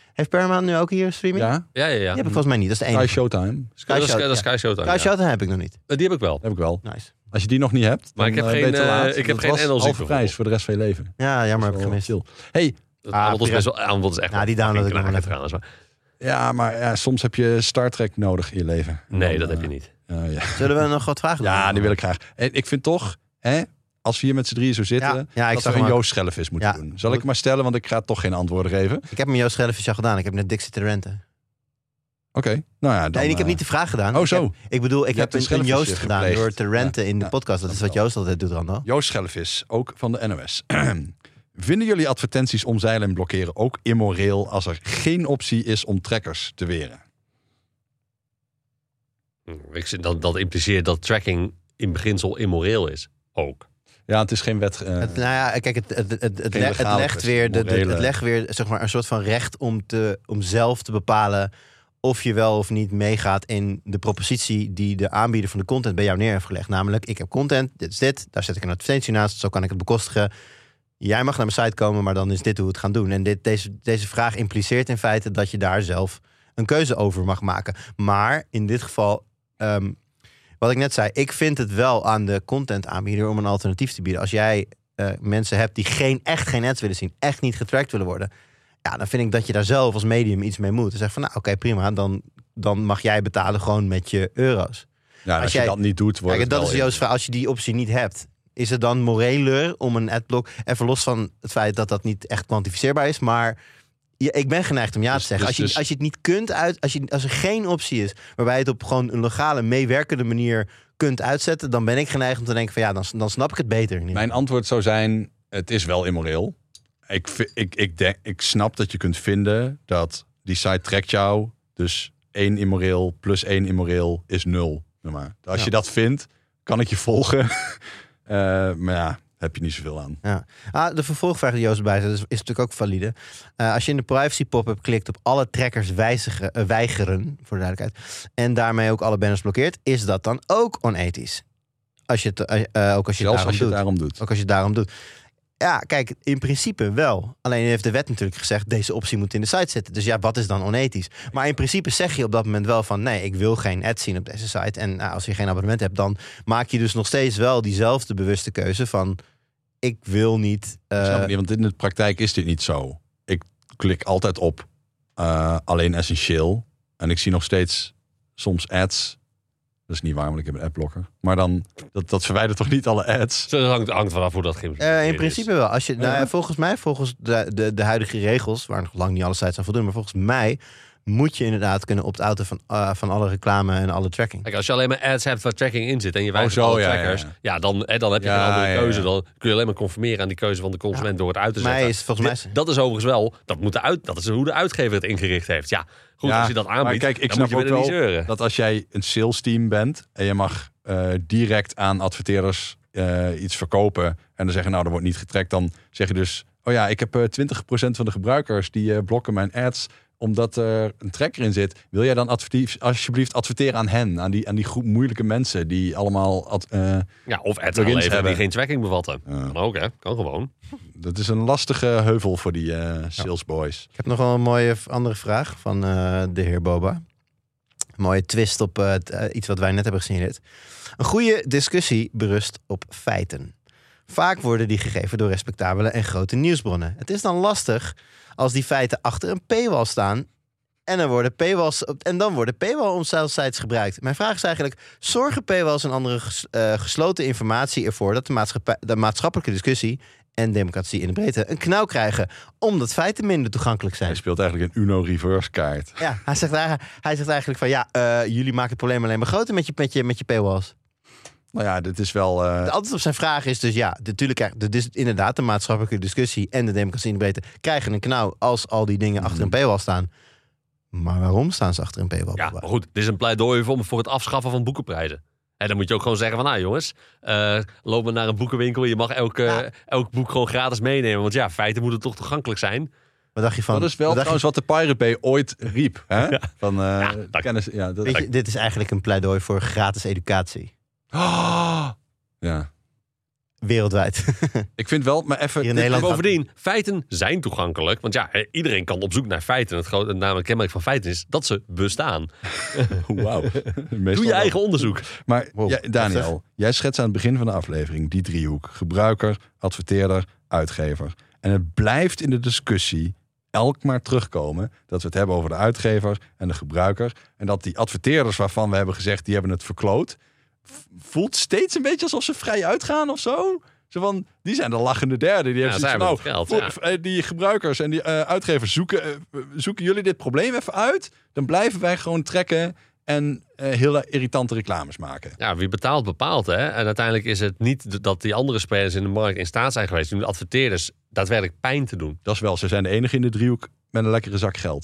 Heeft Paramount nu ook hier streaming? Ja? Ja, ja, ja. Die heb ik volgens mij niet. Dat is de Sky enige. Showtime. Sky, dat is, Show- dat is ja. Sky Showtime. Sky ja. Showtime heb ik nog niet. Eh, Die heb ik wel. Heb ik wel. Nice. Als je die nog niet hebt, Maar ik dan, heb eh, geen, ben je te eh, laat. ik heb Dat geen was N L Z halve bijvoorbeeld. prijs voor de rest van je leven. Ja, jammer heb ik Zo gemist. chill. Hey, Dat Ah, aanbod is prima. best wel, aanbod is echt Nou, wel die download fucking ik nog wel knaken even. trouwens. Maar ja, maar ja, soms heb je Star Trek nodig in je leven. En nee, dan, dat heb eh, je niet. uh, ja. Zullen we nog wat vragen doen? ja, die wil ik graag. En ik vind toch, hè, als we hier met z'n drieën zo zitten, Ja, ja, ik dat zag we een hem ook. Joost Schellevis moeten Ja. doen. Zal ik het maar stellen, want ik ga toch geen antwoorden geven. Ik heb mijn Joost Schellevis al gedaan. Ik heb net Dik zitten renten. Oké, nou ja. Dan, Nee, ik heb eh, niet de vraag gedaan. Oh, Ik zo. heb- Ik bedoel, ik Je heb hebt een een, een Joost Schellevisje gedaan gepleegd. door te renten Ja. in de Ja, podcast. Dat is wat Joost altijd doet, Rando. Joost Schellevis, ook van de N O S. Vinden jullie advertenties omzeilen en blokkeren ook immoreel als er geen optie is om trackers te weren? Ik zit- dat, dat impliceert dat tracking in beginsel immoreel is. Ook. Ja, het is geen wet. eh, Het, nou ja, kijk, het, het, het, het, Geen le- het legale legt kwestie, weer, de, de- morele. het legt weer zeg maar, een soort van recht om, te, om zelf te bepalen of je wel of niet meegaat in de propositie die de aanbieder van de content bij jou neer heeft gelegd. Namelijk, ik heb content, dit is dit, daar zet ik een advertentie naast, zo kan ik het bekostigen. Jij mag naar mijn site komen, maar dan is dit hoe we het gaan doen. En dit, deze, deze vraag impliceert in feite dat je daar zelf een keuze over mag maken. Maar in dit geval, um, wat ik net zei, ik vind het wel aan de content aanbieder om een alternatief te bieden. Als jij uh, mensen hebt die geen, echt geen ads willen zien, echt niet getracked willen worden, ja, dan vind ik dat je daar zelf als medium iets mee moet. Dan zeg van, nou oké, okay, prima, dan, dan mag jij betalen gewoon met je euro's. ja, als, als je jij- dat niet doet, wordt Kijk, het dat wel is Joost's vraag. Als je die optie niet hebt, is het dan moreler om een adblock, even los van het feit dat dat niet echt kwantificeerbaar is, maar ja, ik ben geneigd om ja Dus- te zeggen. dus- als, je, dus- als je het niet kunt uit, als, je, als er geen optie is waarbij je het op gewoon een legale, meewerkende manier kunt uitzetten, dan ben ik geneigd om te denken van ja, dan, dan snap ik het beter. in ieder Mijn geval. antwoord zou zijn, het is wel immoreel. Ik, vi- ik, ik, denk, ik snap dat je kunt vinden dat die site trekt jou. Dus één immoreel plus één immoreel is nul. zeg Maar als Ja. je dat vindt, kan ik je volgen. Eh, maar ja, heb je niet zoveel aan. Ja. Ah, de vervolgvraag die Joost erbij zet is, is natuurlijk ook valide. Uh, als je in de privacy pop-up klikt op alle trackers wijzigen, uh, weigeren, voor de duidelijkheid, en daarmee ook alle banners blokkeert, is dat dan ook onethisch? Als je het, uh, uh, ook als je het Zelfs daarom als je doet. het daarom doet. Ook als je het daarom doet. Ja, kijk, in principe wel. Alleen heeft de wet natuurlijk gezegd, deze optie moet in de site zitten. Dus ja, wat is dan onethisch? Maar in principe zeg je op dat moment wel van, nee, ik wil geen ad zien op deze site. En nou, als je geen abonnement hebt, dan maak je dus nog steeds wel diezelfde bewuste keuze van, ik wil niet... Uh, Snap ik niet, want in de praktijk is dit niet zo. Ik klik altijd op uh, alleen essentieel. En ik zie nog steeds soms ads. Dat is niet waar, want ik heb een adblocker. Maar dan, dat, dat verwijdert toch niet alle ads? Zo, dat hangt, hangt vanaf hoe dat ging. Uh, in principe wel. Als je, nou, Ja. volgens mij, volgens de, de, de huidige regels, waar nog lang niet alle sites aan voldoen, maar volgens mij moet je inderdaad kunnen opt-outen van, uh, van alle reclame en alle tracking. Kijk, als je alleen maar ads hebt waar tracking in zit en je wijzigt Oh, zo, alle ja, trackers, ja, ja, ja. dan, hè, dan heb je Ja, geen andere ja, ja. keuze. Dan kun je alleen maar conformeren aan die keuze van de consument door het uit te Mij zetten. is volgens mij- Dit- dat is overigens wel, dat, moet de uit, dat is hoe de uitgever het ingericht heeft. Ja, goed, Ja, als je dat aanbiedt, maar kijk, ik dan snap moet je ook weer niet wel zeuren. dat als jij een sales team bent en je mag uh, direct aan adverteerders uh, iets verkopen en dan zeggen, nou, dat wordt niet getrackt, dan zeg je dus, oh ja, ik heb uh, twintig procent van de gebruikers die uh, blokken mijn ads omdat er een tracker in zit. Wil jij dan advertief, alsjeblieft adverteren aan hen, aan die, aan die groep moeilijke mensen die allemaal ad, uh, Ja, of ads plugins aanleveren hebben. die geen tracking bevatten. Ja. Kan ook, hè? Kan gewoon. dat is een lastige heuvel voor die uh, salesboys. Ik heb nog wel een mooie v- andere vraag van uh, de heer Boba. Een mooie twist op uh, t- uh, iets wat wij net hebben gesignaleerd. Een goede discussie berust op feiten. Vaak worden die gegeven door respectabele en grote nieuwsbronnen. Het is dan lastig als die feiten achter een paywall staan en, er worden paywalls, en dan worden paywall-sites gebruikt. Mijn vraag is eigenlijk, zorgen paywalls en andere ges, uh, gesloten informatie ervoor dat de, maatschappij, de maatschappelijke discussie en democratie in de breedte een knauw krijgen, omdat feiten minder toegankelijk zijn? Hij speelt eigenlijk een Uno reverse kaart. Ja, hij zegt, eigenlijk- hij zegt eigenlijk van ja, uh, jullie maken het probleem alleen maar groter met je, met je, met je paywalls. Nou ja, dit is wel... Uh, De antwoord op zijn vraag is dus ja, natuurlijk krijgt de, dus inderdaad de maatschappelijke discussie en de democratie in de breedte krijgen een knauw als al die dingen achter een paywall staan. Maar waarom staan ze achter een paywall? Ja, maar goed, dit is een pleidooi voor, voor het afschaffen van boekenprijzen. En dan moet je ook gewoon zeggen van, nou jongens, uh, loop maar naar een boekenwinkel. Je mag elk, uh, Ja. elk boek gewoon gratis meenemen. Want ja, feiten moeten toch toegankelijk zijn. Wat dacht je van? dat is wel wat dacht trouwens wat de Pirate Bay ooit riep. Hè? Van, uh, Ja, dat- kennis, ja, dat, je, weet je, dit is eigenlijk een pleidooi voor gratis educatie. Oh, ja. wereldwijd. Ik vind wel, maar even... Hier in dit- Nederland- Bovendien, feiten zijn toegankelijk. Want ja, iedereen kan op zoek naar feiten. Het grote, namelijk kenmerk van feiten is dat ze bestaan. Wauw. Doe je eigen onderzoek. Maar Wow, ja, Daniel, jij schetst aan het begin van de aflevering die driehoek. Gebruiker, adverteerder, uitgever. En het blijft in de discussie elk maar terugkomen dat we het hebben over de uitgever en de gebruiker. En dat die adverteerders waarvan we hebben gezegd, die hebben het verkloot. Voelt steeds een beetje alsof ze vrij uitgaan of zo. Zo van, die zijn de lachende derde. Die, Ja, hebben zij zoiets hebben van, het geld, voor- eh, die gebruikers en die uh, uitgevers zoeken, uh, zoeken jullie dit probleem even uit. Dan blijven wij gewoon trekken en uh, hele irritante reclames maken. Ja, wie betaalt bepaalt. Hè? En uiteindelijk is het niet dat die andere spelers in de markt in staat zijn geweest om de adverteerders daadwerkelijk pijn te doen. Dat is wel, ze zijn de enige in de driehoek met een lekkere zak geld.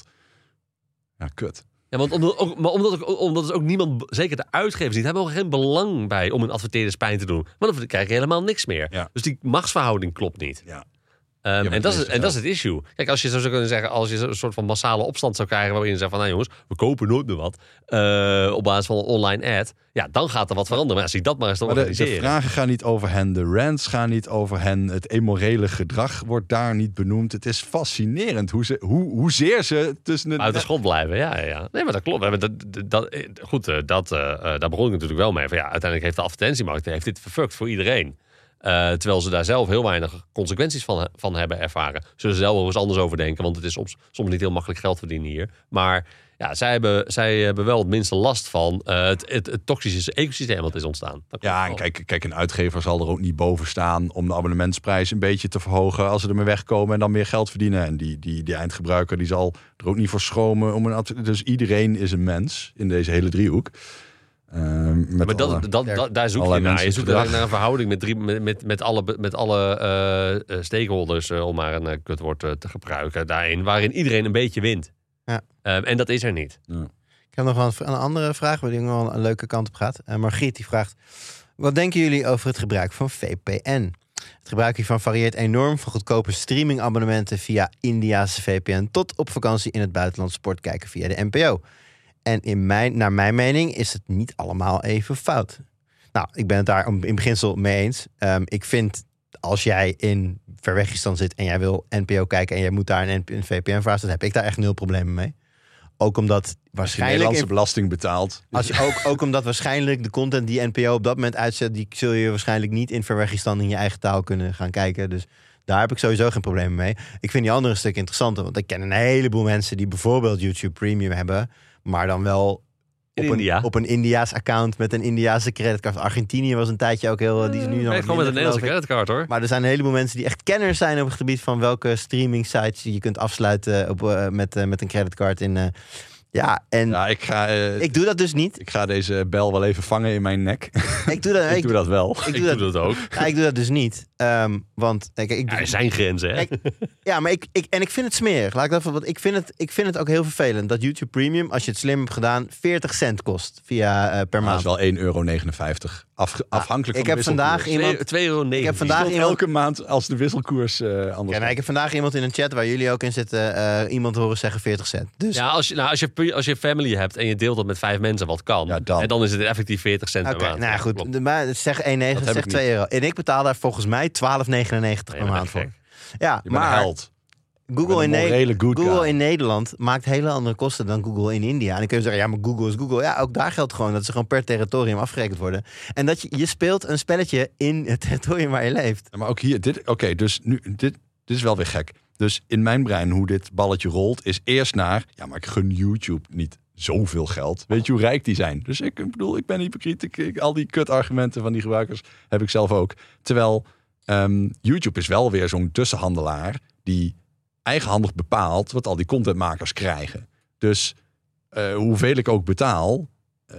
Ja, kut. Ja, want omdat, ook, maar omdat, ook, omdat dus ook niemand, zeker de uitgevers niet, hebben ook geen belang bij om hun adverteerders pijn te doen. Want dan krijg je helemaal niks meer. Ja. Dus die machtsverhouding klopt niet. Ja. Um, maar en, dat is, meeste en dat is het issue. Kijk, als je zo zou kunnen zeggen, als je een soort van massale opstand zou krijgen waarin je zegt van, nou jongens, we kopen nooit meer wat uh, op basis van een online ad, ja, dan gaat er wat veranderen. Maar als je dat maar eens te Maar de, de organiseren. vragen gaan niet over hen, de rants gaan niet over hen, het immorele gedrag wordt daar niet benoemd. Het is fascinerend hoe ze, hoe, hoezeer ze tussen de... Uit de schot blijven, ja, ja, ja. Nee, maar dat klopt. We hebben dat, dat, goed, uh, dat, uh, uh, daar begon ik natuurlijk wel mee. Van, ja, uiteindelijk heeft de advertentiemarkt heeft dit verfukt voor iedereen. Uh, terwijl ze daar zelf heel weinig consequenties van, van hebben ervaren. Zullen ze zelf wel eens anders over denken, want het is soms, soms niet heel makkelijk geld verdienen hier. Maar ja, zij hebben, zij hebben wel het minste last van uh, het, het, het toxische ecosysteem wat is ontstaan. Ja, en kijk, kijk, een uitgever zal er ook niet boven staan om de abonnementsprijs een beetje te verhogen als ze ermee wegkomen en dan meer geld verdienen. En die, die, die eindgebruiker die zal er ook niet voor schromen om een adver- Dus iedereen is een mens in deze hele driehoek. Uh, met maar dat, alle- dat, dat, daar zoek je allerlei naar. Je zoekt menselijk eigenlijk naar een verhouding met, drie, met, met, met alle, met alle uh, stakeholders, uh, om maar een uh, kutwoord uh, te gebruiken, daarin, waarin iedereen een beetje wint. Ja. Um, en dat is er niet. Ja. Ik heb nog wel een, een andere vraag, waar die nog wel een leuke kant op gaat. Uh, Margriet die vraagt, wat denken jullie over het gebruik van V P N? Het gebruik hiervan varieert enorm, van goedkope streamingabonnementen via Indiase V P N tot op vakantie in het buitenland sport kijken via de N P O. En in mijn, naar mijn mening is het niet allemaal even fout. Nou, ik ben het daar in beginsel mee eens. Um, ik vind, als jij in Verwegistan zit en jij wil N P O kijken en jij moet daar een, een V P N voor aanstaan, heb ik daar echt nul problemen mee. Ook omdat Als je waarschijnlijk... Nederlandse in- belasting betaalt. als je ook, ook omdat waarschijnlijk de content die N P O op dat moment uitzet, die zul je waarschijnlijk niet in Verwegistan in je eigen taal kunnen gaan kijken. Dus daar heb ik sowieso geen problemen mee. Ik vind die andere stuk interessanter, want ik ken een heleboel mensen die bijvoorbeeld YouTube Premium hebben, maar dan wel In op India. een, op een Indiaas account met een Indiaase creditcard. Argentinië was een tijdje ook heel... Die is nu nog Nee, wat gewoon met een minder, Nederlandse geloof ik. creditcard, hoor. Maar er zijn een heleboel mensen die echt kenners zijn op het gebied van welke streaming sites je kunt afsluiten op, uh, met, uh, met een creditcard in... Uh, ja, en Ja, ik ga, uh, ik doe dat dus niet. ik ga deze bel wel even vangen in mijn nek. Ik doe dat, ik ik, doe dat wel. ik Ik doe dat, doe dat ook. ja, ik doe dat dus niet. Um, want kijk, ik, Ja, er zijn grenzen, hè? Kijk, ja, maar ik, ik en ik vind het smerig. Laat ik dat, want ik vind het, ik vind het ook heel vervelend dat YouTube Premium, als je het slim hebt gedaan, veertig cent kost via uh, per Maar dat maand. is wel één euro negenenvijftig. Af, afhankelijk ik van de heb vandaag wisselkoers. iemand. twee euro negentien. Ik heb vandaag Stond iemand. elke maand als de wisselkoers uh, anders Ja, nou, ik heb vandaag iemand in een chat waar jullie ook in zitten, uh, iemand horen zeggen veertig cent. Dus Ja, als je, nou, als, je, als je family hebt en je deelt dat met vijf mensen, wat kan. Ja, dan. En dan is het effectief veertig cent oké, per maand. nou ja, Ja, goed. klopt. De, maar zeg één negen, Dat heb zeg ik twee euro. En ik betaal daar volgens mij twaalf negenennegentig Ja, per je maand bent voor. gek. Ja, Je bent een maar held. Google, in, een Ne- morele good Google guy. in Nederland maakt hele andere kosten dan Google in India. En dan kun je zeggen, ja, maar Google is Google. Ja, ook daar geldt gewoon dat ze gewoon per territorium afgerekend worden. En dat je, je speelt een spelletje in het territorium waar je leeft. Ja, maar ook hier, dit, oké, dus nu, dit, dit is wel weer gek. Dus in mijn brein, hoe dit balletje rolt, is eerst naar, ja, maar ik gun YouTube niet zoveel geld. Weet je hoe rijk die zijn? Dus ik bedoel, ik ben hypocriet. Ik, ik, al die kutargumenten van die gebruikers heb ik zelf ook. Terwijl um, YouTube is wel weer zo'n tussenhandelaar die eigenhandig bepaalt wat al die contentmakers krijgen. Dus uh, hoeveel ik ook betaal, uh,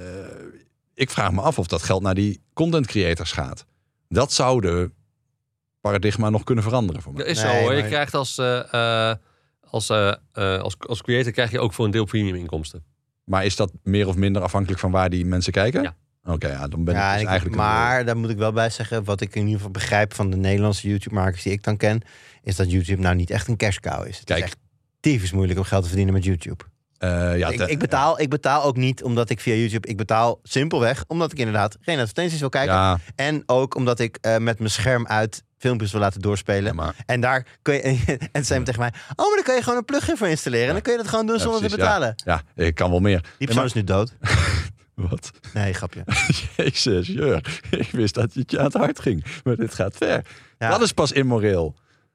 ik vraag me af of dat geld naar die content creators gaat. Dat zou de paradigma nog kunnen veranderen voor mij. Dat is Nee, zo hoor. Je maar- krijgt als, uh, uh, als, uh, uh, als, als creator krijg je ook voor een deel premium inkomsten. Maar is dat meer of minder afhankelijk van waar die mensen kijken? Ja. Oké, okay, ja, dan ben Ja, ik dus en ik- eigenlijk... een- maar daar moet ik wel bij zeggen, wat ik in ieder geval begrijp van de Nederlandse YouTube-makers die ik dan ken, is dat YouTube nou niet echt een cash cow is. Het Kijk. is echt tyfus moeilijk om geld te verdienen met YouTube. Uh, ja, ik, te, ik, betaal, ik betaal ook niet omdat ik via YouTube... Ik betaal simpelweg omdat ik inderdaad geen advertenties wil kijken. Ja. En ook omdat ik uh, met mijn scherm uit filmpjes wil laten doorspelen. Ja, maar... En daar kun je... En zei hem tegen mij... Oh, maar dan kun je gewoon een plugin voor installeren. Ja. En dan kun je dat gewoon doen ja, zonder precies, te betalen. Ja. ja, ik kan wel meer. Die persoon is nu dood. Wat? Nee, grapje. Jezus, jeur. Ik wist dat het je aan het hart ging. Maar dit gaat ver. Ja. Dat is pas immoreel.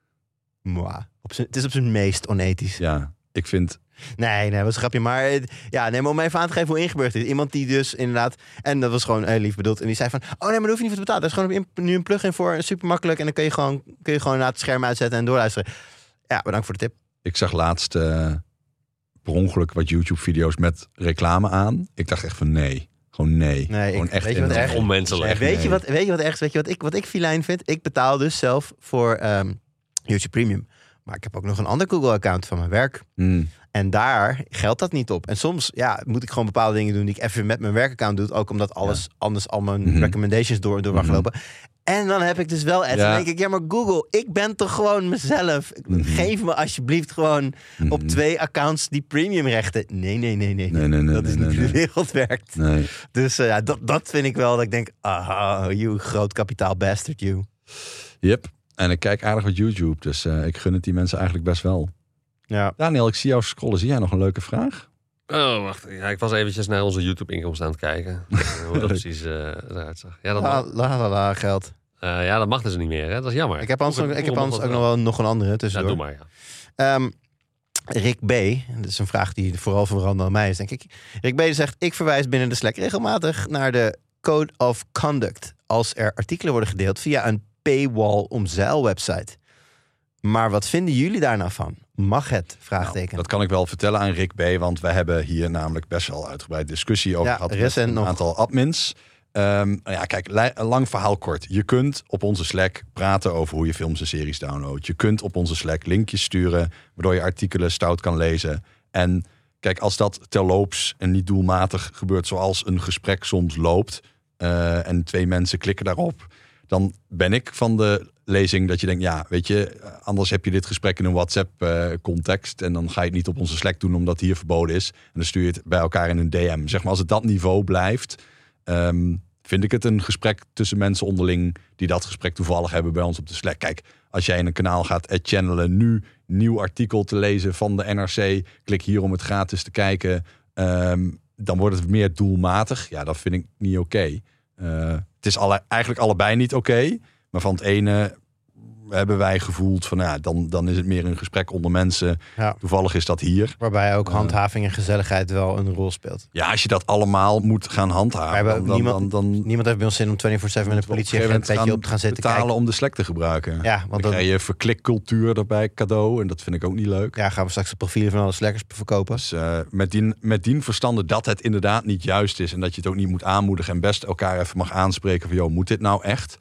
Mwah. Op zijn, het is op zijn meest onethisch. Ja, ik vind... Nee, nee, was een grapje. Maar ja, nee, maar om even aan te geven hoe ingebeurd is. Iemand die dus inderdaad... En dat was gewoon heel lief bedoeld. En die zei van... Oh nee, maar daar hoef je niet voor te betalen. Er is gewoon nu een plugin voor. Super makkelijk. En dan kun je gewoon, kun je gewoon na het scherm uitzetten en doorluisteren. Ja, bedankt voor de tip. Ik zag laatst uh, per ongeluk wat YouTube-video's met reclame aan. Ik dacht echt van nee. Gewoon nee. nee gewoon ik, echt weet je wat erg onmenselijk. Weet, nee. je wat, weet je wat erg Weet je wat ik, wat ik filijn vind? Ik betaal dus zelf voor um, YouTube Premium. Maar ik heb ook nog een ander Google-account van mijn werk. Mm. En daar geldt dat niet op. En soms ja, moet ik gewoon bepaalde dingen doen die ik even met mijn werkaccount doe. Ook omdat alles ja. anders al mijn mm-hmm. recommendations door, door mag mm-hmm. lopen. En dan heb ik dus wel ads. Ja. Dan denk ik, ja maar Google, ik ben toch gewoon mezelf. Mm-hmm. Geef me alsjeblieft gewoon mm-hmm. op twee accounts die premium rechten. Nee, nee, nee, nee. nee, nee, nee dat nee, is nee, niet nee. hoe de wereld werkt. Nee. Dus uh, ja, dat, dat vind ik wel dat ik denk, ah, you groot kapitaal bastard, you. Yep. En ik kijk aardig wat YouTube, dus uh, ik gun het die mensen eigenlijk best wel. Ja. Daniel, ik zie jou scrollen. Zie jij nog een leuke vraag? Oh, wacht. Ja, ik was eventjes naar onze YouTube-inkomsten aan het kijken. Hoe dat precies uh, eruit zag. Ja, dat la, mag. la, la, la, geld. Uh, ja, dat mag dus niet meer. Hè? Dat is jammer. Ik heb anders, ook, ik heb anders ook nog wel nog een andere tussendoor. Ja, doe maar, ja. Um, Rick B., dat is een vraag die vooral van Randall aan mij is, denk ik. Rick B. zegt, ik verwijs binnen de Slack regelmatig naar de Code of Conduct als er artikelen worden gedeeld via een paywall omzeilwebsite. Maar wat vinden jullie daar nou van? Mag het? Vraagteken. Nou, dat kan ik wel vertellen aan Rick B., want wij hebben hier namelijk best wel uitgebreid discussie over ja, gehad met een nog. aantal admins. Um, ja, kijk, lang verhaal kort. Je kunt op onze Slack praten over hoe je films en series downloadt. Je kunt op onze Slack linkjes sturen, waardoor je artikelen stout kan lezen. En kijk, als dat terloops en niet doelmatig gebeurt zoals een gesprek soms loopt, uh, en twee mensen klikken daarop, dan ben ik van de lezing dat je denkt, ja, weet je, anders heb je dit gesprek in een WhatsApp-context uh, en dan ga je het niet op onze Slack doen omdat het hier verboden is. En dan stuur je het bij elkaar in een D M. Zeg maar, als het dat niveau blijft, um, vind ik het een gesprek tussen mensen onderling die dat gesprek toevallig hebben bij ons op de Slack. Kijk, als jij in een kanaal gaat channelen, nu nieuw artikel te lezen van de N R C, klik hier om het gratis te kijken, um, dan wordt het meer doelmatig. Ja, dat vind ik niet oké. Okay. Uh, het is alle, eigenlijk allebei niet oké. Okay, maar van het ene hebben wij gevoeld van, ja, dan, dan is het meer een gesprek onder mensen. Ja. Toevallig is dat hier. Waarbij ook handhaving en gezelligheid wel een rol speelt. Ja, als je dat allemaal moet gaan handhaven. Dan, dan, niemand, dan, dan, niemand heeft bij ons zin om vierentwintig zeven met een politieagent een beetje op te gaan zitten betalen kijken. om de Slack te gebruiken. Ja, want dan dat, krijg je verklikcultuur erbij cadeau. En dat vind ik ook niet leuk. Ja, gaan we straks de profielen van alle Slackers verkopen. Dus uh, met, die, met die verstande dat het inderdaad niet juist is. En dat je het ook niet moet aanmoedigen. En best elkaar even mag aanspreken van, joh, moet dit nou echt?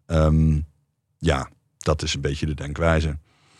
Um, ja, dat is een beetje de denkwijze.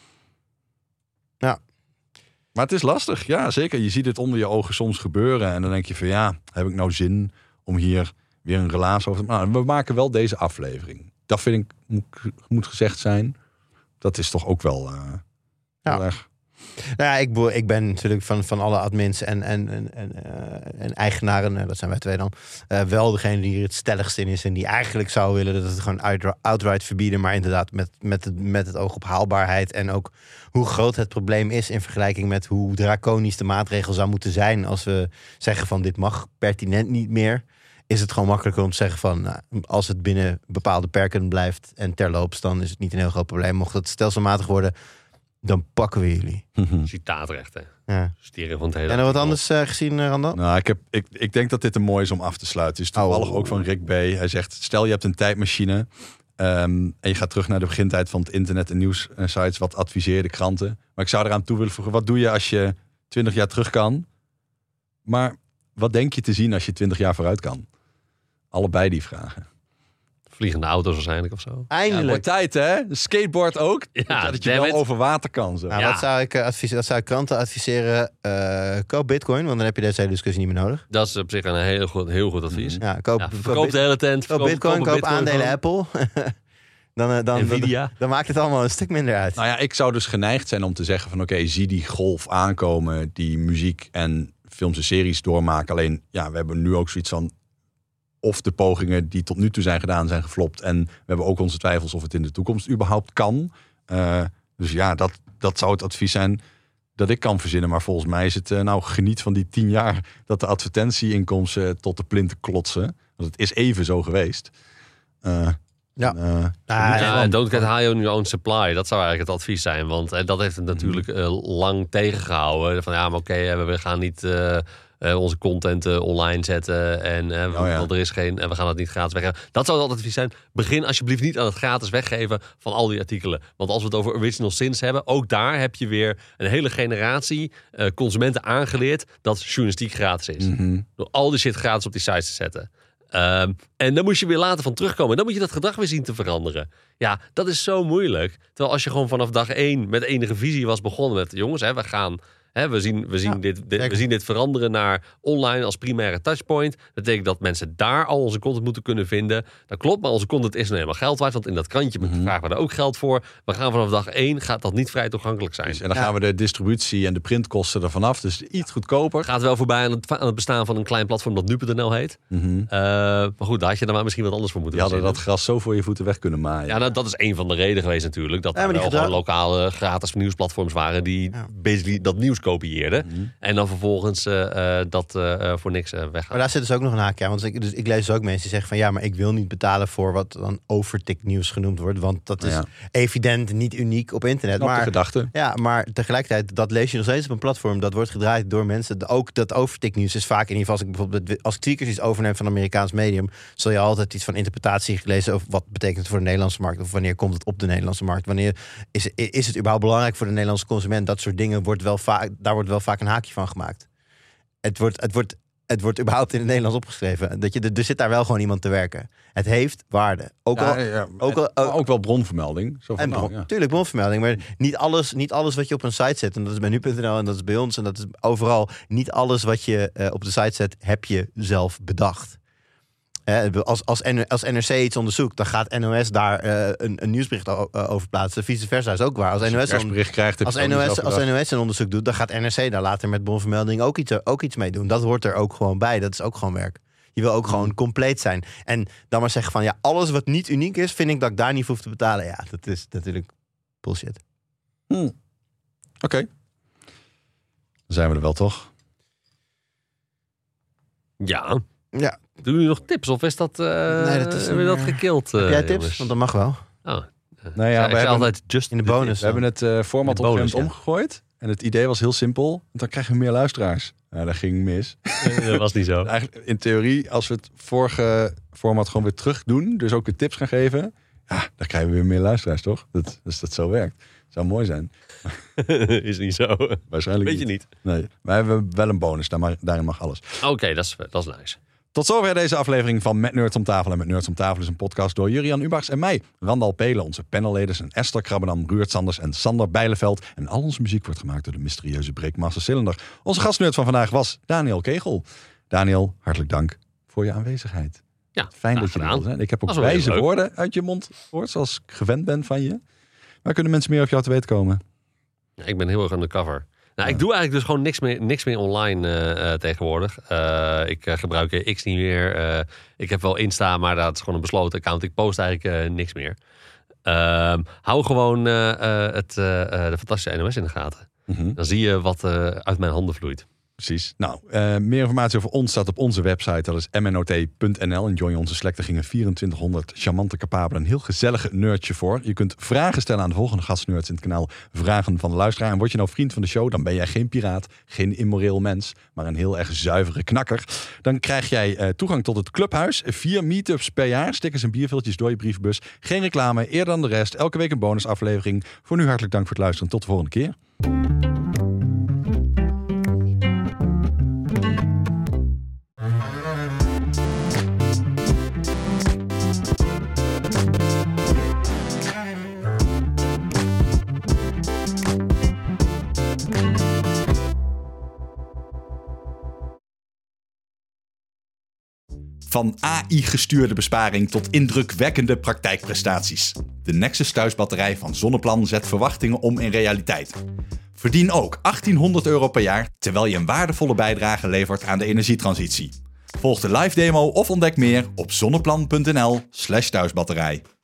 Ja. Maar het is lastig, ja zeker. Je ziet het onder je ogen soms gebeuren. En dan denk je van, ja, heb ik nou zin om hier weer een relatie over te maken? Nou, we maken wel deze aflevering. Dat vind ik, moet, moet gezegd zijn. Dat is toch ook wel uh, ja. heel erg. Nou ja, ik, ik ben natuurlijk van, van alle admins en, en, en, en, uh, en eigenaren, dat zijn wij twee dan, uh, wel degene die er het stelligst in is en die eigenlijk zou willen dat het gewoon outright verbieden, maar inderdaad met, met, het, met het oog op haalbaarheid en ook hoe groot het probleem is in vergelijking met hoe draconisch de maatregel zou moeten zijn als we zeggen van dit mag pertinent niet meer. Is het gewoon makkelijker om te zeggen van, nou, als het binnen bepaalde perken blijft en terloops, dan is het niet een heel groot probleem. Mocht het stelselmatig worden, dan pakken we jullie. Citaatrechten. Ja. Stieren van het hele. En nog wat anders uh, gezien, uh, Randal? Nou, ik, heb, ik, ik denk dat dit een mooi is om af te sluiten. Het is toevallig oh. ook van Rick B. Hij zegt, stel je hebt een tijdmachine um, en je gaat terug naar de begintijd van het internet en nieuwssites. Wat adviseer de kranten? Maar ik zou eraan toe willen voegen, wat doe je als je twintig jaar terug kan? Maar wat denk je te zien als je twintig jaar vooruit kan? Allebei die vragen. Vliegende auto's waarschijnlijk of zo. Eindelijk. Ja, tijd hè? Skateboard ook. Ja, dat je wel it. over water kan. Zo. Nou, Ja. wat, zou ik, uh, adviseren, wat zou ik kranten adviseren? Uh, koop bitcoin, want dan heb je deze hele discussie niet meer nodig. Dat is op zich een heel goed, heel goed advies. Ja, koop, Ja, koop, verkoop bit, de hele tent. koop Verkoop, bitcoin, koop, bitcoin aandelen gewoon. Apple. dan, uh, dan, Nvidia. Dan, dan maakt het allemaal een stuk minder uit. Nou ja, ik zou dus geneigd zijn om te zeggen van oké, okay, zie die golf aankomen die muziek en films en series doormaken. Alleen, ja, we hebben nu ook zoiets van... of de pogingen die tot nu toe zijn gedaan zijn geflopt. En we hebben ook onze twijfels of het in de toekomst überhaupt kan. Uh, dus ja, dat, dat zou het advies zijn dat ik kan verzinnen. Maar volgens mij is het, uh, nou, geniet van die tien jaar... dat de advertentieinkomsten tot de plinten klotsen. Want het is even zo geweest. Uh, Ja. en, uh, Ah, Ja, en don't get high on your own supply. Dat zou eigenlijk het advies zijn. Want eh, dat heeft het natuurlijk uh, lang tegengehouden. Van ja, maar oké, okay, we gaan niet uh, uh, onze content uh, online zetten. En uh, oh, ja. want er is geen, en we gaan het niet gratis weggeven. Dat zou het advies zijn. Begin alsjeblieft niet aan het gratis weggeven van al die artikelen. Want als we het over original sins hebben, ook daar heb je weer een hele generatie uh, consumenten aangeleerd dat journalistiek gratis is. Mm-hmm. Door al die shit gratis op die sites te zetten. Um, en dan moet je weer later van terugkomen. Dan moet je dat gedrag weer zien te veranderen. Ja, dat is zo moeilijk. Terwijl als je gewoon vanaf dag één met enige visie was begonnen met... jongens, hè, we gaan... Hè, we zien, we, zien Ja, dit, dit, we zien dit veranderen naar online als primaire touchpoint. Dat betekent dat mensen daar al onze content moeten kunnen vinden. Dat klopt, maar onze content is nou helemaal geld waard. Want in dat krantje Mm-hmm. vragen we daar ook geld voor. We gaan vanaf dag één, gaat dat niet vrij toegankelijk zijn. En dan Ja. gaan we de distributie en de printkosten ervan af. Dus iets goedkoper. Gaat wel voorbij aan het, aan het bestaan van een klein platform dat nu punt n l heet. Mm-hmm. Uh, maar goed, daar had je dan maar misschien wat anders voor moeten Die hadden verzinnen. dat gras zo voor je voeten weg kunnen maaien. Ja, nou, dat is een van de redenen geweest natuurlijk. Dat Ja, er maar wel die gewoon gedra- lokale gratis nieuwsplatforms waren... die Ja. basically dat nieuws kopieerden. Mm-hmm. En dan vervolgens uh, uh, dat uh, voor niks uh, weggaan. Maar daar zit dus ook nog een haakje aan. Want ik, dus ik lees dus ook mensen die zeggen van... ja, maar ik wil niet betalen voor wat dan overtik nieuws genoemd wordt. Want dat is Ja. evident niet uniek op internet. Snap de Maar, gedachte. ja, maar tegelijkertijd, dat lees je nog steeds op een platform. Dat wordt gedraaid door mensen. Ook dat overtiknieuws is vaak, in ieder geval als ik bijvoorbeeld... als ik Tweakers iets overneem van een Amerikaans medium... zal je altijd iets van interpretatie gelezen over wat betekent het voor de Nederlandse markt... of wanneer komt het op de Nederlandse markt. Wanneer is, is het überhaupt belangrijk voor de Nederlandse consument? Dat soort dingen, wordt wel vaak, daar wordt wel vaak een haakje van gemaakt. Het wordt, het wordt, het wordt überhaupt in het Nederlands opgeschreven. Dat je, er zit daar wel gewoon iemand te werken. Het heeft waarde. Ook Ja, al, ja, ook en- al- maar ook wel bronvermelding. Zo van, en nou, bron, ja. tuurlijk, bronvermelding. Maar niet alles, niet alles wat je op een site zet... en dat is bij nu punt n l en dat is bij ons... en dat is overal, niet alles wat je uh, op de site zet... heb je zelf bedacht. Hè, als, als, N- als N R C iets onderzoekt... dan gaat N O S daar uh, een, een nieuwsbericht o- uh, over plaatsen. Vice versa is ook waar. Als Als je N O een S on- persbericht krijgt, heb als je het ook niet NOS, zelf als bedacht. N O S een onderzoek doet, dan gaat N R C daar later met bronvermelding ook iets, ook iets mee doen. Dat hoort er ook gewoon bij. Dat is ook gewoon werk. Je wil ook gewoon compleet zijn. En dan maar zeggen van, ja, alles wat niet uniek is, vind ik dat ik daar niet voor hoef te betalen. Ja, dat is natuurlijk bullshit. Hmm. Oké. Okay. Dan zijn we er wel, toch? Ja. Ja. Doen jullie nog tips? Of is dat, uh, Nee, dat is hebben we een, dat gekild? Uh, Heb jij tips? jongens? Want dat mag wel. Oh. Nou ja, ik we zei hebben, altijd just in de the bonus. tips. we hebben het uh, format De op een bonus, gegeven moment omgegooid. En het idee was heel simpel. Want dan krijgen we meer luisteraars. Nou, dat ging mis. Uh, dat was niet zo. Eigenlijk in theorie, als we het vorige format gewoon weer terug doen... dus ook weer tips gaan geven... ja, dan krijgen we weer meer luisteraars, toch? Dat, dus dat zo werkt. Zou mooi zijn. Is niet zo. Waarschijnlijk Weet je niet. Nee, maar we hebben wel een bonus. Daar mag, daarin mag alles. Oké, okay, dat, is, dat is nice. Tot zover deze aflevering van Met Nerds om tafel. En Met Nerds om tafel is een podcast door Jurian Ubachs en mij. Randal Pelen, onze panelleden zijn Esther Krabbenam, Ruurt Sanders en Sander Bijleveld. En al onze muziek wordt gemaakt door de mysterieuze Breakmaster Cylinder. Onze gastnerd van vandaag was Daniel Kegel. Daniel, hartelijk dank voor je aanwezigheid. Ja, Fijn dat je er gedaan. wil zijn. Ik heb ook Was wel heel wijze leuk. woorden uit je mond gehoord, zoals ik gewend ben van je. Waar kunnen mensen meer op jou te weten komen? Ja, ik ben heel erg undercover. Nou, Ja. ik doe eigenlijk dus gewoon niks meer, niks meer online uh, uh, tegenwoordig. Uh, ik uh, gebruik uh, X niet meer. Uh, ik heb wel Insta, maar dat is gewoon een besloten account. Ik post eigenlijk uh, niks meer. Uh, hou gewoon uh, uh, het, uh, uh, de fantastische N O S in de gaten. Mm-hmm. Dan zie je wat uh, uit mijn handen vloeit. Precies. Nou, uh, meer informatie over ons staat op onze website. Dat is m n o t punt n l. En join onze Slack. Daar gingen vierentwintighonderd charmante, capabele en heel gezellige nerdje voor. Je kunt vragen stellen aan de volgende gastnerds in het kanaal Vragen van de Luisteraar. En word je nou vriend van de show, dan ben jij geen piraat, geen immoreel mens, maar een heel erg zuivere knakker. Dan krijg jij uh, toegang tot het clubhuis. Vier meetups per jaar. Stickers en bierviltjes door je brievenbus. Geen reclame, eerder dan de rest. Elke week een bonusaflevering. Voor nu hartelijk dank voor het luisteren. Tot de volgende keer. Van A I-gestuurde besparing tot indrukwekkende praktijkprestaties. De Nexus thuisbatterij van Zonneplan zet verwachtingen om in realiteit. Verdien ook achttienhonderd euro per jaar, terwijl je een waardevolle bijdrage levert aan de energietransitie. Volg de live demo of ontdek meer op zonneplan punt n l slash thuisbatterij.